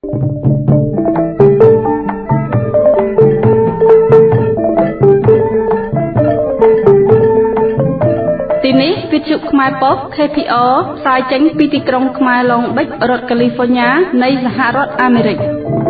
ទីនេះវិទ្យុខ្មែរប៉ុស្តិ៍ KPR ផ្សាយចេញពីទីក្រុងខ្មែរឡុងបិចរដ្ឋកាលីហ្វ័រញ៉ានៃសហរដ្ឋអាមេរិក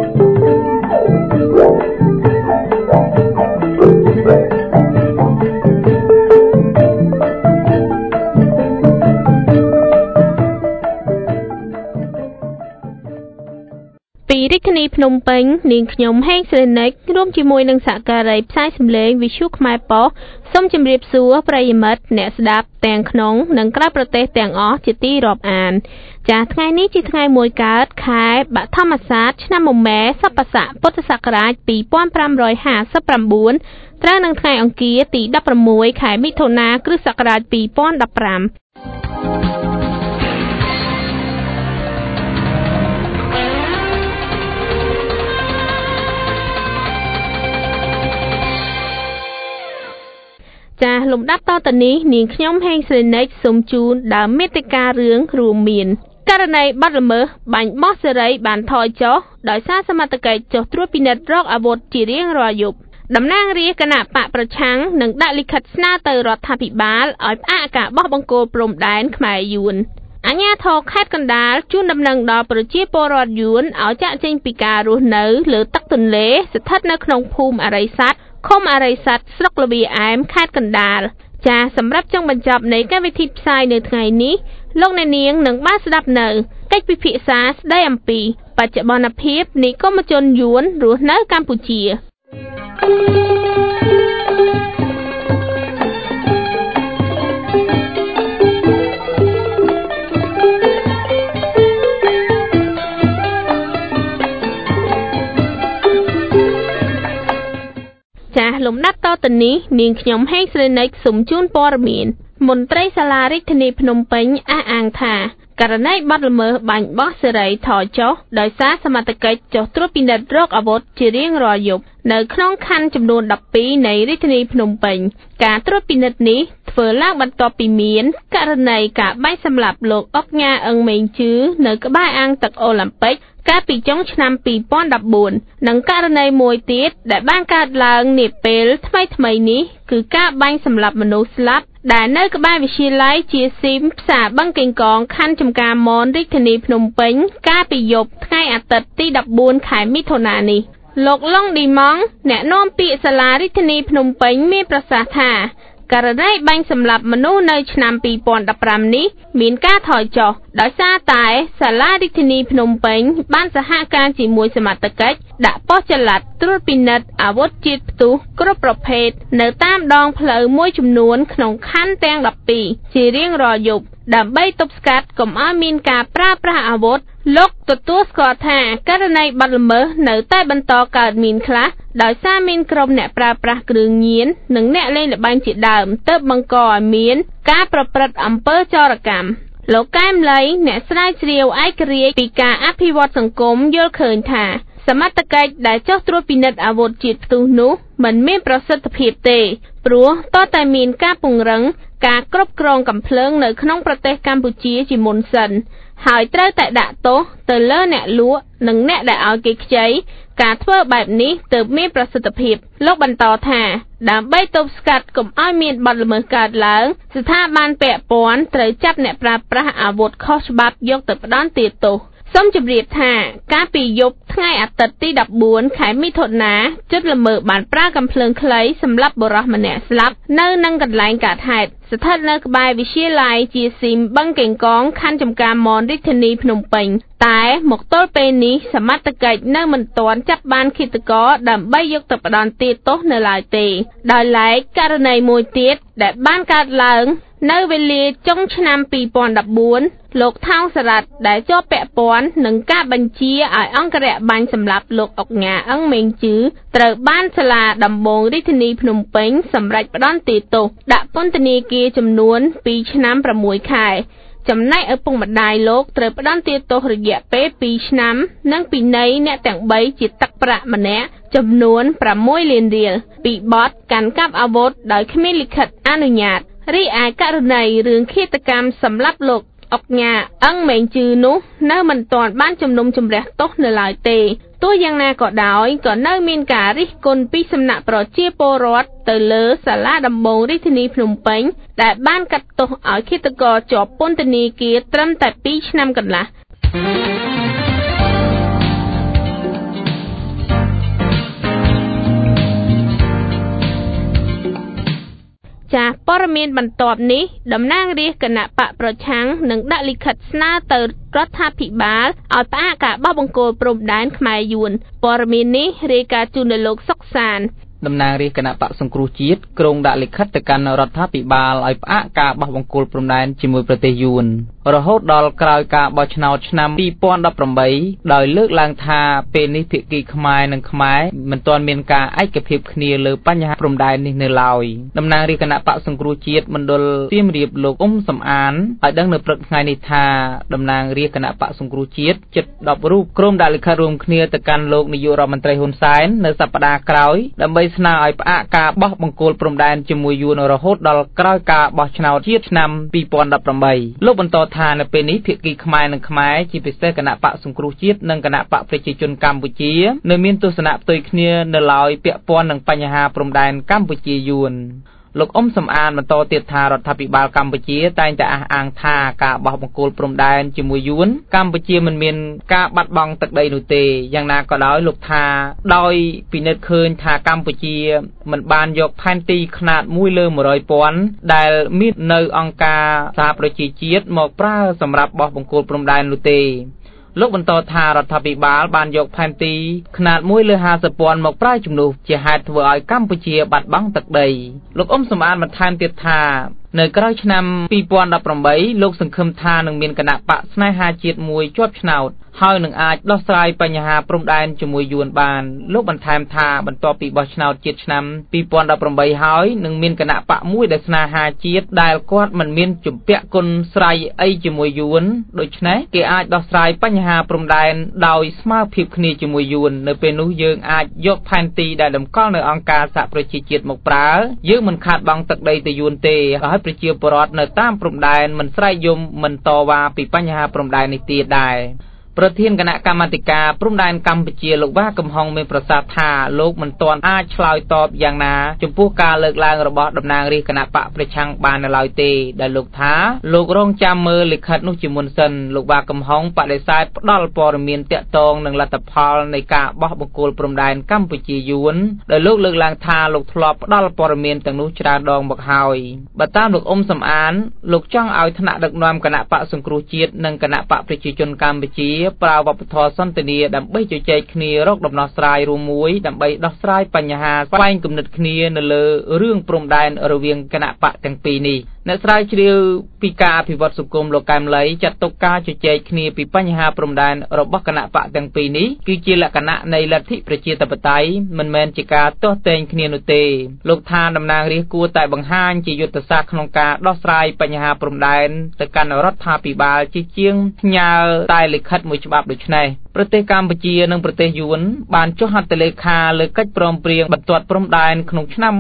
ពីរាជធានីភ្នំពេញនាងខ្ញុំហេងសេរីនិចរួមជាមួយនឹងសហការីផ្សាយសម្លេងវិទ្យុខ្មែរប៉ុស្តិ៍សូមជម្រាបសួរប្រិយមិត្តអ្នកស្ដាប់ទាំងក្នុងនិងក្រៅប្រទេសទាំងអស់ជាទីរាប់អានចា៎ថ្ងៃនេះជាថ្ងៃមួយកើតខែបឋមសាទឆ្នាំមមែសប្បស័កពុទ្ធសករាជ2559ត្រូវនឹងថ្ងៃអង្គារទី16ខែមិថុនាគ្រិស្តសករាជ2015ចាលំដាប់តទៅនេះនាងខ្ញុំហេងសេរីនិចសូមជូនដើមមេត្តារឿងរួមមានករណីបាត់ល្មើសបាញ់បោះសេរីបានថយចុះដោយសារសមត្ថកិច្ចចុះត្រួតពិនិត្យរកអាវុធជារៀងរាល់យប់តំណាងរាស្ត្រគណៈបកប្រឆាំងនឹងដាក់លិខិតស្នើទៅរដ្ឋាភិបាលឲ្យផ្អាកការបោះបង្គោលព្រំដែនខ្មែរយួនអាជ្ញាធរខេត្តកណ្ដាលជូនដំណឹងដល់ប្រជាពលរដ្ឋយួនឲ្យចាកចេញពីការរស់នៅលើទឹកទន្លេស្ថិតនៅក្នុងភូមិអរិយស័ក្តិឃុំអរិយស័ក្តិស្រុកល្វាអែមខេត្តកណ្ដាលចាសម្រាប់ចុងបញ្ចប់នៃកម្មវិធីផ្សាយនៅថ្ងៃនេះលោកអ្នកនាងនឹងបានស្ដាប់នៅកិច្ចពិភាក្សាស្ដីអំពីបច្ចុប្បន្នភាពនិគមជនយួនរស់នៅកម្ពុជាចាលំដាប់តទៅនេះនាងខ្ញុំហេងសេរីនិចសូមជូនព័ត៌មានមន្ត្រីសាលារាជធានីភ្នំពេញអះអាងថាករណីបាត់ល្មើសបាញ់បោះសេរីថយចុះដោយសារសមត្ថកិច្ចចុះត្រួតពិនិត្យរកអាវុធជារៀងរាល់យប់នៅក្នុងខណ្ឌចំនួន12នៃរាជធានីភ្នំពេញការត្រួតពិនិត្យនេះធ្វើឡើងបន្ទាប់ពីមានករណីការបាញ់សម្លាប់លោកអុកញ៉ាអឹងមេងជឺនៅក្បែរអាងទឹកអូឡ িম্প ពិកកាលពីចុងឆ្នាំ2014និងករណីមួយទៀតដែលបានកើតឡើងនាពេលថ្មីនេះគឺការបាញ់សម្លាប់មនុស្សស្លាប់ដែលនៅក្បែរវិទ្យាល័យជាស៊ីមផ្សារបឹងកេងកងខណ្ឌចំការមនរាជធានីភ្នំពេញកាលពីយប់ថ្ងៃអាទិត្យទី14ខែមិថុនានេះលោកឡុងឌីម៉ង់អ្នកនាំពាក្យសាលារាជធានីភ្នំពេញមានប្រសាសន៍ថាករណីបាញ់សម្លាប់មនុស្សនៅឆ្នាំ2015នេះមានការថយចុះដោយសារតែសាលារាជធានីភ្នំពេញបានសហការជាមួយសមត្ថកិច្ចដាក់ប៉ុស្តិ៍ចល័តត្រួតពិនិត្យអាវុធជាតិផ្ទុះគ្រប់ប្រភេទនៅតាមដងផ្លូវមួយចំនួនក្នុងខណ្ឌទាំង12ជារៀងរាល់យប់ដើម្បីទប់ស្កាត់កុំឲ្យមានការប្រើប្រាស់អាវុធលោកទទួលស្គាល់ថាករណីបាត់ល្មើសនៅតែបន្តកើតមានខ្លះដោយសារមានក្រុមអ្នកប្រើប្រាស់គ្រឿងញៀននិងអ្នកលេងល្បែងជាដើមទើបបង្កឲ្យមានការប្រព្រឹត្តអំពើចោរកម្មលោកកែមលីអ្នកស្រាវជ្រាវឯករាជ្យពីការអភិវឌ្ឍសង្គមយល់ឃើញថាសមត្ថកិច្ចដែលចុះត្រួតពិនិត្យអាវុធជាតិផ្ទុះនោះមិនមានប្រសិទ្ធភាពទេព្រោះតើតែមានការពង្រឹងការគ្រប់គ្រងកាំភ្លើងនៅក្នុងប្រទេសកម្ពុជាជាមុនសិនហើយត្រូវតែដាក់ទោសទៅលើអ្នកលក់និងអ្នកដែលឲ្យគេខ្ចីការធ្វើបែបនេះទើបមានប្រសិទ្ធភាពលោកបន្តថាដើម្បីទប់ស្កាត់កុំឲ្យមានបទល្មើសកើតឡើងស្ថាប័នពាក់ព័ន្ធត្រូវចាប់អ្នកប្រើប្រាស់អាវុធខុសច្បាប់យកទៅផ្ដន្ទាទោសសូមជម្រាបថាកាលពីយប់ថ្ងៃអាទិត្យទី14ខែមិថុនាជនល្មើសបានប្រើកាំភ្លើងខ្លីសម្រាប់បុរសម្នាក់ស្លាប់នៅនឹងកន្លែងកើតហេតុស្ថិតនៅក្បែរវិទ្យាល័យជាស៊ីមបឹងកេងកងខណ្ឌចំការមនរាជធានីភ្នំពេញតែមកទល់ពេលនេះសមត្ថកិច្ចនៅមិនទាន់ចាប់បានឃាតករដើម្បីយកទៅផ្ដន្ទាទោសនៅឡើយទេដោយឡែកករណីមួយទៀតដែលបានកើតឡើងនៅវេលាចុងឆ្នាំ2014លោកថោងសារ៉ាត់ដែលជាប់ពាក់ព័ន្ធនឹងការបញ្ជាឲ្យអង្គរៈបាញ់សម្លាប់លោកអុកញ៉ាអឹងមេងជឺត្រូវបានសាលាដំបងរាជធានីភ្នំពេញសម្រេចផ្ដន្ទាទោសដាក់ពន្ធនាគារចំនួន2ឆ្នាំ6ខែចំណែកឪពុកម្ដាយលោកត្រូវផ្ដន្ទាទោសរយៈពេល2ឆ្នាំនិងពិន័យអ្នកទាំង3ជាទឹកប្រាក់ម្នាក់ចំនួន6លានរៀលពីបទកាន់កាប់អាវុធដោយគ្មានលិខិតអនុញ្ញាតរីឯករណីរឿងឃាតកម្មសម្លាប់លោកអុកញ៉ាអឹងមែងជឺនោះនៅមិនទាន់បានជំនុំជម្រះទោសនៅឡើយទេទោះយ៉ាងណាក៏ដោយក៏នៅមានការរិះគន់ពីសំណាក់ប្រជាពលរដ្ឋទៅលើសាលាដំបងរាជធានីភ្នំពេញដែលបានកាត់ទោសឲ្យឃាតករជាប់ពន្ធនាគារត្រឹមតែ2ឆ្នាំកន្លះចាព័ត៌មានបន្ទាប់នេះតំណាងរាស្ត្រគណៈបកប្រឆាំងនឹងដាក់លិខិតស្នើទៅរដ្ឋាភិបាលឲ្យផ្អាកការបោះបង្គោលព្រំដែនខ្មែរយួនព័ត៌មាននេះរាយការណ៍ជូនដល់លោកសុកសានតំណាងរាស្ត្រគណៈបកសង្គ្រោះជាតិក្រុងដាក់លិខិតទៅកាន់រដ្ឋាភិបាលឲ្យផ្អាកការបោះបង្គោលព្រំដែនជាមួយប្រទេសយួនរហូតដល់ក្រោយការបោះឆ្នោតឆ្នាំ2018ដោយលើកឡើងថាពេលនេះភាគីខ្មែរនិងខ្មែរមិនទាន់មានការឯកភាពគ្នាលើបញ្ហាព្រំដែននេះនៅឡើយតំណាងរាស្ត្រគណៈបកសង្គ្រោះជាតិមណ្ឌលសៀមរាបលោកអ៊ុំសំអានឲ្យដឹងនៅព្រឹកថ្ងៃនេះថាតំណាងរាស្ត្រគណៈបកសង្គ្រោះជាតិជិត10រូបក្រុមដាក់លិខិតរួមគ្នាទៅកាន់លោកនាយករដ្ឋមន្ត្រីហ៊ុនសែននៅសប្តាហ៍ក្រោយដើម្បីស្នើឲ្យផ្អាកការបោះបង្គោលព្រំដែនជាមួយយួនរហូតដល់ក្រោយការបោះឆ្នោតជាតិឆ្នាំ2018លោកបន្តថានៅពេលនេះភាគីខ្មែរនិងខ្មែរជាពិសេសគណៈបកសង្គ្រោះជាតិនិងគណៈបកប្រជាជនកម្ពុជានៅមានទស្សនៈផ្ទុយគ្នានៅឡើយពាក់ព័ន្ធនឹងបញ្ហាព្រំដែនកម្ពុជាយួនលោកអ៊ុំសំអានបន្តទៀតថារដ្ឋាភិបាលកម្ពុជាតែងតែអះអាងថាការបោះបង្គោលព្រំដែនជាមួយយួនកម្ពុជាមិនមានការបាត់បង់ទឹកដីនោះទេយ៉ាងណាក៏ដោយលោកថាដោយពិនិត្យឃើញថាកម្ពុជាមិនបានយកផែនទីខ្នាត1លើ100,000ដែលមាននៅអង្គការសហប្រជាជាតិមកប្រើសម្រាប់បោះបង្គោលព្រំដែននោះទេលោកបន្តថារដ្ឋាភិបាលបានយកផែនទីខ្នាត1លើ50,000មកប្រើជំនួសជាហេតុធ្វើឲ្យកម្ពុជាបាត់បង់ទឹកដីលោកអ៊ុំសំអានបន្ថែមទៀតថានៅក្រោយឆ្នាំ2018លោកសង្ឃឹមថានឹងមានគណៈបកស្នេហាជាតិមួយជាប់ឆ្នោតហើយនឹងអាចដោះស្រាយបញ្ហាព្រំដែនជាមួយយួនបានលោកបន្ថែមថាបន្ទាប់ពីបោះឆ្នោតជាតិឆ្នាំ2018ហើយនឹងមានគណៈបកមួយដែលស្នេហាជាតិដែលគាត់មិនមានជំពាក់គុណស្រ័យអីជាមួយយួនដូច្នេះគេអាចដោះស្រាយបញ្ហាព្រំដែនដោយស្មើភាពគ្នាជាមួយយួននៅពេលនោះយើងអាចយកផែនទីដែលតម្កល់នៅអង្គការសហប្រជាជាតិមកប្រើយើងមិនខាតបង់ទឹកដីទៅយួនទេហើយប្រជាពលរដ្ឋនៅតាមព្រំដែនមិនស្រែកយំមិនតវ៉ាពីបញ្ហាព្រំដែននេះទៀតដែរប្រធានគណៈកម្មាធិការព្រំដែនកម្ពុជាលោកវ៉ាកំហុងមានប្រសាសន៍ថាលោកមិនទាន់អាចឆ្លើយតបយ៉ាងណាចំពោះការលើកឡើងរបស់តំណាងរាស្ត្រគណៈបកប្រឆាំងបាននៅឡើយទេដែលលោកថាលោករងចាំមើលលិខិតនោះជាមុនសិនលោកវ៉ាកំហុងបដិសេធផ្ដល់ព័ត៌មានទាក់ទងនឹងលទ្ធផលនៃការបោះបង្គោលព្រំដែនកម្ពុជាយួនដោយលោកលើកឡើងថាលោកធ្លាប់ផ្ដល់ព័ត៌មានទាំងនោះច្រើនដងមកហើយបើតាមលោកអ៊ុំសំអានលោកចង់ឲ្យថ្នាក់ដឹកនាំគណៈបកសង្គ្រោះជាតិនិងគណៈបកប្រជាជនកម្ពុជាប្រើវប្បធម៌សន្តិនិកដើម្បីជជែកគ្នារកដំណោះស្រាយរួមមួយដើម្បីដោះស្រាយបញ្ហាស្វែងគំនិតគ្នានៅលើរឿងព្រំដែនរវាងគណៈបកទាំងពីរនេះអ្នកស្រាវជ្រាវពីការអភិវឌ្ឍសង្គមលោកកែមលីចាត់ទុកការជជែកគ្នាពីបញ្ហាព្រំដែនរបស់គណៈបកទាំងពីរនេះគឺជាលក្ខណៈនៃលទ្ធិប្រជាធិបតេយ្យមិនមែនជាការទាស់ទែងគ្នានោះទេលោកថាតំណាងរាស្ត្រគួរតែបង្ហាញជាយុទ្ធសាស្ត្រក្នុងការដោះស្រាយបញ្ហាព្រំដែនទៅកាន់រដ្ឋាភិបាលជាជាងផ្ញើតែលិខិតមួយច្បាប់ដូចនេះប្រទេសកម្ពុជានិងប្រទេសយួនបានចុះហត្ថលេខាលើកិច្ចព្រមព្រៀងបន្ទាត់ព្រំដែនក្នុងឆ្នាំ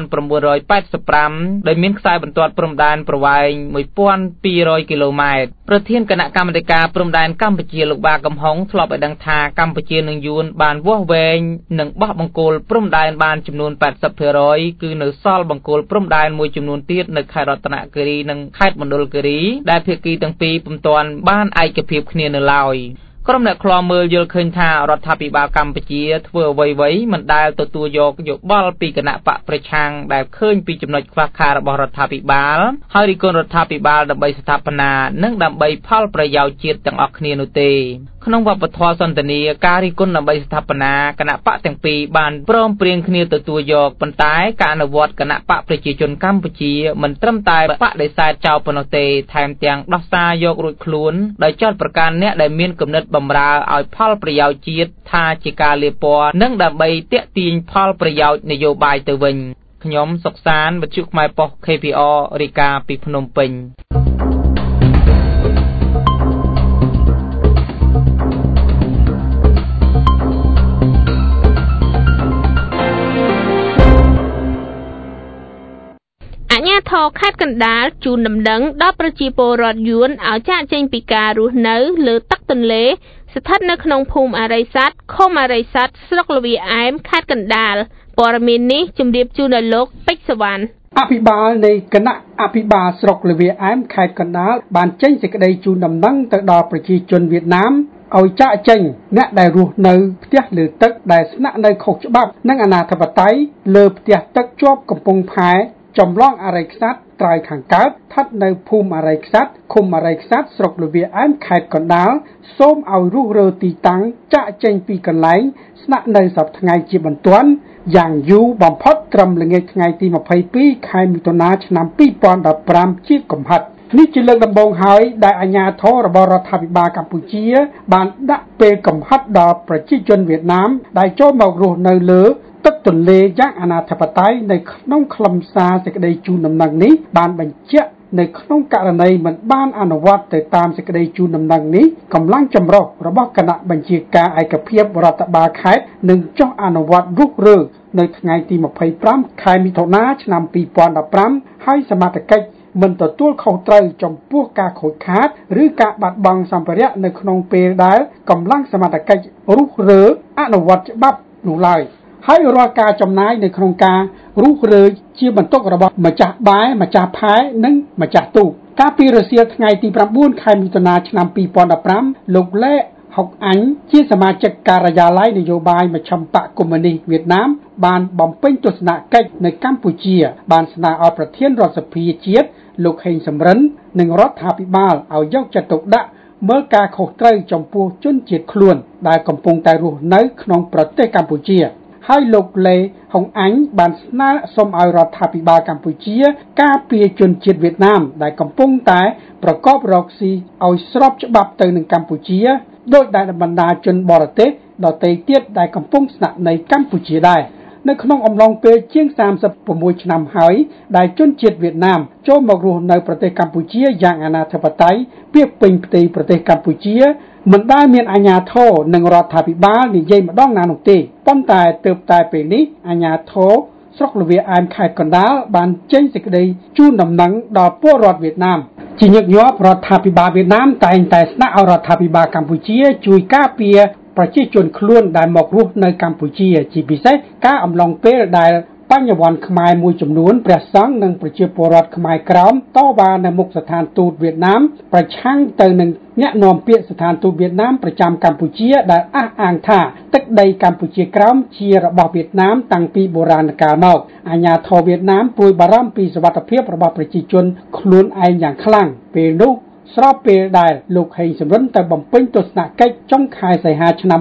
1985ដោយមានខ្សែបន្ទាត់ព្រំដែនប្រវែង1200គីឡូម៉ែត្រប្រធានគណៈកម្មាធិការព្រំដែនកម្ពុជាលោកបាកំហុងធ្លាប់ឲ្យដឹងថាកម្ពុជានិងយួនបានវាស់វែងនិងបោះបង្គោលព្រំដែនបានចំនួន 80% គឺនៅសល់បង្គោលព្រំដែនមួយចំនួនទៀតនៅខេត្តរតនគិរីនិងខេត្តមណ្ឌលគិរីដែលភាគីទាំងពីរពុំទាន់បានឯកភាពគ្នានៅឡើយក្រុមអ្នកខ្លាំមើលយល់ឃើញថារដ្ឋាភិបាលកម្ពុជាធ្វើអ្វីៗមិនដែលទទួលយកយោបល់ពីគណៈបកប្រឆាំងដែលឃើញពីចំណុចខ្វះខាតរបស់រដ្ឋាភិបាលហើយរិះគន់រដ្ឋាភិបាលដើម្បីស្ថាបនានិងដើម្បីផលប្រយោជន៍ជាតិទាំងអស់គ្នានោះទេក្នុងវប្បធម៌សន្តិនិកការរិះគន់ដើម្បីស្ថាបនាគណៈបកទាំងពីរបានព្រមព្រៀងគ្នាទទួលយកប៉ុន្តែការអនុវត្តគណៈបកប្រជាជនកម្ពុជាមិនត្រឹមតែបដិសេធចោលប៉ុណ្ណោះទេថែមទាំងដោះសារយករួចខ្លួនដោយចោទប្រកាន់អ្នកដែលមានគំនិតបំរើឲ្យផលប្រយោជន៍ជាតិថាជាការលាបពណ៌និងដើម្បីទាក់ទាញផលប្រយោជន៍នយោបាយទៅវិញខ្ញុំសុកសានវិទ្យុខ្មែរប៉ុស្តិ៍ KPR រាយការណ៍ពីភ្នំពេញធរខេត្តកណ្ដាលជូនដំណឹងដល់ប្រជាពលរដ្ឋយួនឲ្យចាកចេញពីការរស់នៅលើទឹកទន្លេស្ថិតនៅក្នុងភូមិអរិយស័ក្តិឃុំអរិយស័ក្តិស្រុកល្វាឯមខេត្តកណ្ដាលព័ត៌មាននេះជម្រាបជូនដល់លោកពេជ្រសវណ្ណអភិបាលនៃគណៈអភិបាលស្រុកល្វាឯមខេត្តកណ្ដាលបានចេញសេចក្តីជូនដំណឹងទៅដល់ប្រជាជនវៀតណាមឲ្យចាកចេញអ្នកដែលរស់នៅផ្ទះលើទឹកដែលស្នាក់នៅខុសច្បាប់និងអនាធិបតេយ្យលើផ្ទះទឹកជាប់កំពង់ផែចំឡងអរិយខ្សាត់ត្រើយខាងកើតស្ថិតនៅភូមិអរិយខ្សាត់ឃុំអរិយខ្សាត់ស្រុកល្វាឯមខេត្តកណ្ដាលសូមឲ្យរុះរើទីតាំងចាកចេញពីកន្លែងស្នាក់នៅសប្តាហ៍ថ្ងៃជាបន្ទាន់យ៉ាងយូរបំផុតត្រឹមល្ងាចថ្ងៃទី22ខែមិថុនាឆ្នាំ2015ជាកំហិតនេះជាលើកដំបូងហើយដែលអាជ្ញាធររបស់រដ្ឋាភិបាលកម្ពុជាបានដាក់ពេលកំហិតដល់ប្រជាជនវៀតណាមដែលចូលមករស់នៅលើទឹកទន្លេយ៉ាងអនាធិបតេយ្យនៅក្នុងខ្លឹមសារសេចក្តីជូនដំណឹងនេះបានបញ្ជាក់នៅក្នុងករណីមិនបានអនុវត្តទៅតាមសេចក្តីជូនដំណឹងនេះកម្លាំងចម្រុះរបស់គណៈបញ្ជាការឯកភាពរដ្ឋបាលខេត្តនឹងចុះអនុវត្តរុះរើនៅថ្ងៃទី25ខែមិថុនាឆ្នាំ2015ហើយសមត្ថកិច្ចមិនទទួលខុសត្រូវចំពោះការខូចខាតឬការបាត់បង់សម្ភារៈនៅក្នុងពេលដែលកម្លាំងសមត្ថកិច្ចរុះរើអនុវត្តច្បាប់នោះឡើយហើយរាល់ការចំណាយនៅក្នុងការរុះរើជាបន្ទុករបស់ម្ចាស់បែម្ចាស់ផែនិងម្ចាស់ទូកកាលពីរសៀលថ្ងៃទី9ខែមិថុនាឆ្នាំ2015លោកលេហុកអញជាសមាជិកការិយាល័យនយោបាយមជ្ឈិមបក្សកុម្មុយនីសវៀតណាមបានបំពេញទស្សនកិច្ចនៅកម្ពុជាបានស្នើឲ្យប្រធានរដ្ឋសភាជាតិលោកហេងសំរិននិងរដ្ឋាភិបាលឲ្យយកចិត្តទុកដាក់មើលការខុសត្រូវចំពោះជនជាតិខ្លួនដែលកំពុងតែរស់នៅក្នុងប្រទេសកម្ពុជាហើយលោកលេហុងអញបានស្នើសុំឲ្យរដ្ឋាភិបាលកម្ពុជាការពារជនជាតិវៀតណាមដែលកំពុងតែប្រកបរកស៊ីឲ្យស្របច្បាប់ទៅនឹងកម្ពុជាដោយដែលបណ្ដាជនបរទេសដទៃទៀតដែលកំពុងស្នាក់នៅកម្ពុជាដែរនៅក្នុងអំឡុងពេលជាង36ឆ្នាំហើយដែលជនជាតិវៀតណាមចូលមករស់នៅប្រទេសកម្ពុជាយ៉ាងអនាធិបតេយ្យពាសពេញផ្ទៃប្រទេសកម្ពុជាមិនដែលមានអាជ្ញាធរនិងរដ្ឋាភិបាលនិយាយម្ដងណានោះទេប៉ុន្តែទើបតែពេលនេះអាជ្ញាធរស្រុកល្វាឯមខេត្តកណ្ដាលបានចេញសេចក្តីជូនដំណឹងដល់ពលរដ្ឋវៀតណាមជាញឹកញាប់រដ្ឋាភិបាលវៀតណាមតែងតែស្នើឲ្យរដ្ឋាភិបាលកម្ពុជាជួយការពារប្រជាជនខ្លួនដែលមករស់នៅកម្ពុជាជាពិសេសការអំឡុងពេលដែលបញ្ញវន្តខ្មែរមួយចំនួនព្រះសង្ឃនិងប្រជាពលរដ្ឋខ្មែរក្រោមតវ៉ានៅមុខស្ថានទូតវៀតណាមប្រឆាំងទៅនឹងអ្នកនាំពាក្យស្ថានទូតវៀតណាមប្រចាំកម្ពុជាដែលអះអាងថាទឹកដីកម្ពុជាក្រោមជារបស់វៀតណាមតាំងពីបុរាណកាលមកអាជ្ញាធរវៀតណាមព្រួយបារម្ភពីសុវត្ថិភាពរបស់ប្រជាជនខ្លួនឯងយ៉ាងខ្លាំងពេលនោះស្របពេលដែលលោកហេងសំរិនទៅបំពេញទស្សនកិច្ចចុងខែសីហាឆ្នាំ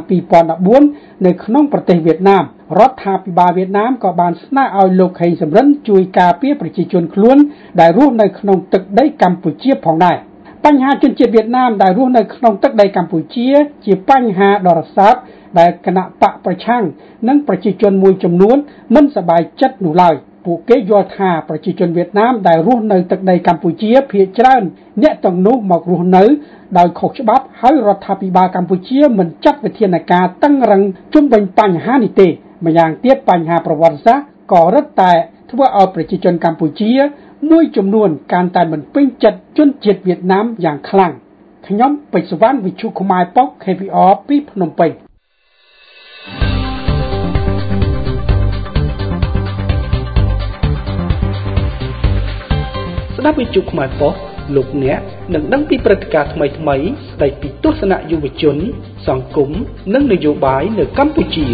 2014នៅក្នុងប្រទេសវៀតណាមរដ្ឋាភិបាលវៀតណាមក៏បានស្នើឲ្យលោកហេងសំរិនជួយការពារប្រជាជនខ្លួនដែលរស់នៅក្នុងទឹកដីកម្ពុជាផងដែរបញ្ហាជនជាតិវៀតណាមដែលរស់នៅក្នុងទឹកដីកម្ពុជាជាបញ្ហាដ៏រសើបដែលគណៈបកប្រឆាំងនិងប្រជាជនមួយចំនួនមិនសប្បាយចិត្តនោះឡើយពួកគេយល់ថាប្រជាជនវៀតណាមដែលរស់នៅទឹកដីកម្ពុជាភាគច្រើនអ្នកទាំងនោះមករស់នៅដោយខុសច្បាប់ហើយរដ្ឋាភិបាលកម្ពុជាមិនចាត់វិធានការតឹងរ៉ឹងជុំវិញបញ្ហានេះទេម្យ៉ាងទៀតបញ្ហាប្រវត្តិសាស្ត្រក៏រឹតតែធ្វើឲ្យប្រជាជនកម្ពុជាមួយចំនួនកាន់តែមិនពេញចិត្តជនជាតិវៀតណាមយ៉ាងខ្លាំងខ្ញុំពេជ្រសវណ្ណវិទ្យុខ្មែរប៉ុក KPR ពីភ្នំពេញស្ដាប់វិទ្យុខ្មែរប៉ុកលោកអ្នកនឹងដឹងពីព្រឹត្តិការណ៍ថ្មីៗស្ដីពីទស្សនៈយុវជនសង្គមនិងនយោបាយនៅកម្ពុជា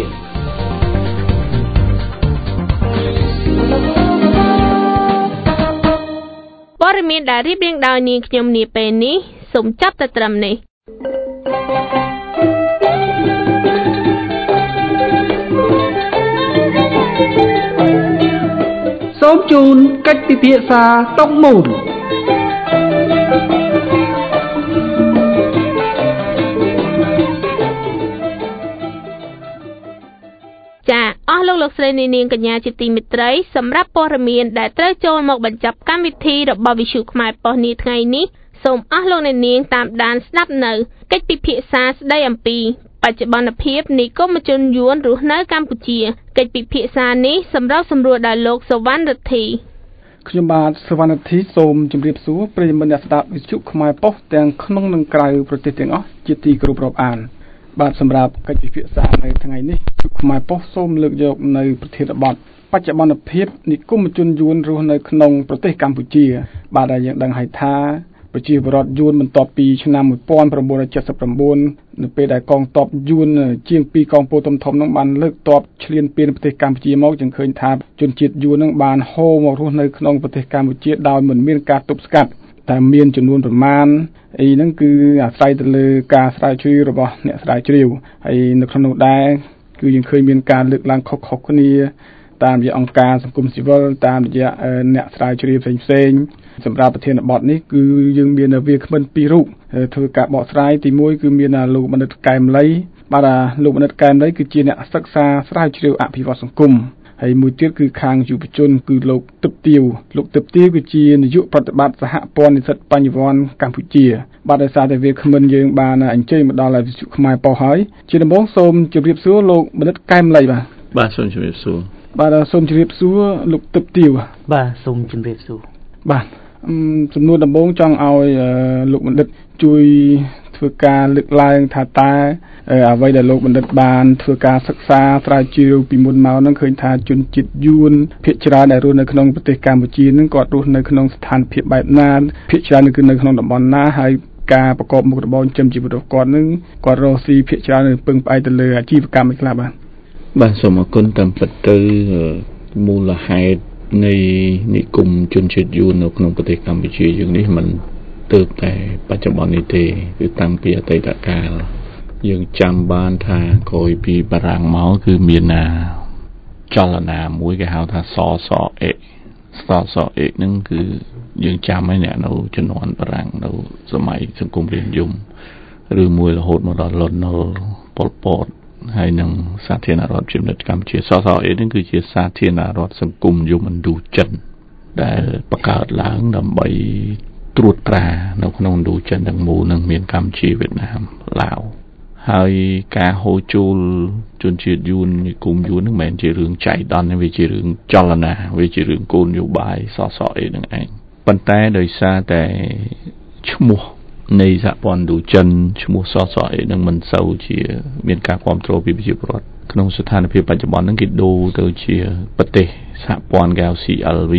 ព័ត៌មានដែលរៀបរៀងដោយនាងខ្ញុំនាពេលនេះសូមចាប់តែត្រឹមនេះសូមជូនកិច្ចពិភាក្សាតុកមូលចាអស់លោកស្រីនាងកញ្ញាជាទីមេត្រីសម្រាប់ព័ត៌មានដែលត្រូវចូលមកបញ្ចប់កម្មវិធីរបស់វិទ្យុខ្មែរប៉ុស្តិ៍នាថ្ងៃនេះសូមអស់លោកអ្នកនាងតាមដានស្ដាប់នៅកិច្ចពិភាក្សាស្ដីអំពីបច្ចុប្បន្នភាពនៃកុម្ពជនយួនរស់នៅកម្ពុជាកិច្ចពិភាក្សានេះសម្រាប់សម្រួលដល់លោកសវណ្ណរិទ្ធីខ្ញុំបាទសវណ្ណធីសូមជម្រាបសួរប្រិយមិត្តអ្នកស្ដាប់វិទ្យុខ្មែរប៉ុស្តិ៍ទាំងក្នុងនិងក្រៅប្រទេសទាំងអស់ជាទីគោរពរាប់អានបាទសម្រាប់កិច្ចពិភាក្សានៅថ្ងៃនេះវិទ្យុខ្មែរប៉ុស្តិ៍សូមលើកយកនៅប្រធានបទបច្ចុប្បន្នភាពនិគមជនយួនរស់នៅក្នុងប្រទេសកម្ពុជាបាទដែលយើងដឹងហើយថាប្រជាពលរដ្ឋយួនបន្ទាប់ពីឆ្នាំ1979នៅពេលដែលកងទ័ពយួនជាង2កងពលធំៗនឹងបានលើកទ័ពឈ្លានពានប្រទេសកម្ពុជាមកจึงឃើញថាជនជាតិយួននឹងបានហូរមករស់នៅក្នុងប្រទេសកម្ពុជាដោយមិនមានការទប់ស្កាត់តែមានចំនួនប្រមាណហ្នឹងគឺអាស្រ័យទៅលើការស្រាវជ្រាវរបស់អ្នកស្រាវជ្រាវហើយនៅក្នុងនោះដែរគឺយើងឃើញមានការលើកឡើងខុសៗគ្នាតាមរយៈអង្គការសង្គមស៊ីវិលតាមរយៈអ្នកស្រាវជ្រាវផ្សេងៗសម្រាប់ប្រធានបទនេះគឺយើងមានវាគ្មិន2រូបធ្វើការបកស្រាយទី1គឺមានលោកបណ្ឌិតកែមលីបាទលោកបណ្ឌិតកែមលីគឺជាអ្នកសិក្សាស្រាវជ្រាវអភិវឌ្ឍសង្គមហើយមួយទៀតគឺខាងយុវជនគឺលោកទឹកទាវគឺជានាយកប្រតិបត្តិសហព័ន្ធនិស្សិតបញ្ញវន្តកម្ពុជាបាទដោយសារតែវាគ្មិនយើងបានអញ្ជើញមកដល់វិទ្យុខ្មែរប៉ុស្តិ៍ហើយជាដំបូងសូមជម្រាបសួរលោកបណ្ឌិតកែមលីបាទសូមជម្រាបសួរបាទសូមជម្រាបសួរលោកទឹកទាវបាទសូមជម្រាបសួរបាទចំនួនដំបូងចង់ឲ្យលោកបណ្ឌិតជួយធ្វើការលើកឡើងថាតើអ្វីដែលលោកបណ្ឌិតបានធ្វើការសិក្សាស្រាវជ្រាវពីមុនមកនឹងឃើញថាជនជាតិយួនភាគច្រើនដែលរស់នៅក្នុងប្រទេសកម្ពុជានឹងគាត់រស់នៅក្នុងស្ថានភាពបែបណាភាគច្រើនគឺនៅក្នុងតំបន់ណាហើយការប្រកបមុខរបរចិញ្ចឹមជីវិតរបស់គាត់នឹងគាត់រស់ស៊ីភាគច្រើននឹងពឹងផ្អែកទៅលើអាជីវកម្មឯខ្លះបាទសូមអរគុណតាមពិតទៅមូលហេតុនៃនិគមជនជាតិយួននៅក្នុងប្រទេសកម្ពុជាយើងនេះមិនទើបតែបច្ចុប្បន្ននេះទេគឺតាំងពីអតីតកាលយើងចាំបានថាក្រោយពីបារាំងមកគឺមានចលនាមួយគេហៅថាសសអេហ្នឹងគឺយើងចាំហើយអ្នកនៅជំនាន់បារាំងនៅសម័យសង្គមរាស្ត្រនិយមឬមួយរហូតមកដល់លន់នល់ប៉ុលពតហើយនឹងសាធារណរដ្ឋប្រជាមានិតកម្ពុជាសសអេនេះគឺជាសាធារណរដ្ឋសង្គមនិយមឥណ្ឌូចិនដែលបង្កើតឡើងដើម្បីត្រួតត្រានៅក្នុងឥណ្ឌូចិនទាំងមូលនឹងមានកម្ពុជាវៀតណាមឡាវហើយការហូរចូលជនជាតិយួននិគមយួននឹងមិនមែនជារឿងចៃដន្យទេវាជារឿងចលនាវាជារឿងគោលនយោបាយសសអេនឹងឯងប៉ុន្តែដោយសារតែឈ្មោះនៃសហព័ន្ធឥណ្ឌូចិនឈ្មោះសសអេនឹងមិនសូវជាមានការគាំទ្រពីប្រជាពលរដ្ឋក្នុងស្ថានភាពបច្ចុប្បន្នហ្នឹងគេដូរទៅជាប្រទេសសហព័ន្ធ CLV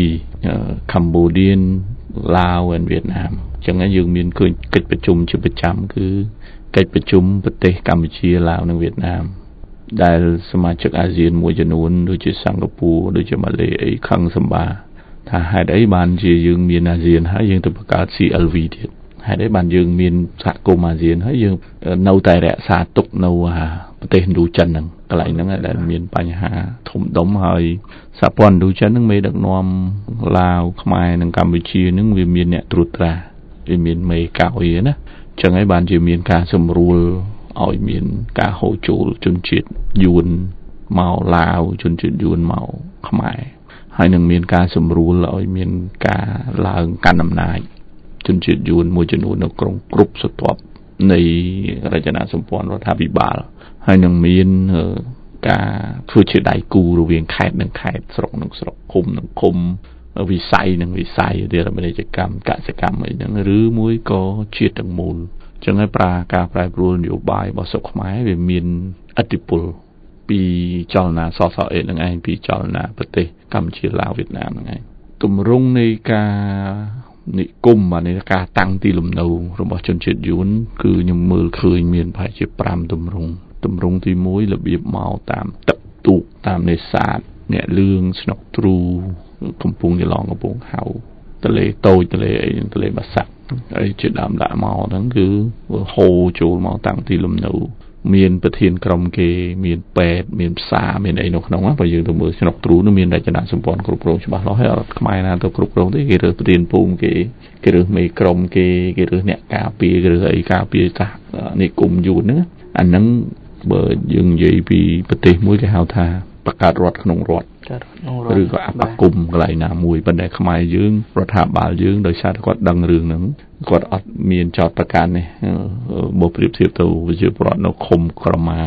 Cambodian Laos and Vietnam អញ្ចឹងយើងមានឃើញកិច្ចប្រជុំជាប្រចាំគឺកិច្ចប្រជុំប្រទេសកម្ពុជាឡាវនិងវៀតណាមដែលសមាជិកអាស៊ានមួយចំនួនដូចជាសិង្ហបុរីដូចជាម៉ាឡេអីខឹងសម្បាថាហេតុអីបានជាយើងមានអាស៊ានហើយយើងទៅបង្កើត CLV ទៀតហេតុអីបានយើងមានសហគមន៍អាស៊ានហើយយើងនៅតែរក្សាទុកនៅប្រទេសឥណ្ឌូចិនហ្នឹងកន្លែងហ្នឹងដែលមានបញ្ហាធំដុំហើយសហព័ន្ធឥណ្ឌូចិនហ្នឹងមេដឹកនាំឡាវខ្មែរនិងកម្ពុជាហ្នឹងវាមានអ្នកត្រួតត្រាវាមានមេកោយណាចឹងហើយបានជាមានការសម្រួលឲ្យមានការហូរចូលជនជាតិយួនមកឡាវជនជាតិយួនមកខ្មែរហើយនឹងមានការសម្រួលឲ្យមានការឡើងកាន់អំណាចជនជាតិយួនមួយចំនួននៅក្នុងគ្រប់ស្រទាប់នៃរចនាសម្ព័ន្ធរដ្ឋាភិបាលហើយនឹងមានការធ្វើជាដៃគូរវាងខេត្តនិងខេត្តស្រុកនិងស្រុកឃុំនិងឃុំវិស័យនិងវិស័យដែលពាណិជ្ជកម្មកសិកម្មអីហ្នឹងឬមួយក៏ជាតិទាំងមូលចឹងហើយការប្រែប្រួលនយោបាយរបស់ស្រុកខ្មែរវាមានឥទ្ធិពលពីចលនាសសអេនឹងឯងពីចលនាប្រទេសកម្ពុជាឡាវវៀតណាមហ្នឹងឯងទម្រង់នៃការនិគមនៃការតាំងទីលំនៅរបស់ជនជាតិយួនគឺខ្ញុំមើលឃើញមានប្រហែលជា5ទម្រង់ទី1របៀបមកតាមទឹកទូកតាមនេសាទអ្នកលឿងស្នុកទ្រូកំពង់ចលងកំពង់ហៅទន្លេតូចទន្លេអីទន្លេបាសាក់ហើយជាដើមដាក់មកហ្នឹងគឺហូរចូលមកតាំងទីលំនៅមានប្រធានក្រុមគេមានពេទ្យមានផ្សារមានអីនៅក្នុងហ្នឹងបើយើងទៅមើលស្នុកទ្រូនោះមានរចនាសម្ព័ន្ធគ្រប់គ្រងច្បាស់លាស់ហើយអត់ខ្មែរណាទៅគ្រប់គ្រងទេគេរើសប្រធានភូមិគេរើសមេក្រុមគេរើសអ្នកការពារគេរើសអីការពារតានិគមយួនហ្នឹងអាហ្នឹងបើយើងនិយាយពីប្រទេសមួយគេហៅថាបង្កើតរដ្ឋក្នុងរដ្ឋឬក៏អបគមកន្លែងណាមួយប៉ុន្តែខ្មែរយើងរដ្ឋាភិបាលយើងដោយសារតែគាត់ដឹងរឿងហ្នឹងគាត់អត់មានចោទប្រកាន់ទេបើប្រៀបធៀបទៅវិជាប្រវត្តិនៅឃុំក្រមា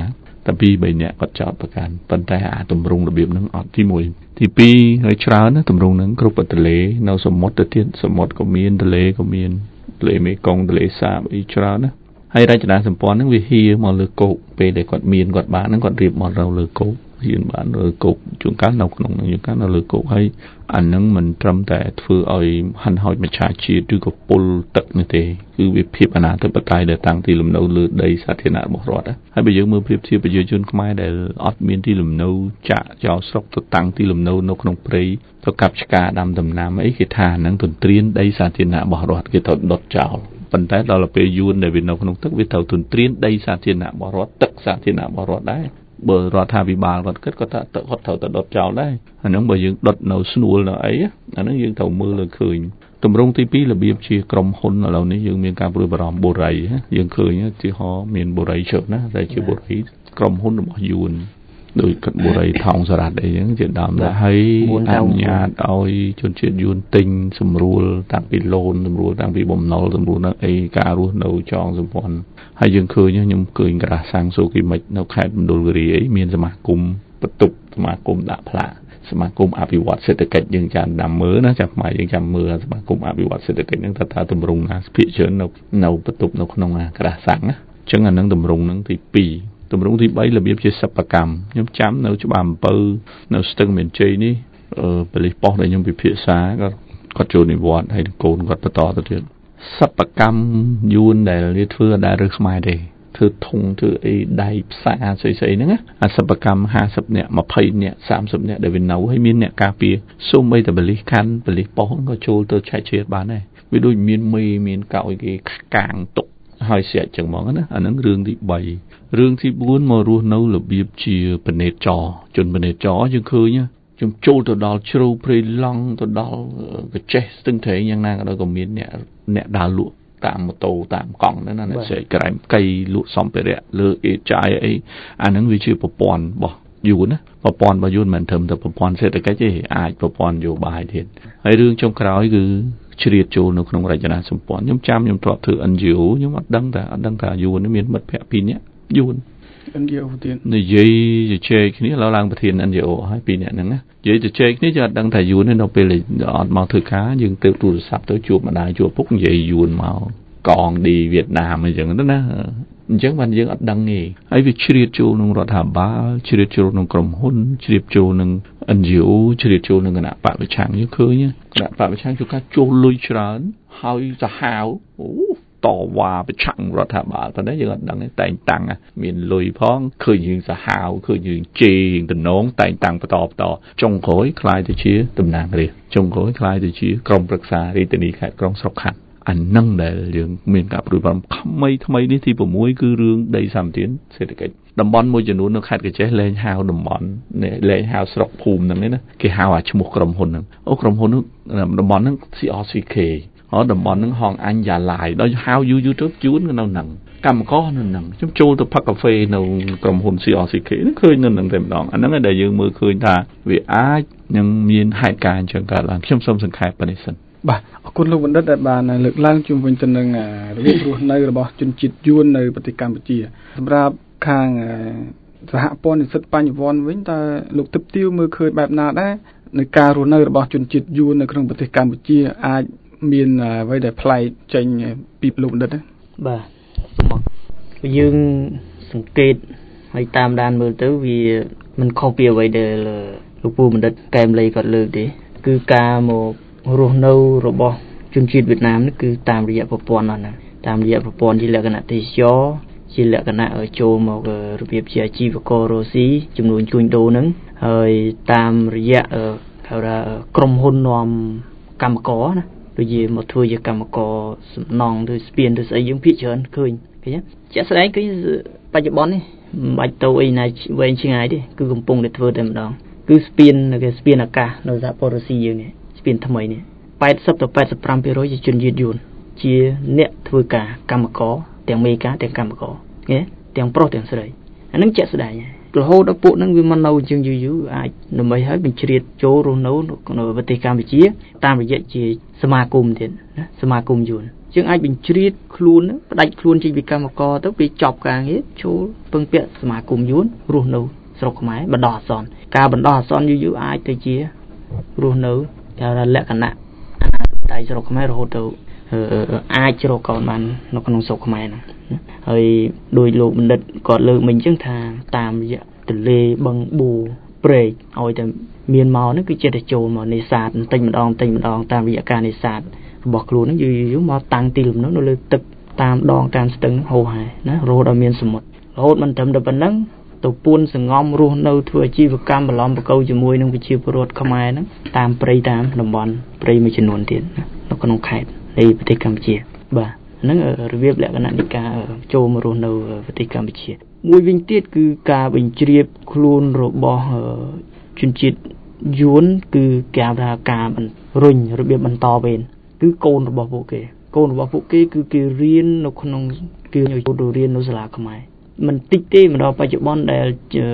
តែ2-3នាក់គាត់ចោទប្រកាន់ប៉ុន្តែអាតម្រង់របៀបហ្នឹងអត់ទី1ទី2ហើយច្រើនណាតម្រង់ហ្នឹងគ្រប់ទន្លេនៅសមុទ្រទៅទៀតសមុទ្រក៏មានទន្លេក៏មានទន្លេមេគង្គទន្លេសាបអីច្រើនណាហើយរចនាសម្ព័ន្ធហ្នឹងវាហៀមកលើគោកពេលដែលគាត់មានគាត់បានហ្នឹងគាត់រៀបមកលើគោកហ៊ានបានលើគោកជួនកាលនៅក្នុងហ្នឹងជួនកាលនៅលើគោកហើយអាហ្នឹងមិនត្រឹមតែធ្វើឲ្យហិនហោចមច្ឆជាតិឬក៏ពុលទឹកនេះទេគឺវាភាពអនាធិបតេយ្យដែលតាំងទីលំនៅលើដីសាធារណៈរបស់រដ្ឋហើយបើយើងមើលប្រៀបធៀបប្រជាជនខ្មែរដែលអត់មានទីលំនៅចាក់ចោលស្រុកទៅតាំងទីលំនៅនៅក្នុងព្រៃទៅកាប់ឆ្ការដាំដំណាំអីគេថាហ្នឹងទន្ទ្រានដីសាធារណៈរបស់រដ្ឋគេទៅដុតចោលប៉ុន្តែដល់ពេលយួនដែលវានៅក្នុងទឹកវាទៅទន្ទ្រានដីសាធារណៈរបស់រដ្ឋទឹកសាធារណៈរបស់រដ្ឋដែរបើរដ្ឋាភិបាលគាត់គិតគាត់ថាគាត់ត្រូវតែដុតចោលដែរអាហ្នឹងបើយើងដុតនៅស្នួលនៅអីអាហ្នឹងយើងត្រូវមើលឲ្យឃើញតម្រង់ទី2របៀបជាក្រុមហ៊ុនឥឡូវនេះយើងមានការព្រួយបារម្ភបុរីយើងឃើញទីហោមានបុរីជើបណាតែជាបុរីក្រុមហ៊ុនរបស់យួនដោយកាត់បុរីថោងសារ៉ាត់អីចឹងជាដើមដែរហើយអនុញ្ញាតឲ្យជនជាតិយួនទិញសម្រួលតាំងពីឡូនសម្រួលតាំងពីបំណុលសម្រួលនៅអីការរស់នៅចងសម្ព័ន្ធហើយយើងឃើញខ្ញុំឃើញក្រាស់សាំងសូគីមិចនៅខេត្តមណ្ឌលគិរីអីមានសមាគមបន្ទប់សមាគមដាក់ផ្លាកសមាគមអភិវឌ្ឍសេដ្ឋកិច្ចយើងចាំដាំមើលណាចាំម៉ែយើងចាំមើលសមាគមអភិវឌ្ឍសេដ្ឋកិច្ចហ្នឹងថាតម្រង់ណាភាគច្រើននៅបន្ទប់នៅក្នុងក្រាស់សាំងណាអញ្ចឹងអានឹងតម្រង់ហ្នឹងទី2តម្រង់ទី3របៀបជាសិប្បកម្មខ្ញុំចាំនៅច្បារអំពៅនៅស្ទឹងមានជ័យនេះប៉ូលីសប៉ុស្តិ៍ដែលខ្ញុំពិភាក្សាគាត់ចូលនិវត្តន៍ហើយកូនគាត់បន្តទៅទៀតសិប្បកម្មយួនដែលវាធ្វើដែលរើសខ្មែរទេធ្វើធុងធ្វើអីដៃផ្សារស្អីហ្នឹងអាសិប្បកម្ម50នាក់20នាក់30នាក់ដែលវានៅហើយមានអ្នកការពារសូម្បីតែប៉ូលីសខណ្ឌប៉ូលីសប៉ុស្តិ៍ក៏ចូលទៅឆែកឆេរបានដែរវាដូចមានកោយគេកាងទុកហើយស្រាច់ចឹងហ្មងណាអាហ្នឹងរឿងទី3រឿងទី4មករស់នៅរបៀបជាបណេតចជនបណេតចយើងឃើញខ្ញុំចូលទៅដល់ជ្រៅព្រៃឡង់ទៅដល់កាចេះស្ទឹងត្រែងយ៉ាងណាក៏ដោយក៏មានអ្នកដើរលក់តាមម៉ូតូតាមកង់ហ្នឹងណាអ្នកស្រែកក្រែមកៃលក់សម្ភារៈលើអេចាយអីអាហ្នឹងវាជាប្រព័ន្ធរបស់យួនណាប្រព័ន្ធរបស់យួនមិនត្រឹមតែប្រព័ន្ធសេដ្ឋកិច្ចទេអាចប្រព័ន្ធនយោបាយទៀតហើយរឿងចុងក្រោយគឺជ្រៀតចូលនៅក្នុងរចនាសម្ព័ន្ធខ្ញុំធ្លាប់ធ្វើ NGO ខ្ញុំអត់ដឹងថាយួនមានមិត្តភក្តិ2នាក់យួន NGO ទៀតនិយាយជជែកគ្នាឡើងប្រធាន NGO ហើយ2នាក់ហ្នឹងណានិយាយជជែកគ្នាយើងអត់ដឹងថាយួនទេនៅពេលអត់មកធ្វើការយើងទៅទូរស័ព្ទទៅជួបម្ដាយជួបពុកនិយាយយួនមកកងឌីវៀតណាមអីចឹងទៅណាអញ្ចឹងបានយើងអត់ដឹងទេហើយវាជ្រៀតចូលក្នុងរដ្ឋាភិបាលជ្រៀតចូលក្នុងក្រុមហ៊ុនជ្រៀតចូលនឹង NGO ជ្រៀតចូលនឹងគណៈបព្វប្រឆាំងយើងឃើញគណៈបព្វប្រឆាំងជួនកាលចូលលុយច្រើនហើយសាហាវតវ៉ាប្រឆាំងរដ្ឋាភិបាលប៉ុន្តែយើងអត់ដឹងទេតែងតាំងមានលុយផងឃើញយើងសាហាវឃើញយើងជេរតំណងតែងតាំងបន្តចុងក្រោយខ្លាយទៅជាតំណាងរាស្ត្រចុងក្រោយខ្លាយទៅជាក្រុមប្រឹក្សារាជធានីខេត្តក្រុងស្រុកខណ្ឌអានឹងដែលយើងមានការព្រួយបារម្ភថ្មីនេះទី6គឺរឿងដីសម្បត្តិសេដ្ឋកិច្ចតំបន់មួយចំនួននៅខេត្តកោះចេះលែងហៅតំបន់លែងហៅស្រុកភូមិហ្នឹងណាគេហៅអាឈ្មោះក្រុមហ៊ុនហ្នឹងក្រុមហ៊ុនហ្នឹងតំបន់ហ្នឹង CRCK តំបន់ហ្នឹងហងអញយ៉ាឡាយដល់ហៅយូរទៅជួននៅហ្នឹងកម្មករនៅហ្នឹងខ្ញុំចូលទៅផឹកកាហ្វេនៅក្រុមហ៊ុន CRCK ហ្នឹងឃើញនៅហ្នឹងតែម្ដងអាហ្នឹងដែលយើងមើលឃើញថាវាអាចនឹងមានហេតុការណ៍អញ្ចឹងកើតឡើងខ្ញុំសូមសង្ខេបប៉ុណ្ណេះសិនបាទអរគុណលោកបណ្ឌិតដែលបានលើកឡើងជុំវិញទៅនឹងរបៀបរស់នៅរបស់ជនជាតិយួននៅប្រទេសកម្ពុជាសម្រាប់ខាងសហព័ន្ធនិស្សិតបញ្ញវន្តវិញតើលោកទិបទាវមើលឃើញបែបណាដែរនៅការរស់នៅរបស់ជនជាតិយួននៅក្នុងប្រទេសកម្ពុជាអាចមានអ្វីដែលប្លែកចេញពីលោកបណ្ឌិតទេបាទសូមយើងសង្កេតហើយតាមដានមើលទៅវាមិនខុសពីអ្វីដែលលោកពូបណ្ឌិតកែមលីគាត់លើកទេគឺការមករស់នៅរបស់ជនជាតិវៀតណាមនេះគឺតាមរយៈប្រព័ន្ធហ្នឹងតាមរយៈប្រព័ន្ធជាលក្ខណៈទេសចរជាលក្ខណៈចូលមករបៀបជាអាជីវកររស់ស៊ីចំនួនជួញដូរហ្នឹងហើយតាមរយៈហៅថាក្រុមហ៊ុននាំកម្មករណាដូចជាមកធ្វើជាកម្មករសំណង់ឬស្ពានឬស្អីយើងភាគច្រើនឃើញជាក់ស្ដែងគឺបច្ចុប្បន្ននេះមិនបាច់ទៅអីណាវែងឆ្ងាយទេគឺកំពុងតែធ្វើតែម្ដងគឺស្ពានអាកាសនៅសហព័ន្ធរុស្ស៊ីយើងនេះស្ពានថ្មីនេះ80ទៅ 85% ជាជនជាតិយួនជាអ្នកធ្វើការកម្មករទាំងមេការទាំងកម្មករទាំងប្រុសទាំងស្រីអានឹងជាក់ស្ដែងរហូតដល់ពួកហ្នឹងវាមកនៅជាងយូរអាចដើម្បីឲ្យបញ្ជ្រាបចូលរស់នៅប្រទេសកម្ពុជាតាមរយៈជាសមាគមទៀតណាសមាគមយួន chương ai bình triết khuôn đạch khuôn chỉ bị cam một co tức bị chọc càng hết chú phương tiện mà cùng dún ruột nấu sọc máy bật đỏ sòn ca bật đỏ sòn như ai tới chia ruột nấu theo là lẽ cả nạ tại sọc máy rồi đầu ai cho còn bạn nó còn sọc máy nè hơi đôi lộ mình đặt còn lơ mình chẳng thà tạm vậy từ lê bằng bù bể hồi thì miền màu nó cứ chơi để trộn mà nề sạt tình đòn tam vị ca nề sạt bọc luôn nó dù mà tăng tiền nó lên tập tam đòn tam tầng hồ hải nó rồi đào miền sầm một hốt mình thầm được bắn nắng tàu buôn sừng ngom ruộng nâu thưa chi vật cam và lom và câu chỉ môi nông bị chiêu bột không ai nó tam prey tam đồng bọn prey mới chỉ nuồn tiền nó còn nông khai đây về tây Campuchia bà nó ở Việt lệ cái nạn đi ca ở châu mà ruộng nâu về tây Campuchia mùi vinh tiết cứ ca bình triệp khuôn rồi bỏ chuyên chít dún cứ kéo ra ca mình rình rồi biết mình to bên cứ côn rồi bỏ phụ kê cứ kêu riêng nó không kêu nhiều đồ riêng nó sẽ là không ai mình tích tê mà đó phải chụp bọn để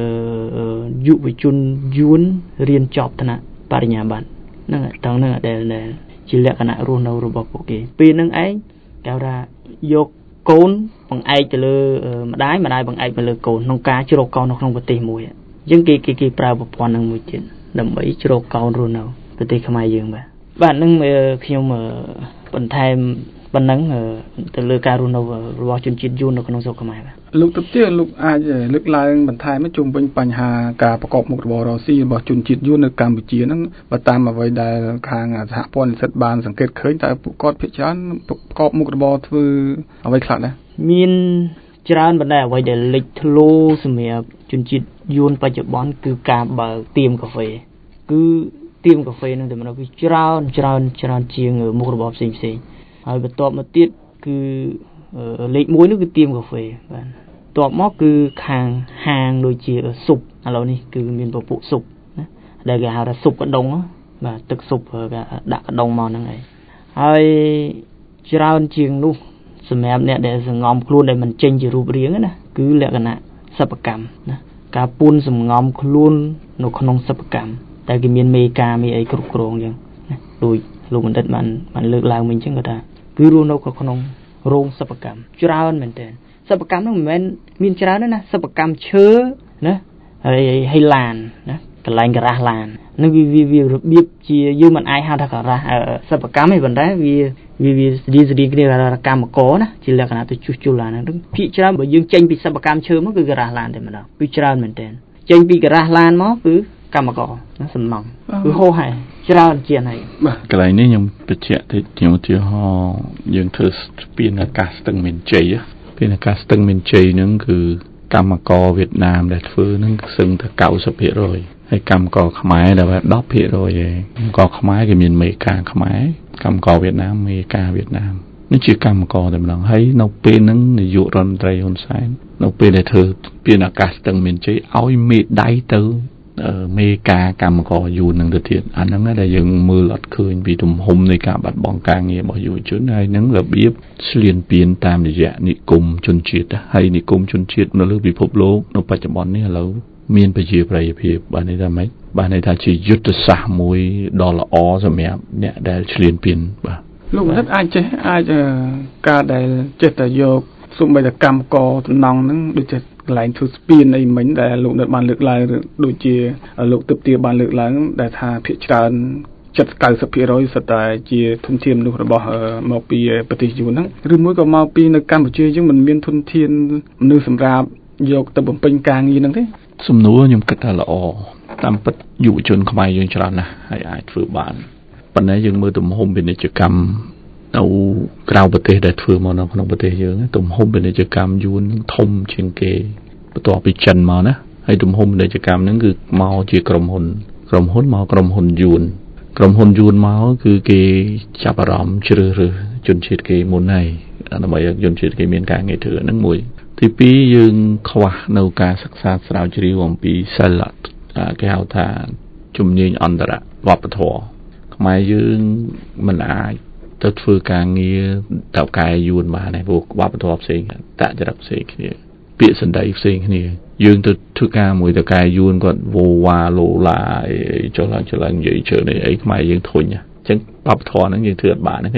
dụ với chun dún riêng chọc thế nào tại nhà bạn nó là tao nó là để chỉ lẽ cái nào luôn đâu rồi bỏ phụ kê pin nó ấy kéo ra vô côn bằng ai từ lơ mà đái bằng ai mà lơ cồn nông cá chưa con nó không có tì mùi những cái prao bọc quan năng mùi chuyện đầm bẫy chưa con rồi nào cái tì không ai dừng bạn nâng khi mà bận thêm bận nắng từ lơ cá rồi nào vào chuyện chuyện dùn nó còn sâu không ai lúc tập tiết lúc ai lúc lại bận thêm mới chung bênปัญหาการประกอบมุกบอรอซี่บอกจุนจิตยุ่นในกัมพูชีนั้นมาตามมาไว้ได้ทางสหพลสัตบานสังเกตเคยแต่กอดพิจารณาประกอบมุกบอคือเอาไว้คลาดนะมีนจานบันไดไว้เดี๋ยวเล็กทะลุสมัยจุนจิตยุ่นปัจจุบันคือการเบิกเตรียมกาแฟคือเตรียมกาแฟนั่นแต่มันเอาไปจานเชียงมุกบอสิ่งเอาไปตอบมาติดคือเล็กมวยนั่นคือเตรียมกาแฟตัวมอคือคางหางโดยเฉียสุกอะไรนี่คือมีนปปุสุกนะได้แก่หาสุกกระดงvàตึกสุกกับดักกระดงมอนั่นไงไอ้จานเชียงนู่สมัยเนี่ยเดี๋ยวงอมครูนได้มันเจนจะรูปเรียงนะคือเรียกกันนะสัพกรรมนะการปูนสมงอมครูนนกขนมสัพกรรมแต่กิมีนเมกามีไอ้กรุกกรองยังนะโดยลูกมันดัดมันเลือกลายมันจังก็ได้คือรูนกขนมโรงสัพกรรมจานเหมือนเดิมสัพกรรมนั่นเหมือนมีนจานนั่นนะสัพกรรมเชื้อนะให้ลานนะกลายกระลานนั่นวิเบียบจียืมมันไอฮาทักระสัพกรรมให้บรรดาวิดีกรีระกรรมโกนะจีเรียกกันตัวจุลานะพิจารณาบอกยืมเจนปีสัพกรรมเชื้อมันคือกระลานเต็มหมดแล้วพิจารณาเหมือนเดิมเจนปีกระลานมั้งคือกรรมโกนะสมองคือโหให้จราเจียนให้กลายนี้ยังเป็นเจ้าที่ห่อยังเธอเปลี่ยนอากาศตั้งเหม็นใจเป็นอากาศตั้งเหม็นใจนั่นคือกรรมกรเวียดนามแต่ฟื้นนั่นซึ่งถ้าเก่าสับเพียรอยให้กรรมกรขมายแต่ว่าดอกเพียรอยกรขมายก็มีอเมริกาขมายกรรมกรเวียดนามอเมริกาเวียดนามนี่ชื่อกรรมกรแต่มันให้นกเป็นนั่งในยุโรปไตรคนสายนกเป็นแต่เธอเปลี่ยนอากาศตั้งเหม็นใจเอาเม็ดได้เตอเมกากรรมก่ออยู่หนึ่งเดือนอันนั้นได้ยังมือหลอดคืนวิถุมหมในการบัดบองกลางเงี้ยบอกอยู่จุดไหนนั้นระเบียบเลียนเปลี่ยนตามระยะนิคมชนเชื้อให้นิคมชนเชื้อนั่นเรื่องพิภพโลกในปัจจุบันนี้เราเมียนไปเจียบอะไรเพียบบ้านในทำไมบ้านในทางชียุทธศาสตร์มวยดอลลาร์สมัยเนี่ยได้เลียนเปลี่ยนบ้าลูกนั้นอาจจะการได้เจตโยกสุ่มไปแต่กรรมก่อนองนั้นโดยจะหลายทุสปีนในเหมือนแต่ลูกนัดบานเลือกลายโดยเจียลูกตึบเตียบานเลือกลายแต่ทาพิจารณาจัดการสัพย์ร้อยสไตล์เจียทุนเทียมลูกระบอบมาปีปฏิจุนั้นหรือมวยก็มาปีในการปฏิจุมันมีทุนเทียนนึกสำหรับโยกแต่ผมเป็นกลางยีนั่นที่สมนุยมกตาละอตามปัจอยู่จนขมายยังฉลาดนะให้อายฝืนบานปัจจัยยังมือตุ่มหอมเป็นกิจกรรมเอากล่าวประเทศได้ถือมาเนาะขนมประเทศเยอะตุ่มหอมเป็นกิจกรรมยูนทมเชียงเกประตัวไปจันมานะให้ตุ่มหอมกิจกรรมนั้นคือมาจีกรมหนมากรมหนยูนมาคือเกจับอารมณ์เชื่อจนเชิดเกมุนในอันนั้นหมายจนเชิดเกมีการเงยถือนั่งมวยที่ปียืนขวาในการศึกษาสาวจริวงปีสลัดแก้วทาจุ่มยืนอันตรวัปทอหมายยืนมันอาตัดฟื้นการเงี้ยดาวกายยูนมาในพวกวัปทอเสียงแต่จะรับเสียงเนี่ยเปียสันได้เสียงเนี่ยยืนตัวทุกการมวยดาวกายยูนก่อนโววาโลลาจลังใหญ่เฉยในไอ้หมายยืนทนเนี่ยจังวัปทอนั้นยืนเถื่อนบานั่นแค่นี้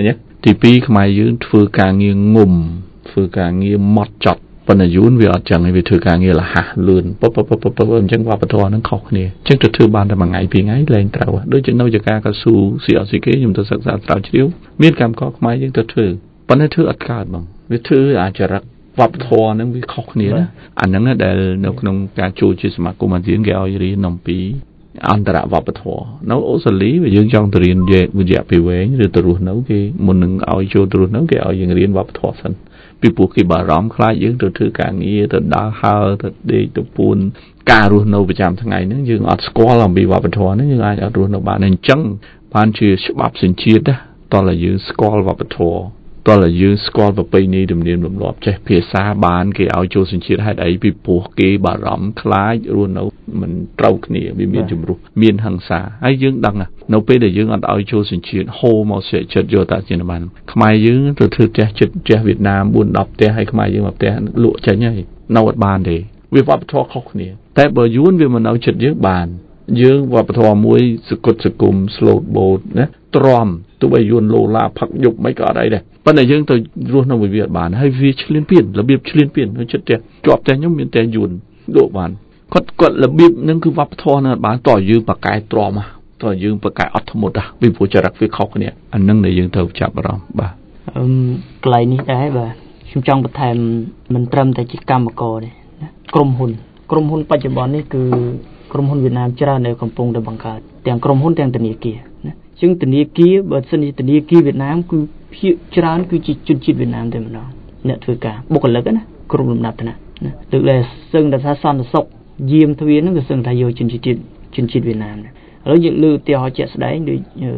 ទី2ខ្មែរយើងធ្វើការងារងុំធ្វើការងារម៉ត់ចត់ប៉ុន្តែយួនវាអត់ចឹងវាធ្វើការងារលះលឿនពុបអញ្ចឹងវប្បធម៌ហ្នឹងខុសគ្នាអញ្ចឹងទៅធ្វើបានតែមួយថ្ងៃពីរថ្ងៃលែងត្រូវដូចជានៅចការកស៊ូ CRCK ខ្ញុំទៅសិក្សាស្រាវជ្រាវមានកម្មករខ្មែរយើងទៅធ្វើប៉ុន្តែធ្វើអត់កើតបងវាធ្វើអាចរិតវប្បធម៌ហ្នឹងវាខុសគ្នាណាអាហ្នឹងដែលនៅក្នុងការចូលជាសមាគមអាស៊ានគេឲ្យរៀនអំពីអន្តរវប្បធម៌នៅអូស្ត្រាលីយើងចង់ទៅរៀនវិទ្យាពីវែងឬទៅរស់នៅគេមុននឹងឲ្យចូលទៅរស់នៅគេឲ្យយើងរៀនវប្បធម៌សិនពីព្រោះគេបារម្ភខ្លាចយើងទៅធ្វើការងារទៅដើរហើរទៅដេកទៅពួនការរស់នៅប្រចាំថ្ងៃហ្នឹងយើងអត់ស្គាល់អំពីវប្បធម៌ហ្នឹងយើងអាចអត់រស់នៅបានអញ្ចឹងបានជាច្បាប់សញ្ជាតិតើយើងស្គាល់វប្បធម៌តើយើងស្គាល់ប្រពៃណីទំនៀមទម្លាប់ចេះភាសាបានគេឲ្យចូលសញ្ជាតិហេតុអីពីព្រោះគេបារម្ភខ្លាចរស់នៅមិនត្រូវគ្នាវាមានជំរុះមានហិង្សាហើយយើងដឹងនៅពេលដែលយើងអត់ឲ្យចូលសញ្ជាតិហូរមកសេចចិត្តយកតាជាបានខ្មែរយើងទៅធ្វើផ្ទះចិត្តផ្ទះវៀតណាម 4-10 ផ្ទះហើយខ្មែរយើងមកផ្ទះលក់ចេញហើយនៅអត់បានទេវាវប្បធម៌ខុសគ្នាតែបើយួនវាមកនៅចិត្តយើងបានយើងវប្បធម៌មួយសកុតសគុំ slow boat ណាទ្រាំទោះបីយួនលោឡាផឹកយប់មិនក៏អត់អីដែរប៉ុន្តែយើងទៅរស់នៅមួយវាអត់បានហើយវាឆ្លៀនពៀនរបៀបឆ្លៀនពៀននៅចិត្តផ្ទះជាប់ផ្ទះខ្ញុំមានតែយួនលក់បានគាត់របៀបហ្នឹងគឺវប្បធម៌ហ្នឹងអត់បានតើយើងបកកែទ្រាំតើយើងបកកែអត់ធ្មត់ពីព្រោះចរិតវាខុសគ្នាអាហ្នឹងដែលយើងត្រូវចាប់អារម្មណ៍បាទកន្លែងនេះដែរបាទខ្ញុំចង់បន្ថែមមិនត្រឹមតែជាកម្មករទេណាក្រុមហ៊ុនបច្ចុប្បន្ននេះគឺក្រុមហ៊ុនវៀតណាមច្រើននៅកំពុងតែបង្កើតទាំងក្រុមហ៊ុនទាំងធនាគារណាជាងធនាគារបើសិនជាធនាគារវៀតណាមគឺភាគច្រើនគឺជាជនជាតិវៀតណាមតែម្ដងអ្នកធ្វើការបុគ្គលិកណាគ្រប់លំដាប់ឋានៈណាទឹកដែលសឹងតែថាសន្តិសុខយាមទ្វារហ្នឹងគឺសឹងថាយកជនជាតិវៀតណាមឥឡូវយើងលើកឧទាហរណ៍ជាក់ស្ដែងដូច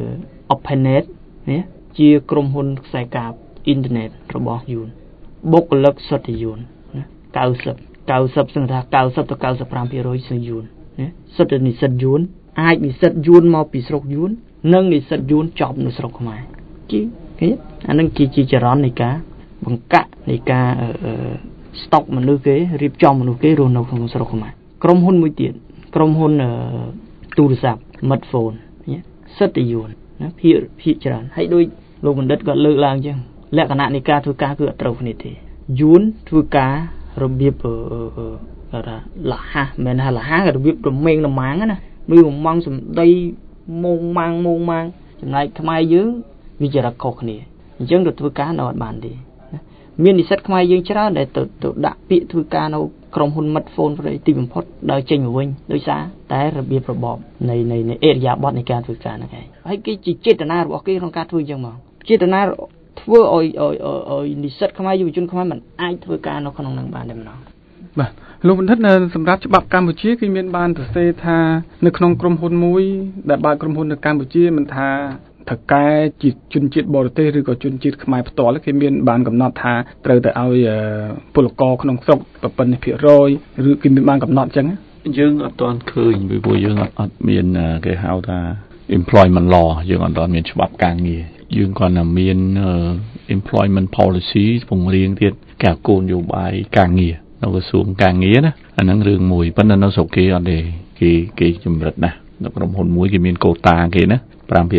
Openet ណាជាក្រុមហ៊ុនខ្សែកាបអ៊ីនធឺណិតរបស់យួនបុគ្គលិកសុទ្ធតែយួនណា90សឹងថា90ទៅ 95% គឺយួនណាសុទ្ធតែនិស្សិតយួនអាចនិស្សិតយួនមកពីស្រុកយួននិងនិស្សិតយួនចប់នៅស្រុកខ្មែរគេអានឹងជាចរន្តនៃការបង្កាក់នៃការស្តុកមនុស្សគេរៀបចំមនុស្សគេរស់នៅក្នុងស្រុកខ្មែរក្រុមហ៊ុនមួយទៀតក្រុមហ៊ុនទូរស័ព្ទ smartphone សិទ្ធិយួនណាភាគច្រើនហើយដូចលោកបណ្ឌិតក៏លើកឡើងអញ្ចឹងលក្ខណៈនៃការធ្វើការគឺអត់ត្រូវគ្នាទេយួនធ្វើការរបៀបគេថាលះមិនថាលះរបៀបរមែងរម៉ាំងណាមួយម៉ងសំដីម៉ងម៉ាំងចំណែកខ្មែរយើងវាចរិតខុសគ្នាអញ្ចឹងទៅធ្វើការនៅអត់បានទេមាននិស្សិតខ្មែរយើងច្រើនដែលទៅដាក់ពាក្យធ្វើការនៅក្រុមហ៊ុន smartphone ប្រទេសទីបំផុតដល់ចេញមកវិញដោយសារតែរបៀបរបបនៃអេរិយាបថនៃការធ្វើការហ្នឹងឯងហើយគេជាចេតនារបស់គេក្នុងការធ្វើអញ្ចឹងមកចេតនាធ្វើឲ្យនិស្សិតខ្មែរយុវជនខ្មែរមិនអាចធ្វើការនៅក្នុងនឹងបានទេម្ដងបាទលោកបណ្ឌិតសម្រាប់ច្បាប់កម្ពុជាគឺមានបានសរសេរថានៅក្នុងក្រុមហ៊ុនមួយដែលបើកក្រុមហ៊ុននៅកម្ពុជាមិនថាថកែជាជនជាតិបរទេសឬក៏ជនជាតិខ្មែរផ្ទាល់គេមានបានកំណត់ថាត្រូវតែឲ្យពលករក្នុងស្រុកប៉ុណ្ណេះភាគរយឬគេមានបានកំណត់អញ្ចឹងយើងអត់ទាន់ឃើញពីព្រោះយើងអត់មានគេហៅថា employment law យើងអត់ទាន់មានច្បាប់ការងារយើងគ្រាន់តែមាន employment policy ពង្រៀងទៀតការគោលនយោបាយការងារនៅក្រសួងការងារណាអាហ្នឹងរឿងមួយប៉ុន្តែនៅស្រុកគេអត់ទេគេចម្រិតណាស់នៅក្រុមហ៊ុនមួយគេមានកូតាគេណា 5%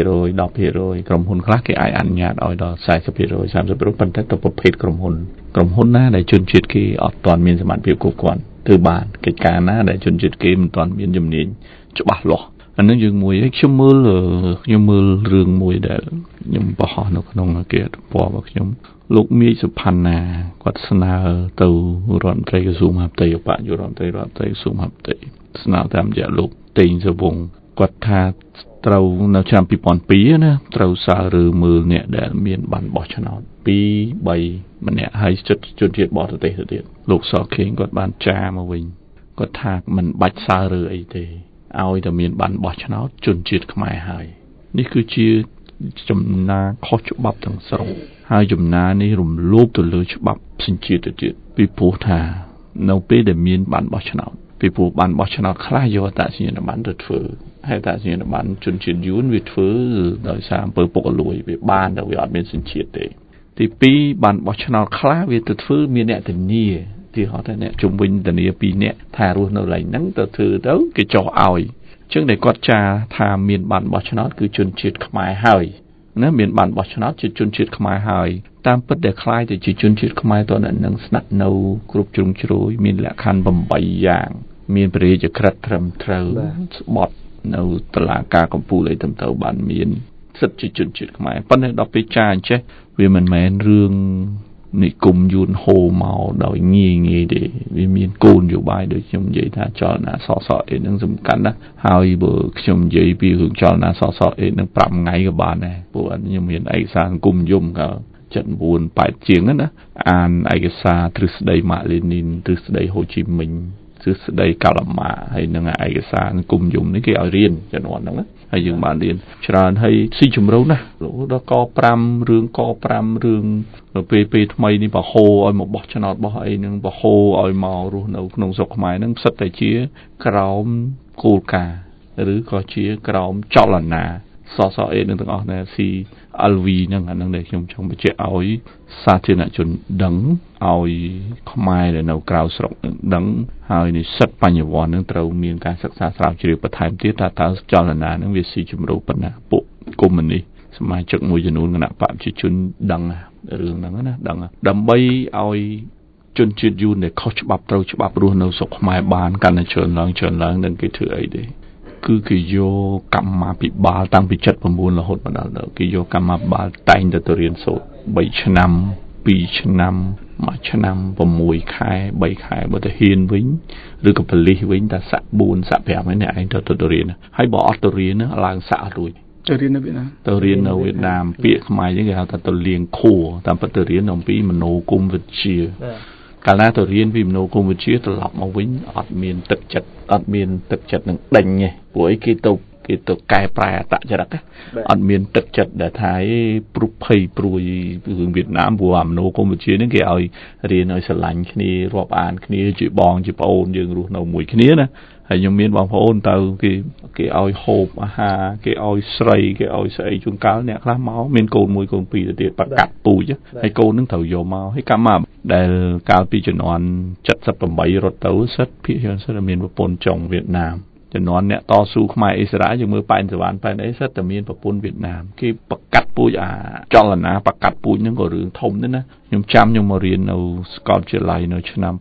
10% ក្រុមហ៊ុនខ្លះគេអាចអនុញ្ញាតឲ្យដល់ 40% 30% ប៉ុន្តែទៅប្រភេទក្រុមហ៊ុនណាដែលជនជាតិគេអត់ទាន់មានសមត្ថភាពគ្រប់គ្រាន់ធ្វើបានកិច្ចការណាដែលជនជាតិគេមិនទាន់មានជំនាញច្បាស់លាស់អានឹងយើងមួយខ្ញុំមើលរឿងមួយដែលខ្ញុំបោះនៅក្នុងគេទំព័ររបស់ខ្ញុំលោកមាសសុផាន់ណាគាត់ស្នើទៅរដ្ឋមន្ត្រីក្រសួងមហាផ្ទៃអបយុរដ្ឋមន្ត្រីក្រសួងមហាផ្ទៃស្នើតាមរយៈលោកតេងសវង្សគាត់ថាត្រូវនៅឆ្នាំ2002ណាត្រូវសាររើមើលអ្នកដែលមានបានបោះឆ្នោត 2-3 ម្នាក់ហើយជនជាតិបរទេសទៅទៀតលោកសខេងគាត់បានចាមកវិញគាត់ថាមិនបាច់សាររើអីទេឲ្យតែមានបានបោះឆ្នោតជនជាតិខ្មែរហើយនេះគឺជាចំណាខុសច្បាប់ទាំងស្រុងហើយចំណានេះរំលោភទៅលើច្បាប់សញ្ជាតិទៅទៀតពីព្រោះថានៅពេលដែលមានបានបោះឆ្នោតពីព្រោះបានបោះឆ្នោតខ្លះយកអត្តសញ្ញាណប័ណ្ណទៅធ្វើហើយអត្តសញ្ញាណប័ណ្ណជនជាតិយួនវាធ្វើដោយសារអំពើពុករលួយវាបានតែវាអត់មានសញ្ជាតិទេទី2បានបោះឆ្នោតខ្លះវាទៅធ្វើមានអ្នកធានាទីហោះតែអ្នកជំវិញធានា2នាក់ថារស់នៅកន្លែងហ្នឹងទៅធ្វើទៅគេចោះឲ្យអញ្ចឹងដែលគាត់ចាថាមានបានបោះឆ្នោតគឺជនជាតិខ្មែរហើយណាមានបានបោះឆ្នោតជាជនជាតិខ្មែរហើយតាមពិតដែលคล้ายទៅជាជនជាតិខ្មែរតើនឹងស្នាក់នៅគ្រប់ជ្រុងជ្រោយមានលក្ខខណ្ឌ8យ៉ាងមានព្រះរាជក្រឹត្យត្រឹមត្រូវស្បត់នៅតុលាការកំពូលអីទៅបានមានសិទ្ធិជាជនជាតិខ្មែរប៉ុន្តែដល់ពេលចាអញ្ចេះវាមិនមែនរឿងនិគមយួនហូរមកដោយងាយទេវាមានគោលនយោបាយដូចខ្ញុំនិយាយថាចលនាសសអេនឹងសំខាន់ណាស់ហើយបើខ្ញុំនិយាយពីរឿងចលនាសសអេនឹង5ថ្ងៃក៏បានដែរព្រោះខ្ញុំមានឯកសារសង្គមនិយមក៏79 8ជាងណាអានឯកសារទ្រឹស្ដីម៉ាក់លេនីនទ្រឹស្ដីហូជីមិញទ្រឹស្ដីកាឡាម៉ាហើយនឹងឯកសារសង្គមនិយមនេះគេឲ្យរៀនចំនួនហ្នឹងណាហើយយើងបានរៀនច្រើនហើយស៊ីជម្រៅណាស់ដល់ក5រឿងក5រឿងពេលថ្មីនេះបហោឲ្យមកបោះឆ្នោតបោះអីនឹងបហោឲ្យមករស់នៅក្នុងស្រុកខ្មែរហ្នឹងផ្សិតតែជាក្រោមគោលការណ៍ឬក៏ជាក្រោមចលនាសសអេនឹងទាំងអស់ណាស៊ីLV ហ្នឹងអាហ្នឹងដែលខ្ញុំចង់បញ្ជាក់ឲ្យសាធារណជនដឹងឲ្យខ្មែរដែលនៅក្រៅស្រុកដឹងហើយនិស្សិតបញ្ញវន្តនឹងត្រូវមានការសិក្សាស្រាវជ្រាវបន្ថែមទៀតថាតើចលនាហ្នឹងវាស៊ីជម្រៅប៉ុណ្ណាពួកកុម្មុយនីសសមាជិកមួយចំនួនគណៈបព្វជិជនដឹងរឿងហ្នឹងណាដឹងដើម្បីឲ្យជនជាតិយួនដែលខុសច្បាប់ត្រូវច្បាប់រស់នៅស្រុកខ្មែរបានកាន់តែច្រើនឡើងនឹងគេធ្វើអីទេគឺគេយកកម្មាភិបាលតាំងពី79រហូតមកដល់គេយកកម្មាភិបាលតែងទៅរៀនសូត្រ3ឆ្នាំ2ឆ្នាំ1ឆ្នាំ6ខែ3ខែបើទៅហ៊ានវិញឬក៏ប៉ូលីសវិញតែសាក់4សាក់5ហ្នឹងឯងទៅរៀនហើយបើអត់ទៅរៀនឡើងសាក់អត់រួចទៅរៀននៅវៀតណាមពាក្យខ្មែរយើងគេហៅថាទៅលៀងខួរតាមពិតទៅរៀនអំពីមនោគមវិជ្ជាកាលណាទៅរៀនពីមនោគមវិជ្ជាត្រឡប់មកវិញអត់មានទឹកចិត្តនឹងដេញទេព្រោះអីគេទៅកែប្រែអត្តចរិតអត់មានទឹកចិត្តដែលថាព្រុសភ័យព្រួយរឿងវៀតណាមព្រោះអាមនោគមវិជ្ជានេះគេឲ្យរៀនឲ្យស្រឡាញ់គ្នារាប់អានគ្នាជាបងជាប្អូនយើងរស់នៅមួយគ្នាណាហើយខ្ញុំមានបងប្អូនទៅគេឲ្យហូបអាហារគេឲ្យស្រីគេឲ្យស្អីជួនកាលអ្នកខ្លះមកមានកូន1កូន2ទៅទៀតប្រកាត់ពូជហើយកូននឹងត្រូវយកមកហើយកម្មមកដែលកាលពីជំនាន់78រត់ទៅសិតភាគច្រើនសិតមានប្រពន្ធចុងវៀតណាមជំនាន់អ្នកតស៊ូខ្មែរអិសរ៉ាយើងមើលប៉ែនសវណ្ណប៉ែនអីសិតតែមានប្រពន្ធវៀតណាមគេប្រកាត់ពូជចលនាប្រកាត់ពូជហ្នឹងក៏រឿងធំដែរណាខ្ញុំមករៀននៅសាកលវិទ្យាល័យនៅឆ្នាំ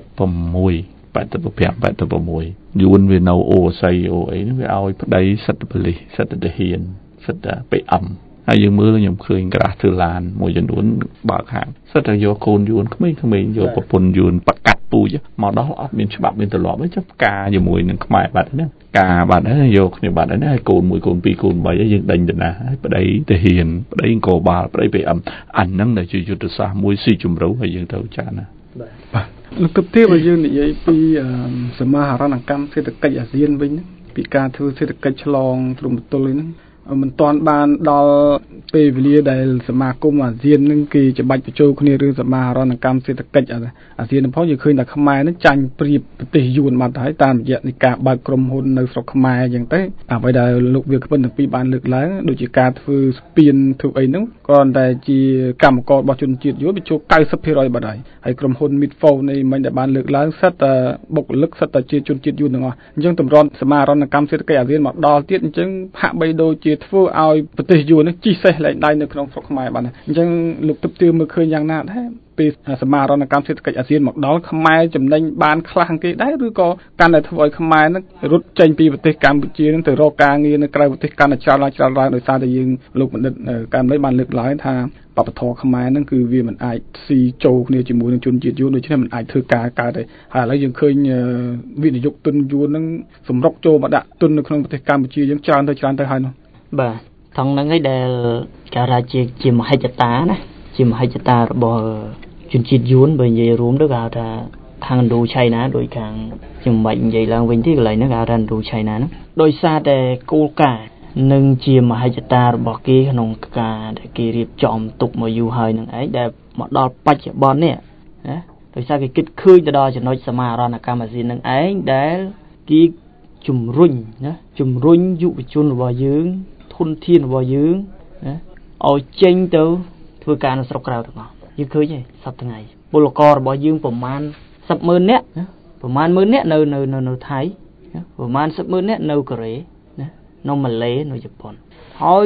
85 86យួនវានៅអូស័យអូអីហ្នឹងវាឲ្យប្តីសិទ្ធិប៉ូលីសសិទ្ធិទាហានសិទ្ធិ PM ហើយយើងមើលខ្ញុំឃើញក្រាស់ធ្វើឡានមួយចំនួនបើកហាងសិទ្ធិតែយកកូនយួនក្មេងៗយកប្រពន្ធយួនប្រកាត់ពូជមកដល់អត់មានច្បាប់មានទម្លាប់ទេចុះការជាមួយនឹងខ្មែរបាត់ហ្នឹងការបាត់ហើយយកគ្នាបាត់ហើយណាហើយកូន1កូន2កូន3ហើយយើងដេញទៅណាហើយប្តីទាហានប្តីអង្គបាលប្តី PM អាហ្នឹងដែលជាយុទ្ធសាស្ត្រមួយស៊ីជម្រៅហើយយើងត្រូវចារណាបាទលោកទិបទាបើយើងនិយាយពីសមាហរណកម្មសេដ្ឋកិច្ចអាស៊ានវិញពីការធ្វើសេដ្ឋកិច្ចឆ្លងទ្រង់ទ្រង់ហ្នឹងមិនទាន់បានដល់ពេលវេលាដែលសមាគមអាស៊ាននឹងគេច្បាច់បញ្ចូលគ្នារឿងសមាហរណកម្មសេដ្ឋកិច្ចអាស៊ានផងយើងឃើញថាខ្មែរនឹងចាញ់ប្រៀបប្រទេសយួនបាត់ហើយតាមរយៈនៃការបើកក្រុមហ៊ុននៅស្រុកខ្មែរអញ្ចឹងទៅអ្វីដែលលោកវាគ្មិនទាំងពីរបានលើកឡើងដូចជាការធ្វើស្ពានធ្វើអីហ្នឹងគ្រាន់តែជាកម្មកររបស់ជនជាតិយួនបញ្ចូល 90% បាត់ហើយក្រុមហ៊ុន Midphone នេះមិនដែលបានលើកឡើងសិតតែបុគ្គលិកសិតតែជាជនជាតិយួនទាំងអស់អញ្ចឹងតម្រាំសមាហរណកម្មសេដ្ឋកិច្ចអាស៊ានមកដល់ទៀតអញ្ចឹងហាក់បីដូចជាធ្វើឲ្យប្រទេសយួននេះជីសេះលែងដៃនៅក្នុងស្រុកខ្មែរបានអញ្ចឹងលោកទិបទាមើលឃើញយ៉ាងណាដែរពេលសមាហរណកម្មសេដ្ឋកិច្ចអាស៊ានមកដល់ខ្មែរចំណេញបានខ្លះគេដែរឬក៏កាន់តែធ្វើឲ្យខ្មែរនឹងរត់ចេញពីប្រទេសកម្ពុជានឹងទៅរកការងារនៅក្រៅប្រទេសកាន់តែច្រើនឡើងដោយសារតែយើងលោកបណ្ឌិតកាលនេះបានលើកឡើងថាបព្វធម៌ខ្មែរនឹងគឺវាមិនអាចស៊ីចូលគ្នាជាមួយនឹងជនជាតិយួនដូច្នេះមិនអាចធ្វើការកើតទេហើយឥឡូវយើងឃើញវិនិយោគទុនយួននឹងសម្រុកចូលមកដាក់ទុននៅក្នុងប្រទេសកម្ពុជាយើងច្រើនទៅហើយនោះបាទថងហ្នឹងឯងដែលការរាជាមហិច្ឆតាណាជាមហិច្ឆតារបស់ជនជាតិយួនបើនិយាយរួមទៅគេហៅថាខាងឥណ្ឌូឆៃណាដោយខាងខ្ញុំមិននិយាយឡើងវិញទេកន្លែងហ្នឹងគេហៅថាឥណ្ឌូឆៃណាហ្នឹងដោយសារតែគោលការណ៍និងជាមហិច្ឆតារបស់គេក្នុងការដែលគេរៀបចំទុកមកយូរហើយនឹងឯងដែលមកដល់បច្ចុប្បន្ននេះណាដោយសារគេគិតឃើញទៅដល់ចំណុចសមាហរណកម្មអាស៊ាននឹងឯងដែលគេជំរុញយុវជនរបស់យើងធនធានរបស់យើងណាឲ្យចេញទៅធ្វើការនៅស្រុកក្រៅទាំងអស់យើងឃើញហើយសប្តាហ៍ថ្ងៃពលកររបស់យើងប្រមាណ 100000 នាក់ណាប្រមាណ 10000 នាក់នៅថៃប្រមាណ 100000 នាក់នៅកូរ៉េណានៅម៉ាឡេនៅជប៉ុនហើយ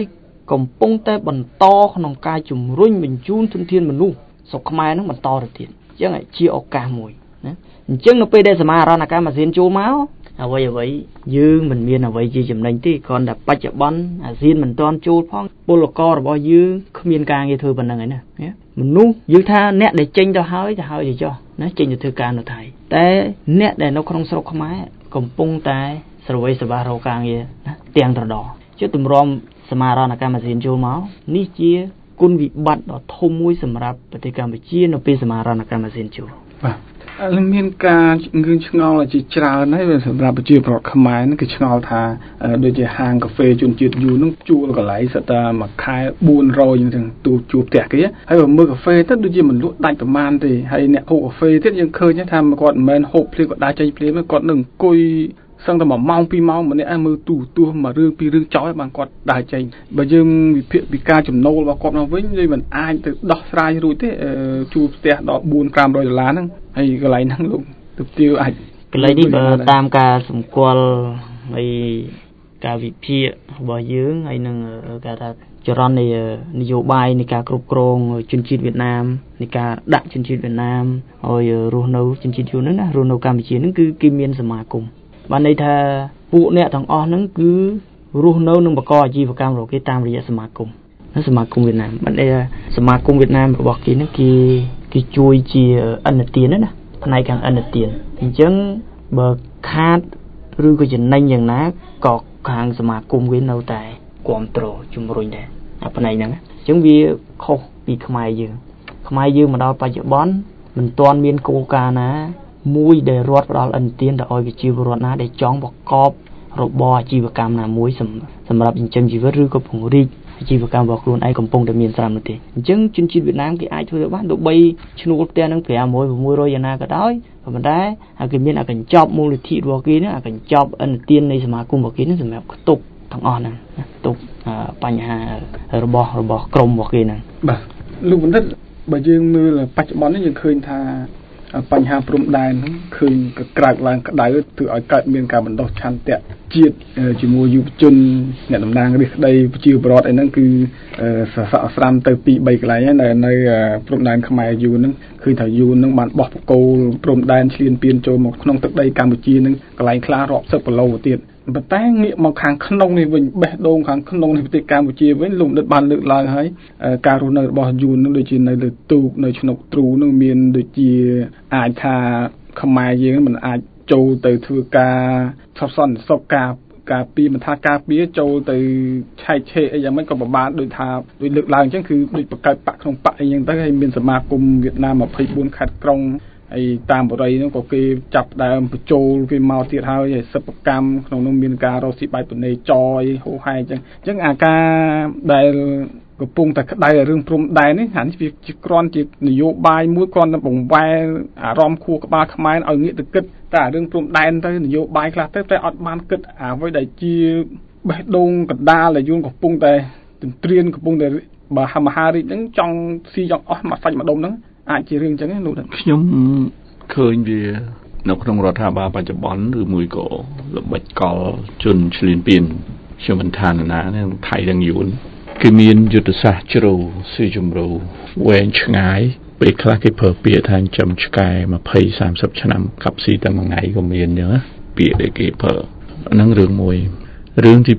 កំពុងតែបន្តក្នុងការជំរុញបញ្ជូនទុនធានមនុស្សស្រុកខ្មែរហ្នឹងបន្តទៅទៀតអញ្ចឹងជាឱកាសមួយណាអញ្ចឹងនៅពេលដែលសមាហរណកម្មអាស៊ានចូលមកអ្វីយើងមិនមានអ្វីជាចំណេញទេគ្រាន់តែបច្ចុប្បន្នអាស៊ានមិនទាន់ចូលផងពលកររបស់យើងគ្មានការងារធ្វើប៉ុណ្ណឹងឯណាមនុស្សយើងថាអ្នកដែលចេញទៅហើយទៅចុះណាចេញទៅធ្វើការនៅថៃតែអ្នកដែលនៅក្នុងស្រុកខ្មែរកំពុងតែស្រវៃសបារកការងារណាទាំងត្រដរជាទម្រាំសមាហរណកម្មអាស៊ានចូលមកនេះជាគុណវិបត្តិដ៏ធំមួយសម្រាប់ប្រទេសកម្ពុជានៅពេលសមាហរណកម្មអាស៊ានចូលបាទមានការងឿងឆ្ងល់ជាច្រើនហើយសម្រាប់ប្រជាពលរដ្ឋខ្មែរហ្នឹងគឺឆ្ងល់ថាដូចជាហាងកាហ្វេជនជាតិយូរហ្នឹងជួលកន្លែងសិតតែមួយខែ400អញ្ចឹងទូជួបផ្ទះគេហើយបើមើលកាហ្វេទៅដូចជាមិនលក់ដាច់ប្រមាណទេហើយអ្នកហូបកាហ្វេទៀតយើងឃើញថាគាត់មិនមែនហូបភ្លាមគាត់ដើរចេញភ្លាមគាត់នឹងអង្គុយសឹងតែ1ម៉ោង2ម៉ោងម្នាក់មើលទូរទស្សន៍មួយរឿងពីររឿងចោលបានគាត់ដើរចេញបើយើងវិភាគពីការចំណូលរបស់គាត់មកវិញយើងមិនអាចទៅដោះស្រាយរួចទេជួលផ្ទះដល់400-500ដុល្លារហ្នឹងហើយកន្លែងហ្នឹងលោកទៅទាវអាចកន្លែងនេះបើតាមការសម្គាល់ហើយការវិភាគរបស់យើងហើយនឹងគេថាចរន្តនៃនយោបាយនៃការគ្រប់គ្រងជនជាតិវៀតណាមនៃការដាក់ជនជាតិវៀតណាមឲ្យរស់នៅជនជាតិយួនហ្នឹងណារស់នៅកម្ពុជាហ្នឹងគឺគេមានសមាគមបានន័យថាពួកអ្នកទាំងអស់ហ្នឹងគឺរស់នៅនឹងបកអាជីវកម្មរបស់គេតាមរយៈសមាគមសមាគមវៀតណាមបានន័យថាសមាគមវៀតណាមរបស់គេហ្នឹងគេជួយជាអន្តទានណាផ្នែកខាងអន្តទានអញ្ចឹងបើខាតឬក៏ចំណេញយ៉ាងណាក៏ខាងសមាគមវានៅតែគ្រប់គ្រងជំរុញដែរអាផ្នែកហ្នឹងអញ្ចឹងវាខុសពីខ្មែរយើងមកដល់បច្ចុប្បន្នមិនទាន់មានគោលការណ៍ណាមួយដែលរដ្ឋផ្ដល់អន្តទានទៅឲ្យវិជាពលរដ្ឋណាដែលចង់ប្រកបរបរអាជីវកម្មណាមួយសម្រាប់ចិញ្ចឹមជីវិតឬក៏ពង្រីកអាជីវកម្មរបស់ខ្លួនឯងកំពុងតែមានស្រាប់នោះទេអញ្ចឹងជនជាតិវៀតណាមគេអាចធ្វើបានទោះបីឈ្នួលផ្ទះនឹង500 600យ៉ាងណាក៏ដោយប៉ុន្តែហើយគេមានអាកញ្ចប់មូលនិធិរបស់គេហ្នឹងអាកញ្ចប់អន្តទាននៃសមាគមរបស់គេហ្នឹងសម្រាប់ខ្ទប់ទាំងអស់ហ្នឹងខ្ទប់បញ្ហារបស់ក្រុមរបស់គេហ្នឹងបាទលោកបណ្ឌិតបើយើងមើលបច្ចុប្បន្ននេះយើងឃើញថាបញ្ហាព្រំដែនឃើញក្រើកឡើងក្តៅធ្វើឲ្យកើតមានការបណ្ដោះឆន្ទៈជាតិជាមួយយុវជនអ្នកតំណាងរាស្ត្រក្តីប្រជាពលរដ្ឋអីហ្នឹងគឺសសកស្រាំទៅ 2-3 កន្លែងហើយនៅព្រំដែនខ្មែរយួនហ្នឹងឃើញថាយួនហ្នឹងបានបោះបកគោលព្រំដែនឈ្លានពានចូលមកក្នុងទឹកដីកម្ពុជាហ្នឹងកន្លែងខ្លះរាប់សិបគីឡូទៀតប៉ុន្តែងាកមកខាងក្នុងនេះវិញបេះដូងខាងក្នុងនៃប្រទេសកម្ពុជាវិញលោកដិតបានលើកឡើងហើយការរស់នៅរបស់យួននឹងដូចជានៅលើទូកនៅឆ្នុកទ្រូនឹងមានដូចជាអាចថាខ្មែរយើងមិនអាចចូលទៅធ្វើការថតសន្តិសុខការពីមិនថាការពីចូលទៅឆែកឆេរអីយ៉ាងម៉េចក៏ពិបាកដូចថាដូចលើកឡើងអញ្ចឹងគឺដូចបង្កើតបកក្នុងបកអីយ៉ាងទៅហើយមានសមាគមវៀតណាម24ខេត្តក្រុងហើយតាមបរិយានោះក៏គេចាប់ដើមបញ្ចូលគេមកទៀតហើយសិប្បកម្មក្នុងនោះមានការរកស៊ីបែបពនេចយហូហែអញ្ចឹងអាការដែលកំពុងតែក្តៅរឿងព្រំដែននេះអានេះវាជាគ្រាន់ជានយោបាយមួយគ្រាន់តែបង្វែរអារម្មណ៍ខួរក្បាលខ្មែរឲ្យងាកទៅគិតតែរឿងព្រំដែនទៅនយោបាយខ្លះទៅតែអត់បានគិតអ្វីដែលជាបេះដូងកណ្ដាលដែលយួនកំពុងតែទន្ទ្រានកំពុងតែបើមហារាជហ្នឹងចង់ស៊ីចង់អស់មកសាច់ម្ដុំហ្នឹងអាចជារឿងអញ្ចឹងណាលោកខ្ញុំឃើញវានៅក្នុងរដ្ឋាភិបាលបច្ចុប្បន្នឬមួយក៏ល្បិចកលជនឈ្លានពានខ្ញុំមិនថាណាហ្នឹងថៃទាំងយួនគេមានយុទ្ធសាស្ត្រជ្រៅស៊ីជម្រៅវែងឆ្ងាយពេលខ្លះគេប្រើពាក្យថាចំឆ្កែ20-30 ឆ្នាំកាប់ស៊ីតែមួយថ្ងៃក៏មានអញ្ចឹងណាពាក្យដែលគេប្រើហ្នឹងរឿងមួយរឿងទី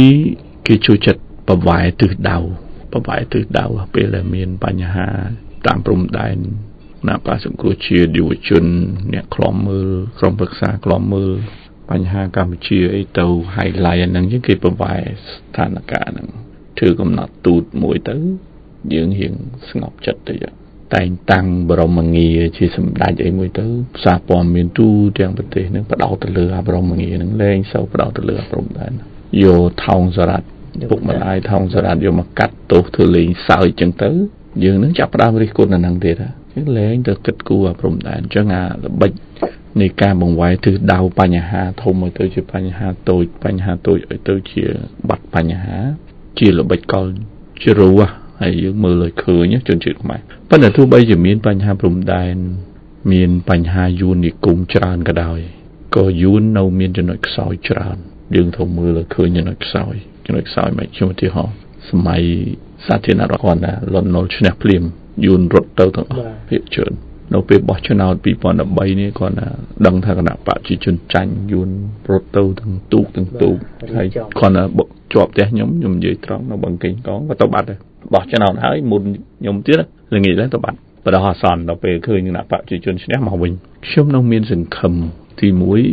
2គេជួយចិត្តប្រវាយទិសដៅពេលដែលមានបញ្ហាតាមព្រំដែនណាប៉ាសង្គ្រោះជាតិយុវជនអ្នកខ្លំមើលក្រុមប្រឹក្សាខ្លំមើលបញ្ហាកម្ពុជាអីទៅ highlight ហ្នឹងជាងគេប្រវាយស្ថានភាពហ្នឹងធ្វើកំណត់ទូតមួយទៅយើងរៀងស្ងប់ចិត្តទៅតែងតាំងបរមងារជាសម្ដេចអីមួយទៅសារព័ត៌មានទូទាំងប្រទេសហ្នឹងបដោតទៅលើអាបរមងារហ្នឹងលែងសូវបដោតទៅលើអាព្រំដែនយកថោងសារ៉ាត់ពុកម្ដាយថោងសារ៉ាត់យកមកកាត់ទោសធ្វើលេងសើចចឹងទៅយើងនឹងចាប់ផ្ដើមរិះគន់អាហ្នឹងទៀតចឹងលែងទៅគិតគូរអាព្រំដែនចឹងអាល្បិចនៃការបង្វែរទិសដៅបញ្ហាធំឲ្យទៅជាបញ្ហាតូចឲ្យទៅជាបាត់បញ្ហាជាល្បិចកលជ្រៅហើយយើងមើលឲ្យឃើញជនជាតិខ្មែរប៉ុន្តែទោះបីជាមានបញ្ហាព្រំដែនមានបញ្ហាយួននិគមច្រើនក៏ដោយក៏យួននៅមានចំណុចខ្សោយច្រើនយើងត្រូវមើលឲ្យឃើញចំណុចខ្សោយមិនខ្ញុំឧទាហរណ៍សម័យសាធារណរដ្ឋគាត់ណាលន់នល់ឈ្នះភ្លាមយួនរត់ទៅទាំងអស់ភាគច្រើននៅពេលបោះឆ្នោត2013នេះគាត់ណាដឹងថាគណៈបកប្រជាជនចាញ់យួនរត់ទៅទាំងទូកហើយគាត់ណាជាប់ផ្ទះខ្ញុំនិយាយត្រង់នៅបឹងកេងកងក៏ទៅបាត់ដែរបោះឆ្នោតហើយមុនខ្ញុំទៀតល្ងាចឡើងទៅបាត់បដិអាសន្នដល់ពេលឃើញគណៈបកប្រជាជនឈ្នះមកវិញខ្ញុំនៅមានសង្ឃឹមទី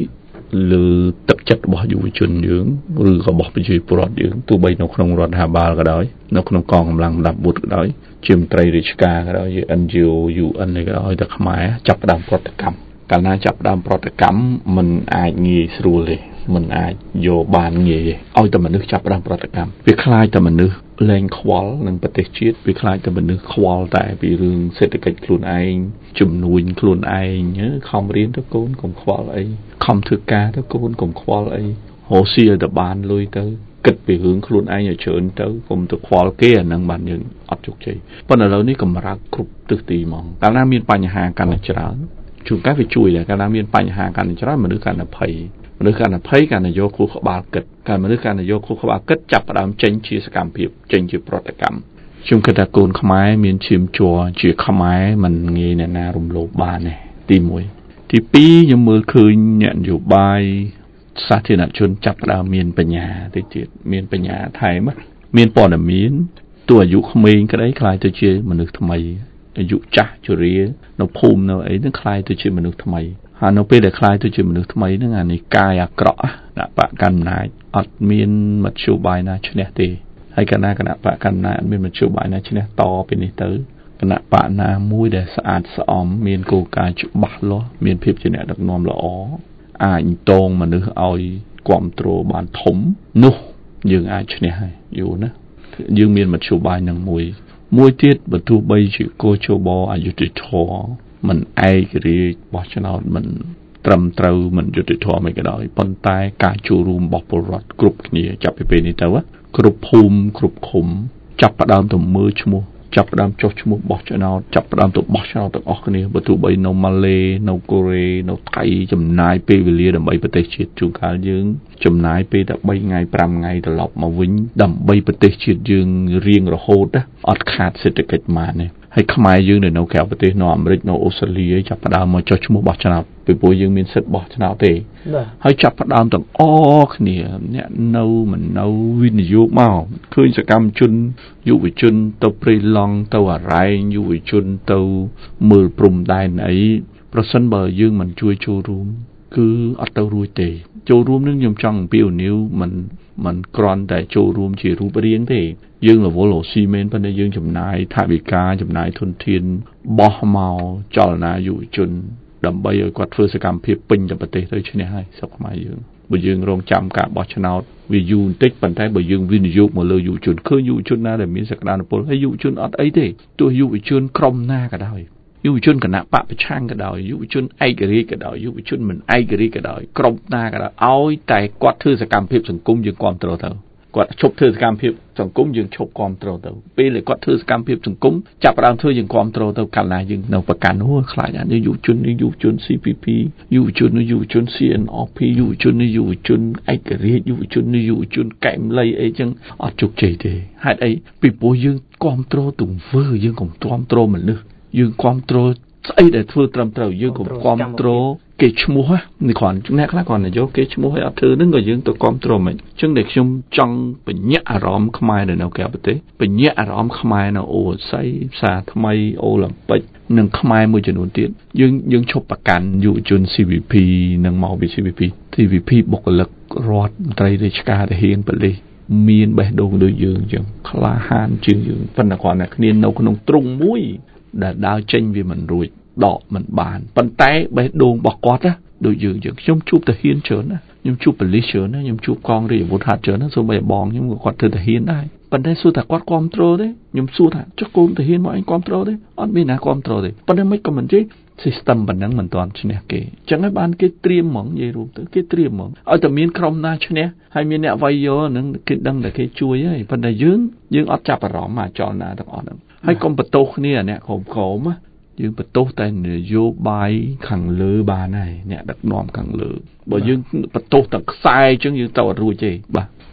1លើទឹកចិត្តរបស់យុវជនយើងឬក៏របស់ប្រជាពលរដ្ឋយើងទោះបីនៅក្នុងរដ្ឋាភិបាលក៏ដោយនៅក្នុងកងកម្លាំងសម្ដាប់អាវុធក៏ដោយជាមន្ត្រីរាជការក៏ដោយ NGO UN ក៏ដោយតែខ្មែរចាប់ផ្ដើមប្រតិកម្មកាលណាចាប់ផ្ដើមប្រតិកម្មមិនអាចងាយស្រួលទេមិនអាចយកបានងាយទេឲ្យតែមនុស្សចាប់ផ្ដើមប្រតិកម្មវាខ្លាចតែមនុស្សលែងខ្វល់នឹងប្រទេសជាតិវាខ្លាចតែមនុស្សខ្វល់តែពីរឿងសេដ្ឋកិច្ចខ្លួនឯងជំនួញខ្លួនឯងខំរៀនទៅកូនកុំខ្វល់អីខំធ្វើការទៅកូនកុំខ្វល់អីរកស៊ីឲ្យតែបានលុយទៅគិតពីរឿងខ្លួនឯងឲ្យច្រើនទៅកុំទៅខ្វល់គេអាហ្នឹងបានយើងអត់ជោគជ័យប៉ុន្តែឥឡូវនេះកម្រើកគ្រប់ទិសទីហ្មងកាលណាមានបញ្ហាកាន់តែច្រើនជួនកាលវាជួយដែរកាលណាមានបញ្ហាកាន់តែច្រើនមនុស្សកាន់តែភ័យមនុស្សកាន់តែភ័យកាន់តែយកខួរក្បាលគិតកាលមនុស្សកាន់តែយកខួរក្បាលគិតចាប់ផ្ដើមចេញជាសកម្មភាពចេញជាប្រតិកម្មខ្ញុំគិតថាកូនខ្មែរមានឈាមជ័រជាខ្មែរមិនងាយអ្នកណារំលោភបានទេទី1ទី2ខ្ញុំមើលឃើញអ្នកនយោបាយសាធារណជនចាប់ផ្ដើមមានបញ្ញាទៀតមានបញ្ញាថែមមានព័ត៌មានទោះអាយុក្មេងក្តីខ្លាយទៅជាមនុស្សថ្មីអាយុចាស់ជរានៅភូមិនៅអីហ្នឹងខ្លាយទៅជាមនុស្សថ្មីហើយនៅពេលដែលខ្លាយទៅជាមនុស្សថ្មីហ្នឹងអានេះកាយអាក្រក់ដាក់បកកណ្ដាលអត់មានមធ្យោបាយណាឈ្នះទេហើយគណៈបកកណ្ដាលអត់មានមធ្យោបាយណាឈ្នះតពីនេះទៅគណៈបកណាមួយដែលស្អាតស្អំមានគោលការណ៍ច្បាស់លាស់មានភាពជាអ្នកដឹកនាំល្អអាចតងមនុស្សឲ្យគ្រប់គ្រងបានធំនោះយើងអាចឈ្នះហើយយល់ណាយើងមានមធ្យោបាយនឹងមួយទៀតបើទោះបីជាកោជបអយុធធម៌មិនឯករាជ្យបោះឆ្នោតមិនត្រឹមត្រូវមិនយុត្តិធម៌មិនក៏ដោយប៉ុន្តែការចូលរួមរបស់ពលរដ្ឋគ្រប់គ្នាចាប់ពីពេលនេះទៅគ្រប់ភូមិគ្រប់ឃុំចាប់ផ្ដើមទៅមើលឈ្មោះចាប់ផ្ដើមចុះឈ្មោះបោះឆ្នោតចាប់ផ្ដើមទៅបោះឆ្នោតទាំងអស់គ្នាបើទោះបីនៅម៉ាឡេនៅកូរ៉េនៅថៃចំណាយពេលវេលាដើម្បីប្រទេសជាតិជួនកាលយើងចំណាយពេលតែ3ថ្ងៃ5ថ្ងៃត្រឡប់មកវិញដើម្បីប្រទេសជាតិយើងរៀងរហូតអត់ខាតសេដ្ឋកិច្ចម៉ានទេហើយខ្មែរយើងនៅក្រៅប្រទេសនៅអាមេរិកនៅអូស្ត្រាលីចាប់ផ្ដើមមកចុះឈ្មោះបោះឆ្នោតពីព្រោះយើងមានសិទ្ធិបោះឆ្នោតទេហើយចាប់ផ្ដើមទាំងអស់គ្នាអ្នកនៅមិននៅវិនិយោគមកឃើញសកម្មជនយុវជនទៅព្រៃឡង់ទៅអរ៉ែងយុវជនទៅមើលព្រំដែនអីប្រសិនបើយើងមិនជួយចូលរួមគឺអត់ទៅរួចទេចូលរួមនឹងខ្ញុំចង់អំពាវនាវមិនគ្រាន់តែចូលរួមជារូបរាងទេយើងរវល់រកស៊ីមែនប៉ុន្តែយើងចំណាយថវិកាចំណាយធនធានបោះមកចលនាយុវជនដើម្បីឲ្យគាត់ធ្វើសកម្មភាពពេញទៅប្រទេសទៅឈ្នះហើយស្រុកខ្មែរយើងបើយើងរងចាំការបោះឆ្នោតវាយូរបន្តិចប៉ុន្តែបើយើងវិនិយោគមកលើយុវជនឃើញយុវជនណាដែលមានសក្តានុពលហើយយុវជនអត់អីទេទោះយុវជនក្រុមណាក៏ដោយយុវជនគណៈបកប្រឆាំងក៏ដោយយុវជនឯករាជ្យក៏ដោយយុវជនមិនឯករាជ្យក៏ដោយក្រុមណាក៏ដោយឲ្យតែគាត់ធ្វើសកម្មភាពសង្គមយើងគ្រប់គ្រងទៅគាត់ឈប់ធ្វើសកម្មភាពសង្គមយើងឈប់គ្រប់គ្រងទៅពេលដែលគាត់ធ្វើសកម្មភាពសង្គមចាប់ផ្ដើមធ្វើយើងគ្រប់គ្រងទៅកាលណាយើងនៅប្រកាន់នោះខ្លាចអាយុវជន CPP យុវជន CNRP យុវជនឯករាជ្យយុវជនកែមលៃអីចឹងអត់ជោគជ័យទេហេតុអីពីព្រោះយើងគ្រប់គ្រងទង្វើយើងកុំគ្រប់គ្រងមនុស្សយើងគ្រប់គ្រងស្អីដែលធ្វើត្រឹមត្រូវយើងកុំគ្រប់គ្រងគេឈ្មោះនេះគ្រាន់អ្នកខ្លះគ្រាន់តែយកគេឈ្មោះឲ្យអត់ធ្វើនឹងក៏យើងទៅគ្រប់គ្រងមិនអញ្ចឹងដែលខ្ញុំចង់បញ្ញត្តិអារម្មណ៍ខ្មែរនៅក្រៅប្រទេសបញ្ញត្តិអារម្មណ៍ខ្មែរនៅអូស័យផ្សារថ្មីអូឡ িম্প ិកនិងខ្មែរមួយចំនួនទៀតយើងឈប់ប្រកាន់យុវជន CVP និងមកពី CVP បុគ្គលិករដ្ឋមន្ត្រីរាជការទាហានប៉ូលីសមានបេះដូងដូចយើងអញ្ចឹងក្លាហានជាងយើងប៉ុន្តែគ្រាន់តែគ្នានៅក្នុងទ្រុងមួយដែលដើរចេញវាមិនរួចដកមិនបានប៉ុន្តែបេះដូងរបស់គាត់ដូចយើងខ្ញុំជួបទាហានច្រើនណាខ្ញុំជួបប៉ូលីសច្រើនណាខ្ញុំជួបកងរាជអាវុធហត្ថច្រើនណាសូម្បីបងខ្ញុំក៏គាត់ធ្វើទាហានដែរប៉ុន្តែសួរថាគាត់គ្រប់គ្រងទេខ្ញុំសួរថាចុះកូនទាហានមកឯងគ្រប់គ្រងទេអត់មានណាគ្រប់គ្រងទេប៉ុន្តែមិនក៏មិនទេ system ប៉ុណ្ណឹងមិនទាន់ឈ្នះគេអញ្ចឹងហើយបានគេត្រៀមហ្មងនិយាយរួមទៅគេត្រៀមហ្មងឲ្យតែមានក្រុមណាឈ្នះហើយមានអ្នកវាយយកហ្នឹងគេដឹងតែគេជួយហើយប៉ុន្តែយើងអត់ចាប់អារម្មណ៍អាចលណាទាំងអស់ហ្នឹងហើយកុំបន្ទោសគ្នាអ្នកក្រមយើងបន្ទោសតែនយោបាយខាងលើបានហើយអ្នកដឹកនាំខាងលើបើយើងបន្ទោសទាំងខ្សែអញ្ចឹងយើងទៅអត់រួចទេបាទ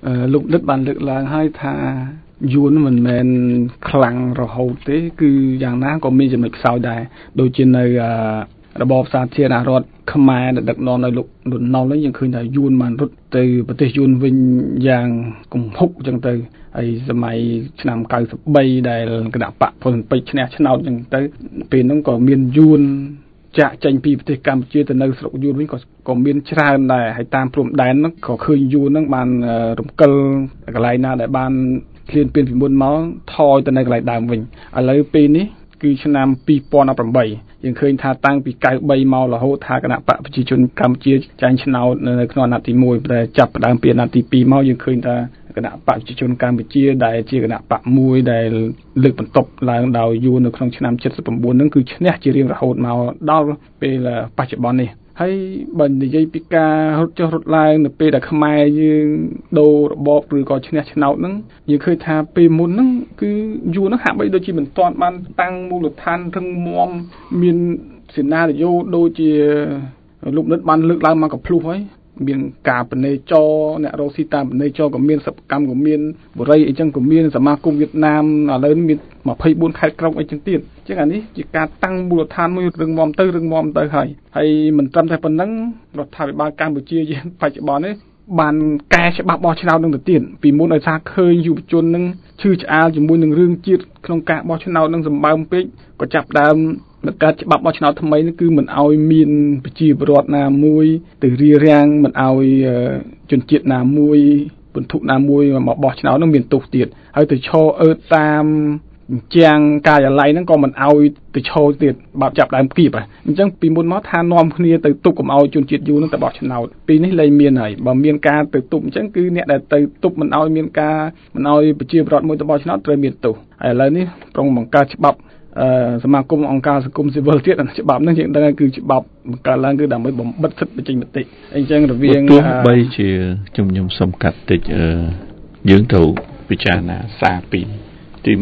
លោកដិតបានលើកឡើងហើយថាយួនមិនមែនខ្លាំងរហូតទេគឺយ៉ាងណាក៏មានចំណុចខ្សោយដែរដូចជានៅរបបសាធារណរដ្ឋខ្មែរដែលដឹកនាំដោយលោកលន់ណុលយើងឃើញថាយួនបានរត់ទៅប្រទេសយួនវិញយ៉ាងគំហុកអញ្ចឹងទៅហើយសម័យឆ្នាំ93ដែលគណៈបកហ៊ុនពេជ្រឈ្នះឆ្នោតអញ្ចឹងទៅពេលហ្នឹងក៏មានយួនចាក់ចេញពីប្រទេសកម្ពុជាទៅនៅស្រុកយួនវិញក៏មានច្រើនដែរហើយតាមព្រំដែនហ្នឹងក៏ឃើញយួនហ្នឹងបានរំកិលកន្លែងណាដែលបានឃ្លានពៀនពីមុនមកថយទៅនៅកន្លែងដើមវិញឥឡូវពេលនេះគឺឆ្នាំ2018យើងឃើញថាតាំងពី93មករហូតថាគណៈបកប្រជាជនកម្ពុជាចាញ់ឆ្នោតនៅក្នុងអាណត្តិទី1តែចាប់ផ្ដើមពីអាណត្តិទី2មកយើងឃើញថាគណៈបកប្រជាជនកម្ពុជាដែលជាគណៈបកមួយដែលលើកបន្ទប់ឡើងដោយយួននៅក្នុងឆ្នាំ79ហ្នឹងគឺឈ្នះជារៀងរហូតមកដល់ពេលបច្ចុប្បន្ននេះហើយបើនិយាយពីការរត់ចុះរត់ឡើងនៅពេលដែលខ្មែរយើងដូររបបឬក៏ឈ្នះឆ្នោតហ្នឹងយើងឃើញថាពេលមុនហ្នឹងគឺយួនហ្នឹងហាក់បីដូចជាមិនទាន់បានតាំងមូលដ្ឋានរឹងមាំមានសេណារីយ៉ូដូចជាលោកនិតបានលើកឡើងមកកំភ្លុះហើយមានការបណេចរអ្នករកស៊ីតាមបណេចរក៏មានសិប្បកម្មក៏មានបរិយអីចឹងក៏មានសមាគមវៀតណាមឥឡូវនេះមាន24ខេត្តក្រុងអីចឹងទៀតអញ្ចឹងអានេះជាការតាំងមូលដ្ឋានមួយរឹងមាំទៅហើយមិនត្រឹមតែប៉ុណ្ណឹងរដ្ឋាភិបាលកម្ពុជាយើងបច្ចុប្បន្ននេះបានកែច្បាប់បោះឆ្នោតនឹងទៅទៀតពីមុនឲ្យថាឃើញយុវជននឹងឈឺឆ្អាលជាមួយនឹងរឿងជាតិក្នុងការបោះឆ្នោតនឹងសម្បើមពេកក៏ចាប់ដើមបង្កើតច្បាប់បោះឆ្នោតថ្មីនេះគឺមិនឲ្យមានប្រជាពលរដ្ឋណាមួយទៅរារាំងមិនឲ្យជនជាតិណាមួយពន្ធុណាមួយមកបោះឆ្នោតនឹងមានទោសទៀតហើយទៅឈរអឺតាមជាងការិយាល័យហ្នឹងក៏មិនឲ្យទៅឈរទៀតបាប់ចាប់ដើមគៀបអញ្ចឹងពីមុនមកថានាំគ្នាទៅទប់កុំឲ្យជនជាតិយួនហ្នឹងទៅបោះឆ្នោតពីនេះលែងមានហើយបើមានការទៅទប់អញ្ចឹងគឺអ្នកដែលទៅទប់មិនឲ្យមានការមិនឲ្យប្រជាពលរដ្ឋមួយទៅបោះឆ្នោតត្រូវមានទោសហើយឥឡូវនេះប្រងបង្កើតច្បាប់សមាគមអង្គការសង្គមស៊ីវិលទៀតច្បាប់ហ្នឹងយើងដឹងគឺច្បាប់បង្កើតឡើងគឺដើម្បីបំបិទសិទ្ធិបញ្ចេញមតិអញ្ចឹងរវាងទោះបីជាខ្ញុំសំកាត់តិចយើងទៅពិចារណាសារពីរទី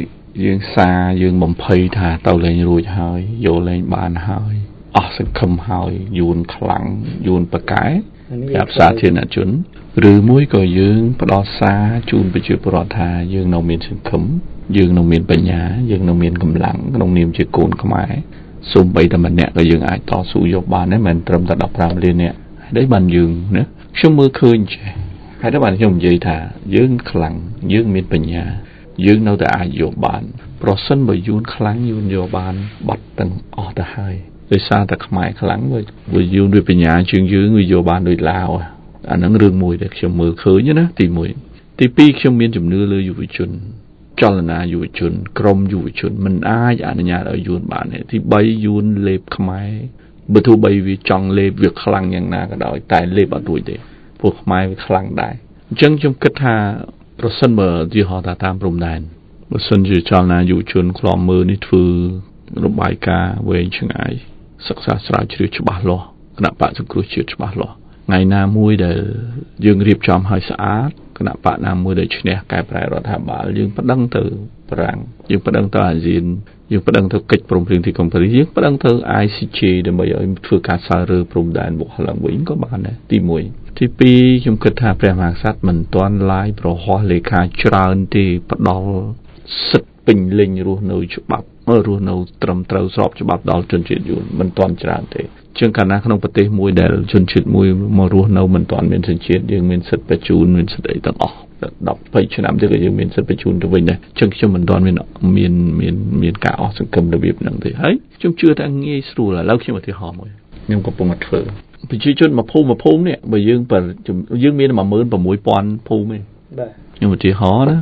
1យើងសារយើងបំភ័យថាទៅលេងរួចហើយយកលេងបានហើយអស់សង្ឃឹមហើយយួនខ្លាំងយួនប្រកែប្រាប់សាធារណជនឬមួយក៏យើងផ្ដោតសារជូនប្រជាពលរដ្ឋថាយើងនៅមានសង្ឃឹមយើងនៅមានបញ្ញាយើងនៅមានកម្លាំងក្នុងនាមជាកូនខ្មែរសូម្បីតែម្នាក់ក៏យើងអាចតស៊ូយកបានដែរមិនត្រឹមតែ15លាននាក់ហើយបានយើងណាខ្ញុំមើលឃើញចេះហើយដល់បានខ្ញុំនិយាយថាយើងខ្លាំងយើងមានបញ្ញាយើងនៅតែអាចយកបានប្រសិនបើយួនខ្លាំងយួនយកបានបាត់ទាំងអស់ទៅហើយដោយសារតែខ្មែរខ្លាំងវាយួនវាបញ្ញាជាងយើងវាយកបានដូចឡាវអាហ្នឹងរឿងមួយដែលខ្ញុំមើលឃើញណាទី1ទី2ខ្ញុំមានជំនឿលើយុវជនចលនាយុវជនក្រមយុវជនមិនអាចអនុញ្ញាតឲ្យយួនបានទេទី3យួនលេបខ្មែរបើទោះបីវាចង់លេបវាខ្លាំងយ៉ាងណាក៏ដោយតែលេបអត់រួចទេពួកខ្មែរវាខ្លាំងដែរអញ្ចឹងខ្ញុំគិតថាប្រសិនបើជាហោថាតាមព្រំដែនបើសិនជាចលនាយុវជនខ្លំមើលនេះធ្វើរបាយការណ៍វែងឆ្ងាយសិក្សាស្រាវជ្រាវច្បាស់លាស់គណៈបកសង្គ្រោះជាតិច្បាស់លាស់ថ្ងៃណាមួយដែលយើងរៀបចំឲ្យស្អាតគណៈបកណាមួយដែលឈ្នះកែប្រែរដ្ឋាភិបាលយើងប្តឹងទៅប្រាំងយើងប្តឹងទៅអាស៊ានយើងប្តឹងទៅកិច្ចព្រមព្រៀងទីក្រុងប៉ារីសយើងប្តឹងទៅ ICJ ដើម្បីឲ្យធ្វើការសាលរើព្រំដែនបុគ្គលឡើងវិញក៏បានដែរទី1ទី2ខ្ញុំគិតថាព្រះមហាក្សត្រមិនទាន់ឡាយប្រហោះលេខាច្រើនទេផ្ដល់សិទ្ធិពេញលេញរស់នៅច្បាប់រស់នៅត្រឹមត្រូវស្របច្បាប់ដល់ជនជាតិយួនមិនទាន់ច្រើនទេជាងកាលណាក្នុងប្រទេសមួយដែលជនជាតិមួយមករស់នៅមិនទាន់មានសញ្ជាតិយើងមានសិទ្ធិបញ្ជូនមានសិទ្ធិអីទាំងអស់10-20ឆ្នាំទៀតក៏យើងមានសិទ្ធិបញ្ជូនទៅវិញដែរចឹងខ្ញុំមិនទាន់មានការអស់សង្ឃឹមរបៀបហ្នឹងទេហើយខ្ញុំជឿថាងាយស្រួលឥឡូវខ្ញុំឧទាហរណ៍មួយខ្ញុំកំពុងតែធ្វើប្រជាជនមួយភូមិនេះបើយើងមាន 16,000 ភូមិទេបាទខ្ញុំឧទាហរណ៍ណា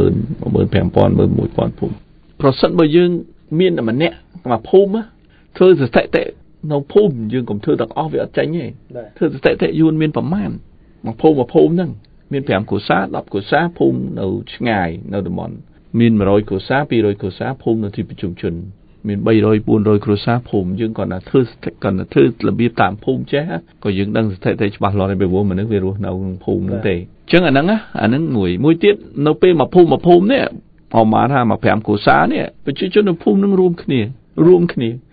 15,000 16,000 ភូមិប្រសិនបើយើងមានតែម្នាក់មួយភូមិធ្វើស្ថិតិនៅភូមិយើងកុំធ្វើទាំងអស់វាអត់ចាញ់ទេធ្វើស្ថិតិយួនមានប្រមាណមួយភូមិហ្នឹងមាន5គ្រួសារ10គ្រួសារភូមិនៅឆ្ងាយនៅតំបន់មាន100គ្រួសារ200គ្រួសារភូមិនៅទីប្រជុំជនមាន300 400គ្រួសារភូមិយើងគាត់ថាធ្វើរបៀបតាមភូមិចេះក៏យើងដឹងស្ថិតិច្បាស់លាស់ហើយព្រោះមនុស្សវារស់នៅក្នុងភូមិហ្នឹងទេអញ្ចឹងអាហ្នឹងមួយទៀតនៅពេលមកភូមិនេះអមថាមក5គ្រួសារនេះប្រជាជននៅភូមិហ្នឹងរួមគ្នា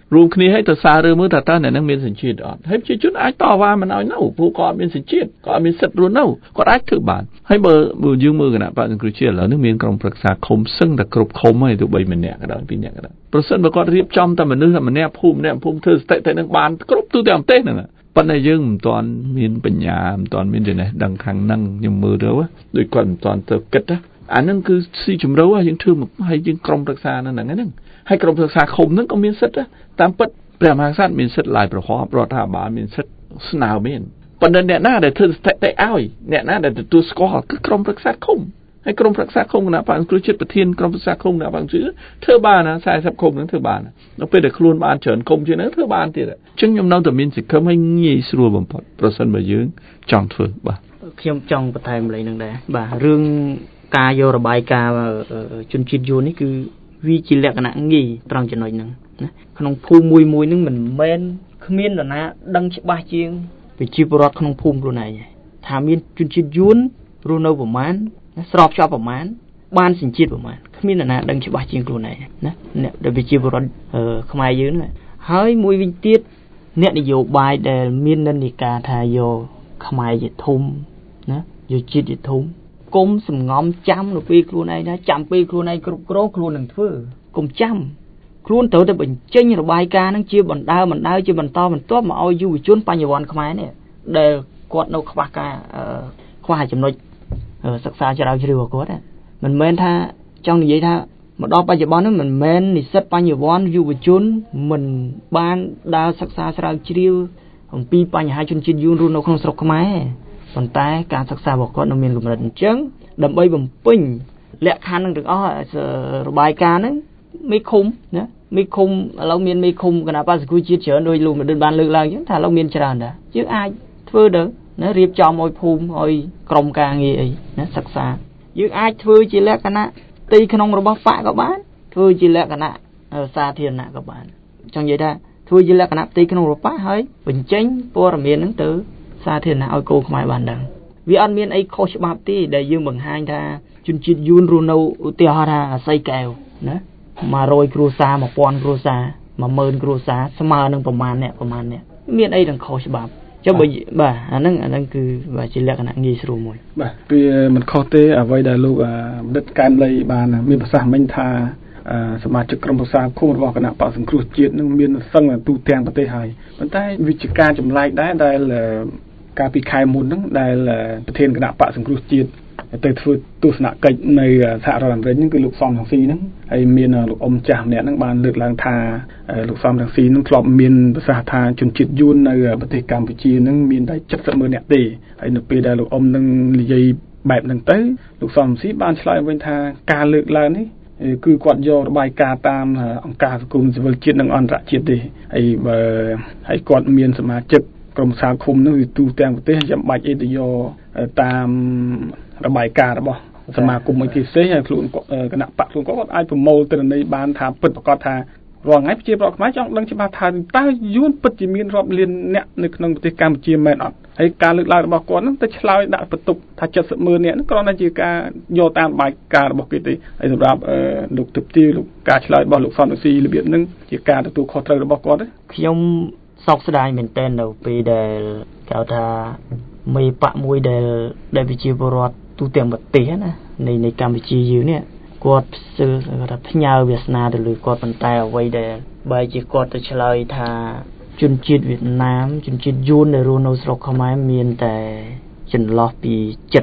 រួមគ្នាឲ្យទៅសាររើមើលថាតើអ្នកនឹងមានសញ្ជាតិអត់ហើយប្រជាជនអាចតវ៉ាមិនឲ្យនៅព្រោះគាត់មានសញ្ជាតិគាត់មានសិទ្ធិរស់នៅគាត់អាចធ្វើបានហើយបើយើងមើលគណៈបកសង្គ្រោះជាតិឥឡូវនេះមានក្រុមប្រឹក្សាឃុំសឹងតែគ្រប់ឃុំហើយទោះបីម្នាក់ក៏ដោយពីរនាក់ក៏ដោយប្រសិនបើគាត់រៀបចំតែមនុស្សម្នាក់ភូមិធ្វើស្ថិតិនឹងបានគ្រប់ទូទាំងប្រទេសហ្នឹងប៉ុន្តែយើងមិនទាន់មានបញ្ញាមិនទាន់មានចំណេះដឹងខាងហ្នឹងខ្ញុំមើលទៅដូចគាត់មិនទាន់ទៅគិតអាហ្នឹងគឺស៊ីជម្រៅយើងធ្វើឲ្យយើងក្រុមប្រឹក្សាហ្នឹងហើយក្រុមប្រឹក្សាឃុំហ្នឹងក៏មានសិទ្ធិតាមពិតព្រះមហាក្សត្រមានសិទ្ធិឡាយប្រហោះរដ្ឋាភិបាលមានសិទ្ធិស្នើមានប៉ុន្តែអ្នកណាដែលធ្វើស្ថិតិឲ្យអ្នកណាដែលទទួលស្គាល់គឺក្រុមប្រឹក្សាឃុំហើយក្រុមប្រឹក្សាឃុំគណៈបកសង្គ្រោះជាតិប្រធានក្រុមប្រឹក្សាឃុំគណៈបកសង្គ្រោះជាតិធ្វើបានណា40ឃុំហ្នឹងធ្វើបានដល់ពេលដែលខ្លួនបានច្រើនឃុំជាងហ្នឹងធ្វើបានទៀតអញ្ចឹងខ្ញុំនៅតែមានសង្ឃឹមឲ្យងាយស្រួលបំផុតប្រសិនបើយើងចង់ធ្វើបាទខ្ញុំចង់បន្ថែមលេងនឹងដែរបាទរឿងការយករបាយការណ៍ជនជាតិយួននេះគឺវាជាលក្ខណៈងាយត្រង់ចំណុចហ្នឹងណាក្នុងភូមិមួយហ្នឹងមិនមែនគ្មាននរណាដឹងច្បាស់ជាងប្រជាពលរដ្ឋក្នុងភូមិខ្លួនឯងថាមានជនជាតិយួនរស់នៅប្រមាណស្របជាប់ប្រមាណបានសញ្ជាតិប្រមាណគ្មាននរណាដឹងច្បាស់ជាងខ្លួនឯងណាអ្នកដែលប្រជាពលរដ្ឋខ្មែរយើងហ្នឹងហើយមួយវិញទៀតអ្នកនយោបាយដែលមាននិន្នាការថាយកខ្មែរជាធំណាយកជាតិជាធំគុំសំងំចាំនៅពេលខ្លួនឯងណាចាំពេលខ្លួនឯងគ្រប់គ្រងខ្លួននឹងធ្វើគុំចាំខ្លួនត្រូវតែបញ្ចេញរបាយការណ៍ហ្នឹងជាបណ្ដើជាបន្តបន្ទាប់មកឲ្យយុវជនបញ្ញវន្តខ្មែរនេះដែលគាត់នៅខ្វះការខ្វះចំណុចសិក្សាជ្រៅជ្រាវរបស់គាត់មិនមែនថាចង់និយាយថាមកដល់បច្ចុប្បន្ននេះមិនមែននិស្សិតបញ្ញវន្តយុវជនមិនបានដើរសិក្សាស្រាវជ្រាវអំពីបញ្ហាជនជាតិយួនរស់នៅក្នុងស្រុកខ្មែរប៉ុន្តែការសិក្សារបស់គាត់នៅមានកម្រិតអញ្ចឹងដើម្បីបំពេញលក្ខខណ្ឌនឹងទាំងអស់របាយការណ៍ហ្នឹងមេឃុំណាមេឃុំឥឡូវមានមេឃុំគណៈបក្សសង្គ្រោះជាតិច្រើនដោយលោកមណ្ឌលបានលើកឡើងអញ្ចឹងថាឥឡូវមានច្រើនដែរយើងអាចធ្វើទៅណារៀបចំឲ្យភូមិឲ្យក្រុមការងារអីណាសិក្សាយើងអាចធ្វើជាលក្ខណៈទីក្នុងរបស់បកក៏បានធ្វើជាលក្ខណៈសាធារណៈក៏បានចង់និយាយថាធ្វើជាលក្ខណៈទីក្នុងរបស់បកហើយបញ្ចេញព័ត៌មានហ្នឹងទៅសាធារណៈឲ្យកូនខ្មែរបានដឹងវាអត់មានអីខុសច្បាប់ទេដែលយើងបង្ហាញថាជនជាតិយួនរស់នៅឧទាហរណ៍ថាអាស័យកែវណា100គ្រួសារ1000គ្រួសារ10000គ្រួសារស្មើនឹងប្រមាណអ្នកមានអីទាំងខុសច្បាប់ចុះបាទអាហ្នឹងគឺបាទជាលក្ខណៈងាយស្រួលមួយបាទវាមិនខុសទេអ្វីដែលលោកបណ្ឌិតកែមលីបានមានប្រសាសន៍មិញថាសមាជិកក្រុមប្រឹក្សាឃុំរបស់គណៈបក្សសង្គ្រោះជាតិនឹងមានសឹងទូទាំងប្រទេសហើយប៉ុន្តែវិជាការចម្លែកដែរដែលកាលពីខែមុនហ្នឹងដែលប្រធានគណៈបក្សសង្គ្រោះជាតិទៅធ្វើទស្សនកិច្ចនៅសហរដ្ឋអាមេរិកហ្នឹងគឺលោកសំរងស៊ីហ្នឹងហើយមានលោកអ៊ំចាស់ម្នាក់ហ្នឹងបានលើកឡើងថាលោកសំរងស៊ីហ្នឹងធ្លាប់មានប្រសាសន៍ថាជនជាតិយួននៅប្រទេសកម្ពុជាហ្នឹងមានតែ70,000នាក់ទេហើយនៅពេលដែលលោកអ៊ំហ្នឹងនិយាយបែបហ្នឹងទៅលោកសំរងស៊ីបានឆ្លើយវិញថាការលើកឡើងនេះគឺគាត់យករបាយការណ៍តាមអង្គការសង្គមស៊ីវិលជាតិនិងអន្តរជាតិទេហើយគាត់មានសមាជិកក្រុមសាលឃុំនោះទូទាំងប្រទេសចាំបាច់អីទៅយកតាមរបាយការណ៍របស់សមាគមមួយទីផ្សេងហើយខ្លួនគណៈបកខ្លួនគាត់អាចប្រមូលទិន្នន័យបានថាពិតប្រាកដថារាល់ថ្ងៃប្រជាពលរដ្ឋខ្មែរចង់ដឹងច្បាស់ថាតើយួនពិតជាមានរាប់លានអ្នកនៅក្នុងប្រទេសកម្ពុជាមែនអត់ហើយការលើកឡើងរបស់គាត់ហ្នឹងទៅឆ្លើយដាក់បន្ទុកថា70,000នាក់ហ្នឹងគ្រាន់តែជាការយកតាមរបាយការណ៍របស់គេទេហើយសម្រាប់លោកទឹកទីលោកការឆ្លើយរបស់លោកសំរងស៊ីរបៀបហ្នឹងជាការទទួលខុសត្រូវរបស់គាត់ទេខ្ញុំសោកស្ដាយមែនទែននៅពេលដែលគេហៅថាមេបកមួយដែលប្រជាពលរដ្ឋទូទាំងប្រទេសណានៃកម្ពុជាយើងនេះគាត់ថាផ្ញើវាសនាទៅលើគាត់ប៉ុន្តែអ្វីដែលបែរជាគាត់ទៅឆ្លើយថាជនជាតិវៀតណាមជនជាតិយួនដែលរស់នៅស្រុកខ្មែរមានតែចន្លោះពី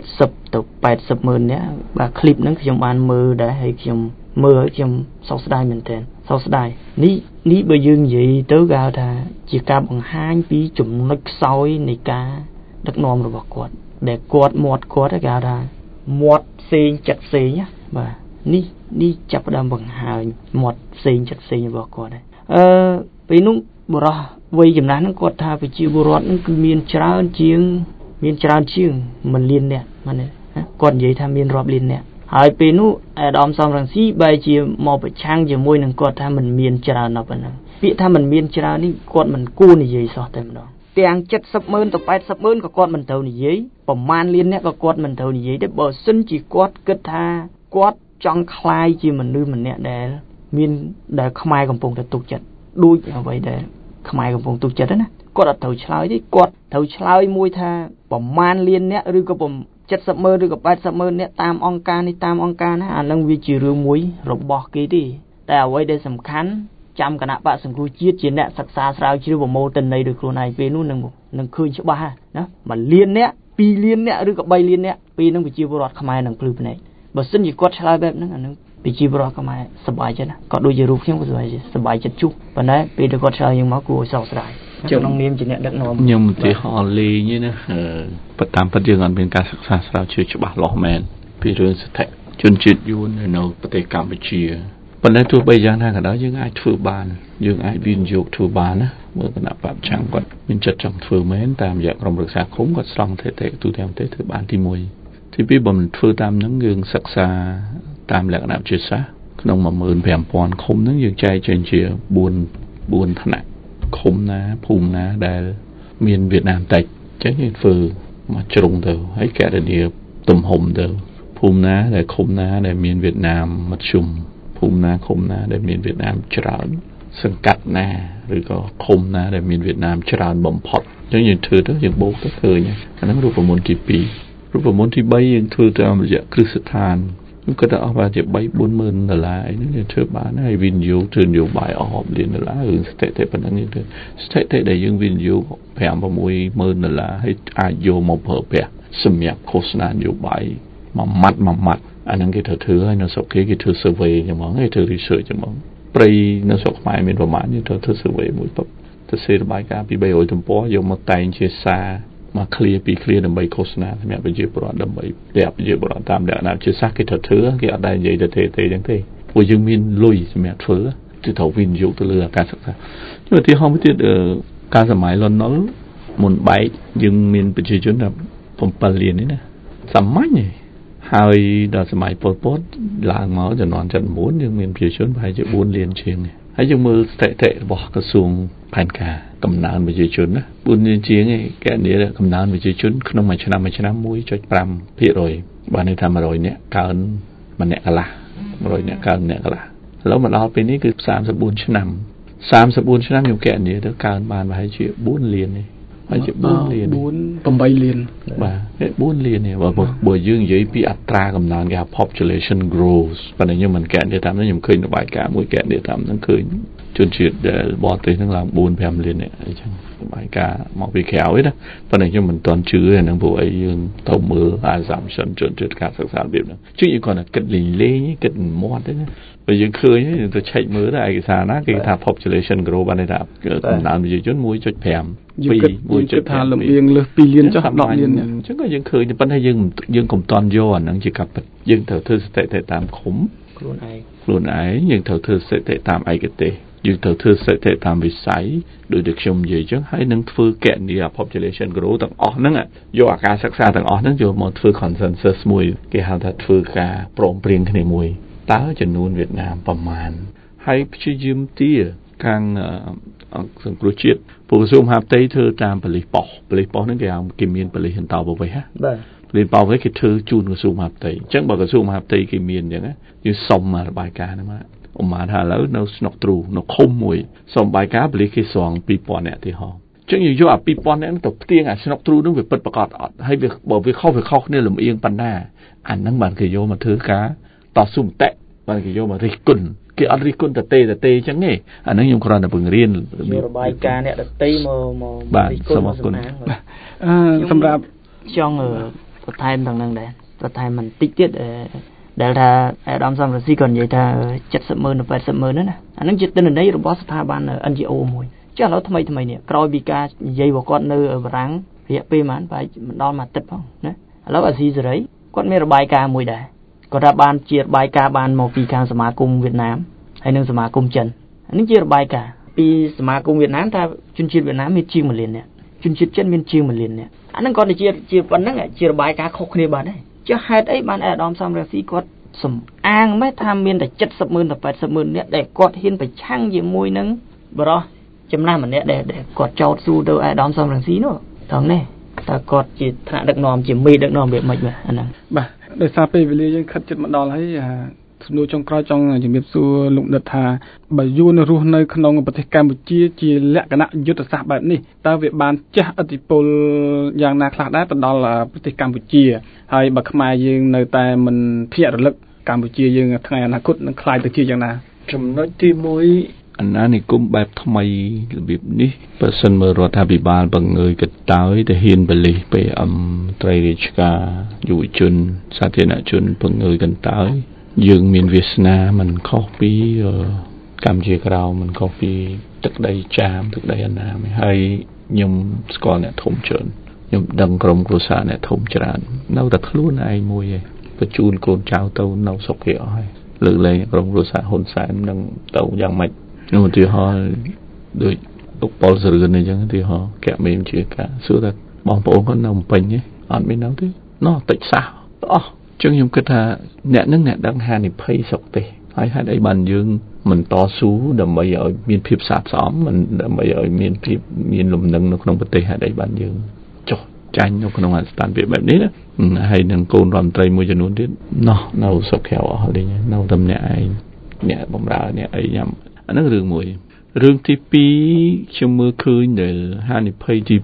70ទៅ80,000នាក់បាទคลิปហ្នឹងខ្ញុំបានមើលដែរហើយខ្ញុំមើលហើយខ្ញុំសោកស្ដាយមែនទែនសោកស្ដាយនេះបើយើងនិយាយទៅគេហៅថាជាការបង្ហាញពីចំណុចខ្សោយនៃការដឹកនាំរបស់គាត់ដែលគាត់មាត់គាត់គេហៅថាមាត់ផ្សេងចិត្តផ្សេងណាបាទនេះចាប់ផ្ដើមបង្ហាញមាត់ផ្សេងចិត្តផ្សេងរបស់គាត់ដែរពេលនោះបរោះវ័យចំណាស់ហ្នឹងគាត់ថាប្រជាពលរដ្ឋហ្នឹងគឺមានច្រើនជាង1លានអ្នកមែនទេគាត់និយាយថាមានរាប់លានអ្នកហើយពេលនោះអាដាមសំរងស៊ីបែរជាមកប្រឆាំងជាមួយនឹងគាត់ថាมันមានច្រើនដល់ប៉ុណ្ណឹងពាក្យថាมันមានច្រើននេះគាត់មិនគួរនិយាយសោះតែម្ដងទាំង70,000ទៅ80,000ក៏គាត់មិនត្រូវនិយាយប្រមាណលានអ្នកក៏គាត់មិនត្រូវនិយាយទេបើសិនជាគាត់គិតថាគាត់ចង់ខ្លាយជាមនុស្សម្នាក់ដែលខ្មែរកំពុងតែទុកចិត្ត đuôi vậy để khaiកំពុងទុកចិត្តណាគាត់អត់ត្រូវឆ្លើយទេគាត់ត្រូវឆ្លើយមួយថាប្រមាណលានអ្នកឬក៏70ម៉ឺនឬក៏80ម៉ឺនអ្នកតាមអង្គការនេះតាមអង្គការណាអានឹងវាជារឿងមួយរបស់គេទេតែអ្វីដែលសំខាន់ចាំគណៈបកសង្គ្រោះជាតិជាអ្នកសិក្សាស្រាវជ្រាវប្រមូលទិន្នន័យដោយខ្លួនឯងពេលនោះនឹងឃើញច្បាស់ណា1លានអ្នក2លានអ្នកឬក៏3លានអ្នកពេលនឹងប្រជាពលរដ្ឋខ្មែរនឹងភ្លឺភ្នែកបើសិនជាគាត់ឆ្លើយបែបហ្នឹងអានឹងប្រជាពលរដ្ឋខ្មែរសប្បាយចិត្តណាគាត់ដូចជារូបខ្ញុំក៏សប្បាយចិត្តជុះប៉ុន្តែពេលដែលគាត់ឆ្លើយយើងមកគួរឲ្យសោកស្ដាយក្នុងនាមជាអ្នកដឹកនាំខ្ញុំឧទាហរណ៍លេងណាបើតាមពិតយើងអត់មានការសិក្សាស្រាវជ្រាវច្បាស់លាស់មែនពីរឿងស្ថិជនជាតិយួននៅប្រទេសកម្ពុជាប៉ុន្តែទោះបីយ៉ាងណាក៏ដោយយើងអាចធ្វើបានយើងអាចវិនិយោគធ្វើបានណាមើលគណៈបព្វឆាំងគាត់មានចិត្តចង់ធ្វើមែនតាមរយៈក្រុមប្រឹក្សាឃុំគាត់ស្រង់ទេទូទាំងប្រទេសធ្វើបានទី1ទី2បើមិនធ្វើតាមហ្នឹងយើងសិក្សាតាមលក្ខណៈវិទ្យាសាស្ត្រក្នុង 15,000 ឃុំហ្នឹងយើងចែកចេញជា4ថ្នាក់ឃុំណាភូមិណាដែលមានវៀតណាមតិចចឹងយើងធ្វើមកជ្រុងទៅហើយកណនីទំហំទៅភូមិណាដែលឃុំណាដែលមានវៀតណាមមធ្យមភូមិណាឃុំណាដែលមានវៀតណាមច្រើនសង្កាត់ណាឬក៏ឃុំណាដែលមានវៀតណាមច្រើនបំផុតចឹងយើងធ្វើទៅយើងបូកទៅឃើញអាហ្នឹងរូបមន្តទី2រូបមន្តទី3យើងធ្វើតាមរយៈគ្រឹះស្ថានគាត់ទៅអស់ប្រហែលជា $3-4 ម៉ឺនអីហ្នឹងយើងធ្វើបានហើយវិនិយោគធ្វើនយោបាយអស់រាប់លានដុល្លាររឿងស្ថិតិប៉ុណ្ណឹងយើងធ្វើស្ថិតិដែលយើងវិនិយោគ $5-6 ម៉ឺនហើយអាចយកមកប្រើប្រាស់សម្រាប់ឃោសនានយោបាយមួយម៉ាត់អាហ្នឹងគេត្រូវធ្វើហើយនៅស្រុកគេធ្វើ survey ចឹងហ្មងគេធ្វើ research ចឹងហ្មងព្រៃនៅស្រុកខ្មែរមានប្រមាណយើងត្រូវធ្វើ survey មួយទៅសេរបាយការណ៍ពី300ទំព័រយកមកតែងជាសារមក clear ពី clear ដើម្បីឃោសនាសម្រាប់ប្រជាពលរដ្ឋដើម្បីប្រាប់ប្រជាពលរដ្ឋតាមលក្ខណៈជាសាសគេត្រូវធ្វើគេអត់ដែលនិយាយទៅទេចឹងទេព្រោះយើងមានលុយសម្រាប់ធ្វើគឺត្រូវវិនិយោគទៅលើការសិក្សាឧទាហរណ៍មួយទៀតការសម័យលន់នល់មុនបែកយើងមានប្រជាជនដល់7លាននេះណាសាមញ្ញទេហើយដល់សម័យប៉ុលពតឡើងមកចំនួន79យើងមានប្រជាជនប្រហែលជា4លានជាងហើយយើងមើលស្ថិតិរបស់ក្រសួងផែនការកំណើនប្រជាជនណា4លានជាងឯកណនីកំណើនប្រជាជនក្នុងមួយឆ្នាំ 1.5% បានន័យថា100នាក់កើនម្នាក់កន្លះ100នាក់កើនម្នាក់កន្លះឥឡូវមកដល់ពេលនេះគឺ34ឆ្នាំខ្ញុំកណនីទៅកើនបានប្រហែលជា4លានទេហើយជា4លាន 8លានបាទ4លាននេះបើយើងនិយាយពីអត្រាកំណើនគេថា population growth ប៉ុន្តែខ្ញុំមិនកណនីតាមខ្ញុំឃើញរបាយការណ៍មួយកណនីតាមហ្នឹងឃើញជនជាតិដែលបរទេសហ្នឹងឡើង 4-5 លាននេះអញ្ចឹងរបាយការណ៍មកពីក្រៅឯណាប៉ុន្តែខ្ញុំមិនទាន់ជឿអាហ្នឹងព្រោះអីយើងទៅមើល assumption ជនជាតិការសិក្សារបៀបហ្នឹងជឿយើងគាត់តែគិតលេងគិតមាត់ទេណាបើយើងឃើញយើងទៅឆែកមើលទៅឯកសារណាគេថា population growth បានន័យថាកំណើនប្រជាជន 1.5 យើងថាលំអៀងលើស2លានចុះ10លានអញ្ចឹងក៏យើងឃើញប៉ុន្តែយើងកុំតន់យកអាហ្នឹងជាការពិតយើងត្រូវធ្វើស្ថិតិតាមឃុំខ្លួនឯងយើងត្រូវធ្វើស្ថិតិតាមឯកទេសយើងត្រូវធ្វើស្ថិតិតាមវិស័យដោយដែលខ្ញុំនិយាយអញ្ចឹងហើយនឹងធ្វើកណនី population growth ទាំងអស់ហ្នឹងយកអាការសិក្សាទាំងអស់ហ្នឹងយកមកធ្វើ consensus មួយគេហៅថាធ្វើការព្រមព្រៀងគ្នាមួយតើចំនួនវៀតណាមប្រមាណហើយព្យាយាមទាខាងសង្គ្រោះជាតិពួកក្រសួងមហាផ្ទៃធ្វើតាមប៉ូលីសប៉ុស្តិ៍ហ្នឹងគេមានប៉ូលីសអន្តរប្រវេសន៍បាទប៉ូលីសប៉ោះវិញគេធ្វើជូនក្រសួងមហាផ្ទៃអញ្ចឹងបើក្រសួងមហាផ្ទៃគេមានអញ្ចឹងយើងសុំមករបាយការណ៍ហ្នឹងមកឧមាថាឥឡូវនៅស្នុកទ្រូនៅឃុំមួយសុំបាយការណ៍ប៉ូលីសគេស្រង់ 2,000 នាក់ទីហោអញ្ចឹងយើងយកអា 2,000 នាក់ហ្នឹងទៅផ្ទៀងអាស្នុកទ្រូហ្នឹងវាពិតប្រាកដអត់ហើយបើវាខុសគ្នាលំអៀងប៉ុណ្ណាអាហ្នឹងបានគេយកមកធ្វើការតស៊ូមតិបានគេយកមករិះគន់គេអត់រិះគន់ទេអញ្ចឹងទេអាហ្នឹងខ្ញុំគ្រាន់តែបង្រៀនរបាយការណ៍អ្នកដតីមករិះគន់មកគុណសម្រាប់ចង់បន្ថែមដល់ហ្នឹងដែរបន្ថែមបន្តិចទៀតដែលថាអាដាមសំរងស៊ីក៏និយាយថា70ម៉ឺនទៅ80ម៉ឺនណាអាហ្នឹងជាទិន្នន័យរបស់ស្ថាប័ន NGO មួយចាឥឡូវថ្មីនេះក្រោយពីការនិយាយរបស់គាត់នៅបារាំងរយៈពេលមិនដល់មួយអាទិត្យផងណាឥឡូវអាស៊ីសេរីគាត់មានរបាយការណ៍មួយដែរគាត់ថាបានជារបាយការណ៍បានមកពីខាងសមាគមវៀតណាមហើយនិងសមាគមចិនអានេះជារបាយការណ៍ពីសមាគមវៀតណាមថាជនជាតិវៀតណាមមានជាង1លាននាក់ជនជាតិចិនមានជាង1លាននាក់អាហ្នឹងគាត់ជាប៉ុណ្ណឹងជារបាយការណ៍ខុសគ្នាបានដែរចុះហេតុអីបានអាដាមសំរងស៊ីគាត់សំអាងម៉េចថាមានតែ70ម៉ឺនទៅ80ម៉ឺននាក់ដែលគាត់ហ៊ានប្រឆាំងជាមួយនឹងបរិះចំណាស់ម្នាក់ដែលគាត់ចោទសួរទៅអាដាមសំរងស៊ីនោះត្រង់នេះតើគាត់ជាថ្នាក់ដឹកនាំជាមេដឹកនាំវាមិនអាហ្នឹងបាទដោយសារពេលវេលាយើងខិតជិតមកដល់ហើយសំណួរចុងក្រោយចង់ជំរាបសួរលោកដិតថាបើយួនរស់នៅក្នុងប្រទេសកម្ពុជាជាលក្ខណៈយុទ្ធសាស្ត្របែបនេះតើវាបានជះឥទ្ធិពលយ៉ាងណាខ្លះដែរទៅដល់ប្រទេសកម្ពុជាហើយបើខ្មែរយើងនៅតែមិនភ្ញាក់រលឹកកម្ពុជាយើងថ្ងៃអនាគតនឹងខ្លាយទៅជាយ៉ាងណាចំណុចទី1អាណានិគមបែបថ្មីរបៀបនេះបើសិនមើលរដ្ឋាភិបាលបង្ងើយកតើទៅហ៊ានបលិសពេលត្រីរាជការយុវជនសាធារណជនបង្ងើយកតើយើងមានវាសនាមិនខុសពីកម្ពុជាក្រៅមិនខុសពីទឹកដីចាមទឹកដីអាណាមហើយខ្ញុំស្គាល់អ្នកធំច្រើនខ្ញុំដឹងក្រុមគ្រួសារអ្នកធំច្រើននៅតែខ្លួនឯងមួយឯងបញ្ជូនកូនចៅទៅនៅសុខគេអស់ហើយលើកលែងក្រុមគ្រួសារហ៊ុនសែននឹងទៅយ៉ាងម៉េចឧទាហរណ៍ដូចលោកប៉ុលសរឿនអញ្ចឹងឧទាហរណ៍កែមេមជាការសួរថាបងប្អូនគាត់នៅភ្នំពេញទេអត់មាននៅទេណោះតិចសះអស់អញ្ចឹងខ្ញុំគិតថាអ្នកនឹងអ្នកដឹងហានិភ័យស្រុកទេហើយហេតុអីបានយើងមិនតស៊ូដើម្បីឲ្យមានភាពស្អាតស្អំមិនដើម្បីឲ្យមានភាពមានលំនឹងនៅក្នុងប្រទេសហេតុអីបានយើងចុះចាញ់នៅក្នុងស្ថានភាពបែបនេះណាហើយនឹងកូនរដ្ឋមន្ត្រីមួយចំនួនទៀតណោះនៅសុខក្រៅអស់លេងនៅតែម្នាក់ឯងអ្នកបំរើអ្នកអីញ៉ាំអាហ្នឹងរឿងមួយរឿងទី2ខ្ញុំមើលឃើញដែលហានិភ័យទី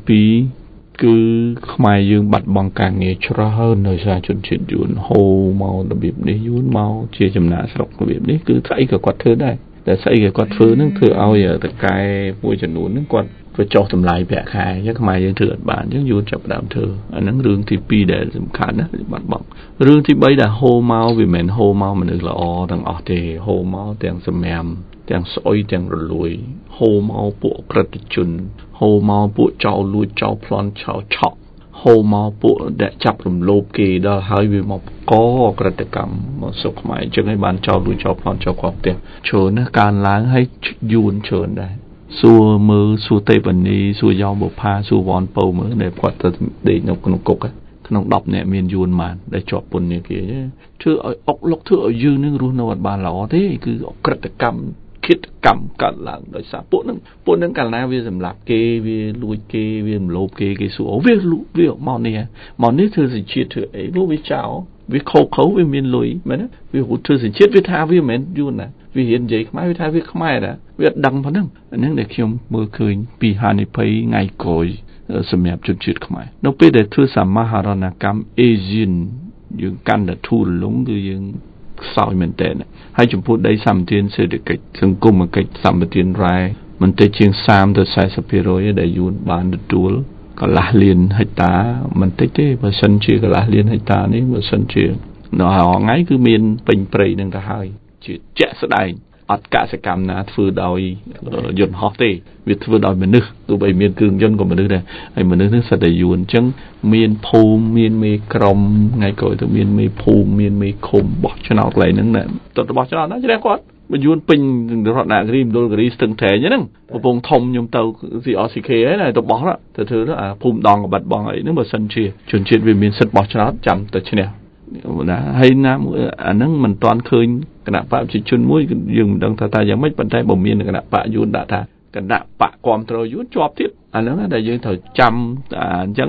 2គឺខ្មែរយើងបាត់បង់ការងារច្រើនដោយសារជនជាតិយួនហូរមករបៀបនេះយួនមកជាចំណាក់ស្រុករបៀបនេះគឺស្អីក៏គាត់ធ្វើដែរតែស្អីក៏គាត់ធ្វើហ្នឹងធ្វើឲ្យតកែមួយចំនួនហ្នឹងគាត់វាចោះតម្លៃប្រាក់ខែអញ្ចឹងខ្មែរយើងធ្វើអត់បានអញ្ចឹងយួនចាប់ដើមធ្វើអាហ្នឹងរឿងទី2ដែលសំខាន់ណាបាត់បង់រឿងទី3ដែលហូរមកវាមិនមែនហូរមកមនុស្សល្អទាំងអស់ទេហូរមកទាំងសម្ញាំទាំងស្អុយទាំងរលួយហូរមកពួកក្រិតជនហូរមកពួកចោលលួចចោលប្លន់ឆោឆក់ហូរមកពួកដែលចាប់រំលោភគេដល់ហើយវាមកកក្រិតកម្មមកសុខខ្មែរអញ្ចឹងហើយបានចោលលួចចោលប្លន់ចោលគាត់ផ្ទះច្រើនណាស់កើនឡើងហើយយួនច្រើនដែរសួរមើលសួរទេវនីសួរយ៉ងបុផាសួរវ៉ាន់ពៅមើលដែលគាត់ទៅដេកនៅក្នុងគុកក្នុង10នាក់មានយួនបានដែលជាប់ពន្ធនាគារធ្វើឲ្យអុកលុកធ្វើឲ្យយើងនឹងរស់នៅអត់បានល្អទេគឺអក្រិតកម្មគិតកម្មកាត់ឡើងដោយសារពួកនឹងកាលណាវាសម្លាប់គេវាលួចគេវារំលោភគេសួរវាមកនេះធ្វើសញ្ជាតិធ្វើអីលោកវាចោលវាខោវាមានលុយមែនទេវាធ្វើសញ្ជាតិវាថាវាមិនមែនយួនណាវាហ៊ាននិយាយខ្មែរវាថាវាខ្មែរដែរវាអត់ដឹងប៉ុណ្ណឹងអាហ្នឹងដែលខ្ញុំមើលឃើញពីហានិភ័យថ្ងៃក្រោយសម្រាប់ជនជាតិខ្មែរនៅពេលដែលធ្វើសមាហរណកម្មអេស៊ីនយើងកាន់តែធូរលំគឺយើងខ្សោយមែនតើហើយចំពោះដីសម្បត្តិសេដ្ឋកិច្ចសង្គមគិច្ចសម្បត្តិរ៉ែមិនទៅជាង30ទៅ40% ដែលយួនបានទទួលកន្លះលានហិកតាមិនតិចទេបើសិនជាកន្លះលានហិកតានេះបើសិនជានៅថ្ងៃគឺមានពេញព្រៃនឹងទៅហើយជាជាក់ស្ដែងអត់កសកម្មណាធ្វើដោយយន្តហោះទេវាធ្វើដោយមនុស្សទោះបីមានគ្រឿងយន្តក៏មនុស្សដែរហើយមនុស្សនេះសិតតែយួនអញ្ចឹងមានភូមិមានមេក្រុមថ្ងៃក្រោយទៅមានមេភូមិមានមេឃុំបោះឆ្នោតកន្លែងហ្នឹងណាទៅបោះឆ្នោតណាជ្រះគាត់បើយួនពេញរដ្ឋនាគរីមណ្ឌលគិរីស្ទឹងត្រែងហ្នឹងកំពុងធំខ្ញុំទៅ CRCK ហើយណាទៅបោះទៅធ្វើភូមិដងកបាត់បងអីហ្នឹងបើសិនជាជនជាតិវាមានសិទ្ធិបោះឆ្នោតចាំទៅឈ្នះណាហើយណាអាហ្នឹងមិនទាន់ឃើញគណៈបកប្រជាជនមួយយើងមិនដឹងថាយ៉ាងម៉េចប៉ុន្តែបើមានគណៈបកយួនដាក់ថាគណៈបកគ្រប់គ្រងយួនជាប់ទៀតអាហ្នឹងដែលយើងត្រូវចាំអញ្ចឹង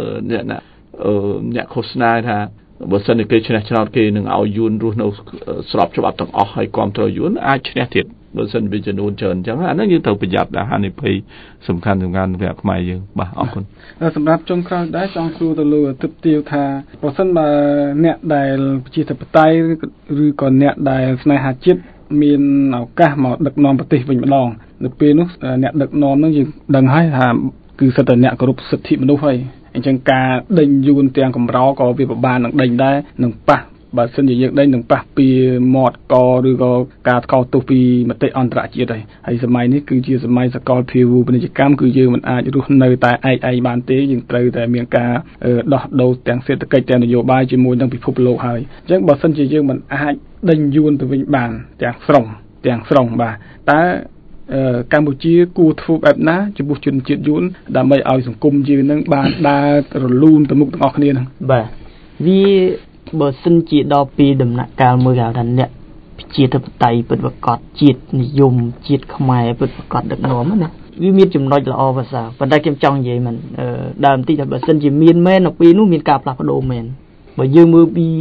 អ្នកឃោសនាថាបើសិនគេឈ្នះឆ្នោតគេនឹងឲ្យយួនរស់នៅស្របច្បាប់ទាំងអស់ហើយគ្រប់គ្រងយួនអាចឈ្នះទៀតបើសិនវាចំនួនច្រើនអញ្ចឹងអាហ្នឹងយើងត្រូវប្រយ័ត្នដែរហានិភ័យសំខាន់សម្រាប់ខ្មែរយើងបាទអរគុណសម្រាប់ចុងក្រោយដែរចង់សួរទៅលោកទិបទាវថាប្រសិនបើអ្នកដែលប្រជាធិបតេយ្យឬក៏អ្នកដែលស្នេហាជាតិមានឱកាសមកដឹកនាំប្រទេសវិញម្ដងនៅពេលនោះអ្នកដឹកនាំនឹងយើងដឹងហើយថាគឺសិតតែអ្នកគោរពសិទ្ធិមនុស្សហើយអញ្ចឹងការដេញយួនទាំងកម្រក៏វាពិបាកនឹងដេញដែរនឹងប៉ះបើសិនជាយើងដេញនឹងប៉ះពីមាត់កឬក៏ការថ្កោលទោសពីមតិអន្តរជាតិហើយសម័យនេះគឺជាសម័យសកលភាវូបនីយកម្មគឺយើងមិនអាចរស់នៅតែឯងបានទេយើងត្រូវតែមានការដោះដូរទាំងសេដ្ឋកិច្ចទាំងនយោបាយជាមួយនឹងពិភពលោកហើយអញ្ចឹងបើសិនជាយើងមិនអាចដេញយួនទៅវិញបានទាំងស្រុងបាទតើកម្ពុជាគួរធ្វើបែបណាចំពោះជនជាតិយួនដើម្បីឲ្យសង្គមយើងនឹងបានដើររលូនទៅមុខទាំងអស់គ្នាហ្នឹងបាទវាបើសិនជាដល់ពីដំណាក់កាលមួយគេហៅថាអ្នកប្រជាធិបតេយ្យពិតប្រាកដជាតិនិយមជាតិខ្មែរពិតប្រាកដដឹកនាំណាវាមានចំណុចល្អប្រសើរប៉ុន្តែខ្ញុំចង់និយាយមិនដើមបន្តិចថាបើសិនជាមានមែននៅពេលនោះមានការផ្លាស់ប្ដូរមែនបើយើងមើលពី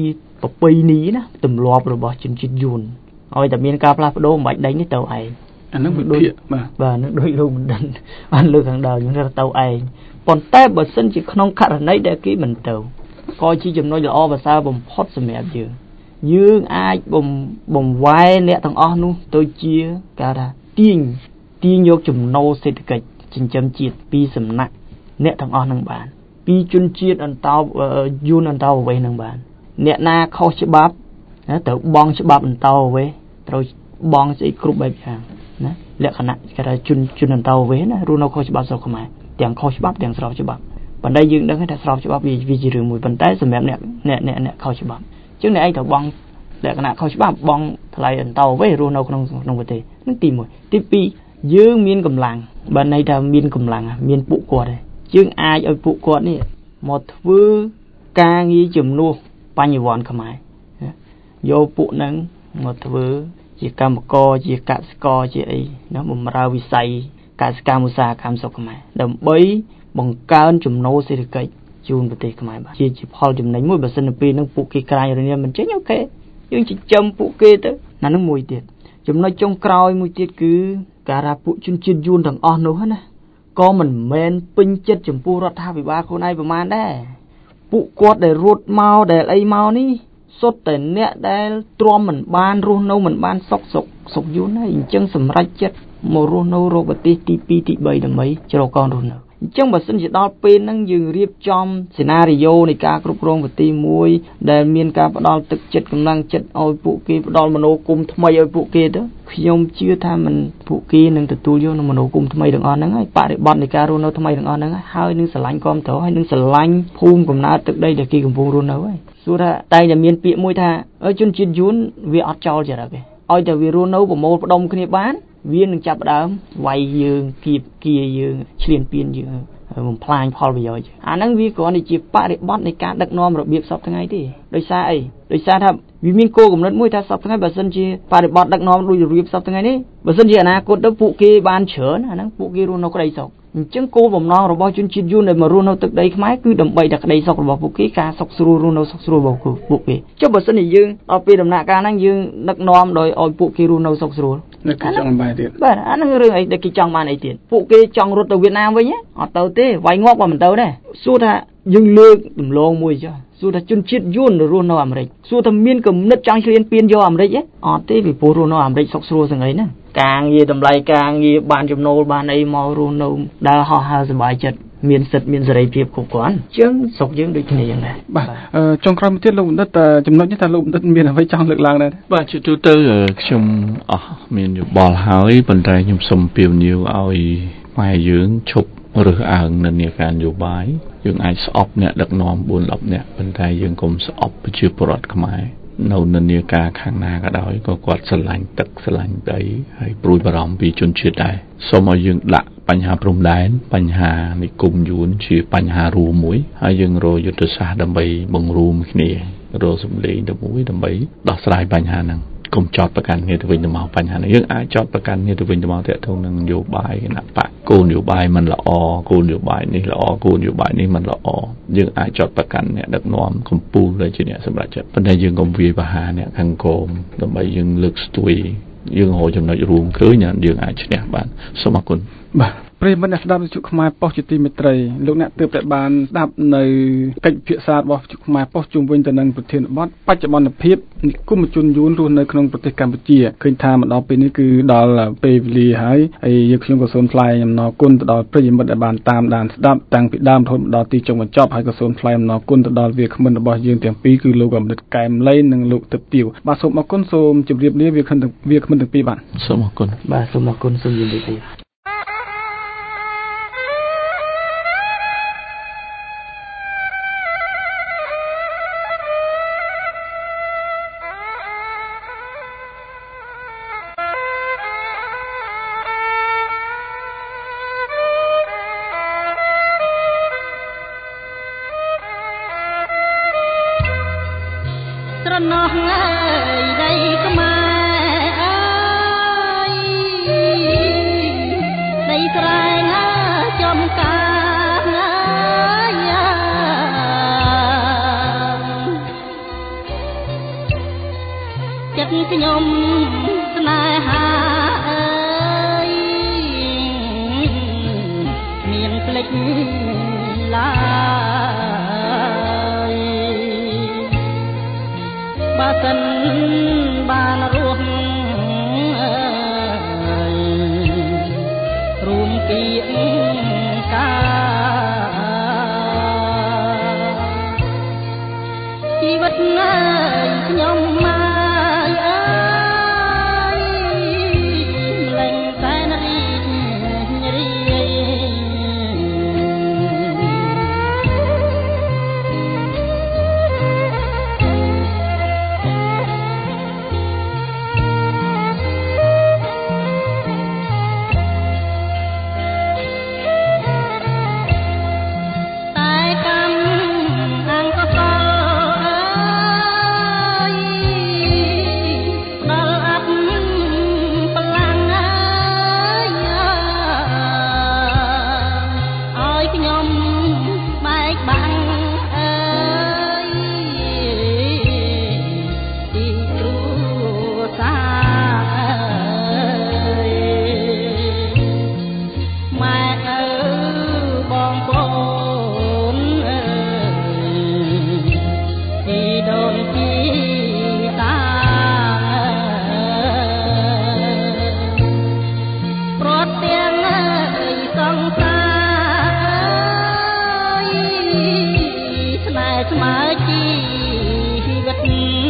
ប្រពៃណីណាទម្លាប់របស់ជនជាតិយួនឲ្យតែមានការផ្លាស់ប្ដូរមិនបាច់ដេញទេទៅឯងអានឹងវិភាគបាទនឹងដូចលោកមិនដឹងបានលើកខាងដើមយើងថាទៅឯងប៉ុន្តែបើសិនជាក្នុងករណីដែលគេមិនទៅក៏ជាចំណុចល្អប្រសើរបំផុតសម្រាប់យើងអាចបំវែអ្នកទាំងអស់នោះទៅជាគេថាទាញយកចំណូលសេដ្ឋកិច្ចចិញ្ចឹមជាតិពីសំណាក់អ្នកទាំងអស់នឹងបានពីជនជាតិអន្តោយួនអន្តោប្រវេសន៍នឹងបានអ្នកណាខុសច្បាប់ត្រូវបង់ច្បាប់អន្តោប្រវេសន៍ត្រូវបង់ស្អីគ្រប់បែបយ៉ាងណាលក្ខណៈគេថាជនអន្តោប្រវេសន៍ណារស់នៅខុសច្បាប់ស្រុកខ្មែរទាំងខុសច្បាប់ទាំងស្របច្បាប់ប៉ុន្តែយើងដឹងថាស្របច្បាប់វាជារឿងមួយប៉ុន្តែសម្រាប់អ្នកខុសច្បាប់អញ្ចឹងអ្នកឯងត្រូវបង់លក្ខណៈខុសច្បាប់បង់ថ្លៃអន្តោប្រវេសន៍រស់នៅក្នុងប្រទេសនឹងទី1ទី2យើងមានកម្លាំងបើន័យថាមានកម្លាំងមានពួកគាត់ទេយើងអាចឲ្យពួកគាត់នេះមកធ្វើការងារជំនួសបញ្ញវន្តខ្មែរយកពួកហ្នឹងមកធ្វើជាកម្មករជាកសិករជាអីណាបម្រើវិស័យកសិកម្មឧស្សាហកម្មស្រុកខ្មែរដើម្បីបង្កើនចំណូលសេដ្ឋកិច្ចជូនប្រទេសខ្មែរបាទជាផលចំណេញមួយបើសិននៅពេលហ្នឹងពួកគេក្រាញរញ៉ាំមិនចេញអូខេយើងចិញ្ចឹមពួកគេទៅណានឹងមួយទៀតចំណុចចុងក្រោយមួយទៀតគឺការថាពួកជនជាតិយួនទាំងអស់នោះណាក៏មិនមែនពេញចិត្តចំពោះរដ្ឋាភិបាលខ្លួនឯងប្រមាណដែរពួកគាត់ដែលរត់មកដែលអីមកនេះសុទ្ធតែអ្នកដែលទ្រាំមិនបានរស់នៅមិនបានសុខយួនហើយអញ្ចឹងសម្រេចចិត្តមករស់នៅរកប្រទេសទី2ទី3ដើម្បីជ្រកកនរស់នៅអញ្ចឹងបើសិនជាដល់ពេលហ្នឹងយើងរៀបចំសេណារីយ៉ូនៃការគ្រប់គ្រងប្រទេសមួយដែលមានការផ្ដល់ទឹកចិត្តកម្លាំងចិត្តឲ្យពួកគេផ្ដល់មនោគមថ្មីឲ្យពួកគេទៅខ្ញុំជឿថាមិនពួកគេនឹងទទួលយកនៅមនោគមថ្មីទាំងអស់ហ្នឹងហើយបរិបទនៃការរស់នៅថ្មីទាំងអស់ហ្នឹងហើយនឹងស្រឡាញ់គ្រប់ត្រូវហើយនឹងស្រឡាញ់ភូមិកំណើតទឹកដីដែលគេកំពុងរស់នៅហើយសួរថាតែតែមានពាក្យមួយថាជនជាតិយួនវាអត់ចោលចរិតទេឲ្យតែវារស់នៅប្រមូលផ្ដុំគ្នាបានវានឹងចាប់ដើមវាយយើងគៀយើងឈ្លានពានយើងបំផ្លាញផលប្រយោជន៍អាហ្នឹងវាគ្រាន់តែជាបរិបទនៃការដឹកនាំរបៀបសពថ្ងៃទេដោយសារអីដោយសារថាវាមានគោលគំនិតមួយថាសពថ្ងៃបើសិនជាបរិបទដឹកនាំដូចរបៀបសពថ្ងៃនេះបើសិនជាអនាគតទៅពួកគេបានច្រើនអាហ្នឹងពួកគេរស់នៅក្តីសុខអញ្ចឹងគោលបំណងរបស់ជនជាតិយួនដែលមករស់នៅទឹកដីខ្មែរគឺដើម្បីតែក្តីសុខរបស់ពួកគេការសុខស្រួលរស់នៅសុខស្រួលរបស់ពួកគេចុះបើសិនជាយើងដល់ពេលដំណាក់កាលហ្នឹងយើងដឹកនាំដោយឲ្យពួកគេរស់នៅសុខស្រួលនៅគេចង់បានទៀតបាទអាហ្នឹងរឿងអីដែលគេចង់បានអីទៀតពួកគេចង់រត់ទៅវៀតណាមវិញអត់ទៅទេវាយងាប់ក៏មិនទៅដែរសួរថាយើងលើកដំឡងមួយចុះសួរថាជនជាតិយួនរស់នៅអាមេរិកសួរថាមានគំនិតចង់ឈ្លានពានយកអាមេរិកទេអត់ទេពីព្រោះរស់នៅអាមេរិកសុខស្រួលស្ងអីហ្នឹងការងារតម្លៃការងារបានចំណូលបានអីមករស់នៅដើរហោះហើរសប្បាយចិត្តមានសិទ្ធិមានសេរីភាពគ្រប់គ្រាន់អញ្ចឹងស្រុកយើងដូចគ្នាយ៉ាងដែរបាទចុងក្រោយមួយទៀតលោកបណ្ឌិតចំណុចនេះថាលោកបណ្ឌិតមានអ្វីចង់លើកឡើងដែរបាទជាទូទៅខ្ញុំអស់មានយោបល់ហើយប៉ុន្តែខ្ញុំសូមពៀវនាវឲ្យម៉ែយើងឈប់រើសអើងនៅនាការនយោបាយយើងអាចស្អប់អ្នកដឹកនាំ 4-10 នាក់ប៉ុន្តែយើងកុំស្អប់ប្រជាពលរដ្ឋខ្មែរនៅនិន្នាការខាងណាក៏ដោយក៏គាត់ស្រឡាញ់ទឹកស្រឡាញ់ដីហើយព្រួយបារម្ភពីជនជាតិដែរសូមឲ្យយើងដាក់បញ្ហាព្រំដែនបញ្ហានិគមយួនជាបញ្ហារួមមួយហើយយើងរកយុទ្ធសាស្ត្រដើម្បីបង្រួមគ្នារកសម្លេងមួយដើម្បីដោះស្រាយបញ្ហាហ្នឹងកុំចោតប្រកាន់គ្នាទៅវិញទៅមកបញ្ហានេះយើងអាចចោតប្រកាន់គ្នាទៅវិញទៅមកទាក់ទងនឹងនយោបាយគណៈបកគោលនយោបាយមិនល្អគោលនយោបាយនេះល្អគោលនយោបាយនេះមិនល្អយើងអាចចោតប្រកាន់អ្នកដឹកនាំកម្ពុជាដែលជាអ្នកសម្រេចចិត្តប៉ុន្តែយើងកុំវាយប្រហារអ្នកខាងក្រោមដើម្បីយើងលើកស្ទួយយើងរកចំណុចរួមឃើញយើងអាចឈ្នះបានសូមអរគុណបាទប្រិយមិត្តអ្នកស្ដាប់វិទ្យុខ្មែរប៉ុស្តិ៍ជាទីមេត្រីលោកអ្នកទើបតែបានស្ដាប់នៅកិច្ចពិភាក្សារបស់វិទ្យុខ្មែរប៉ុស្តិ៍ជុំវិញទៅនឹងប្រធានបទបច្ចុប្បន្នភាពនិគមជនយួនរស់នៅក្នុងប្រទេសកម្ពុជាឃើញថាមកដល់ពេលនេះគឺដល់ពេលវេលាហើយយើងខ្ញុំក៏សូមថ្លែងអំណរគុណទៅដល់ប្រិយមិត្តដែលបានតាមដានស្ដាប់តាំងពីដើមរហូតដល់ទីចុងបញ្ចប់ហើយក៏សូមថ្លែងអំណរគុណទៅដល់វាគ្មិនរបស់យើងទាំងពីរគឺលោកអមរិតកែមលីនិងលោកទឹកទាវបាទសូមអរគុណសូមជម្រាបលាវាគ្មិនទាំងពីរបាទសូមអរគុណបាទសូមអរគុណសូមជម្រាបលាតខ្ញុំស្នេហាអើយមានភ្លេចឡើយបើសិនបានរស់រួមគៀកកាជីវិតណាយខ្ញុំមកអើយលែងតែនរីរីស្មើជីវិត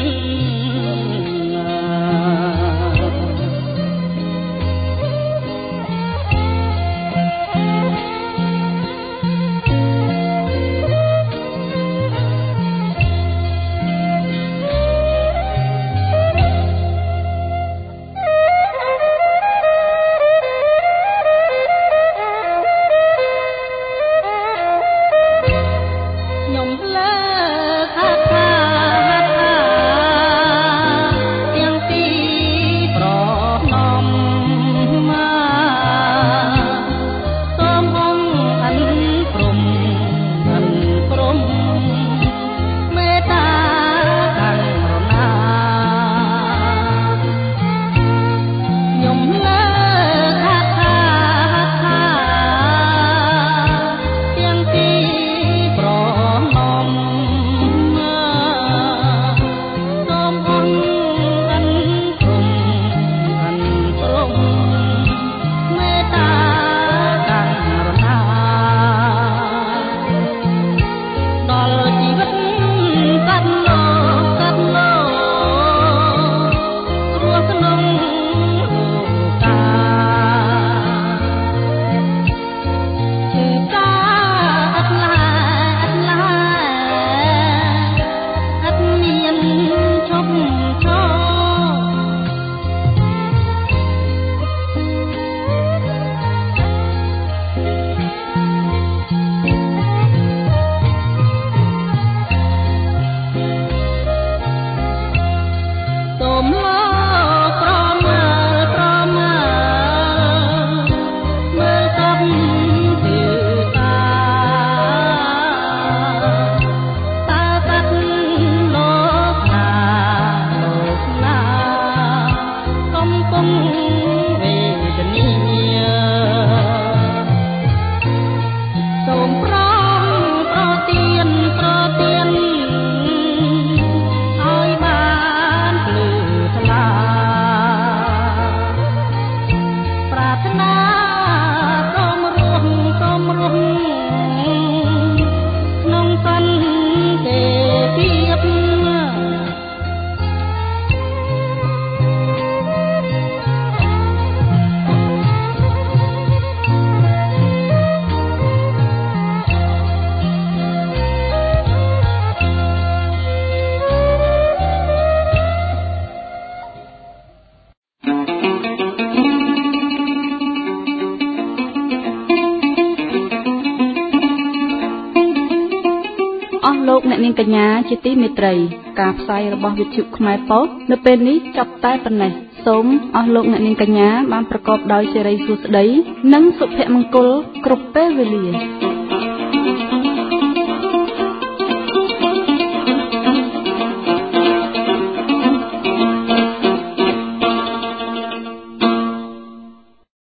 លោកអ្នកនាងកញ្ញាជាទីមេត្រីការផ្សាយរបស់វិទ្យុខ្មែរប៉ុស្តិ៍នៅពេលនេះចាប់តែប៉ុណ្ណេះសូមអស់លោកអ្នកនាងកញ្ញាបានប្រកបដោយសិរីសួស្តីនិងសុភមង្គលគ្រប់ពេលវេលា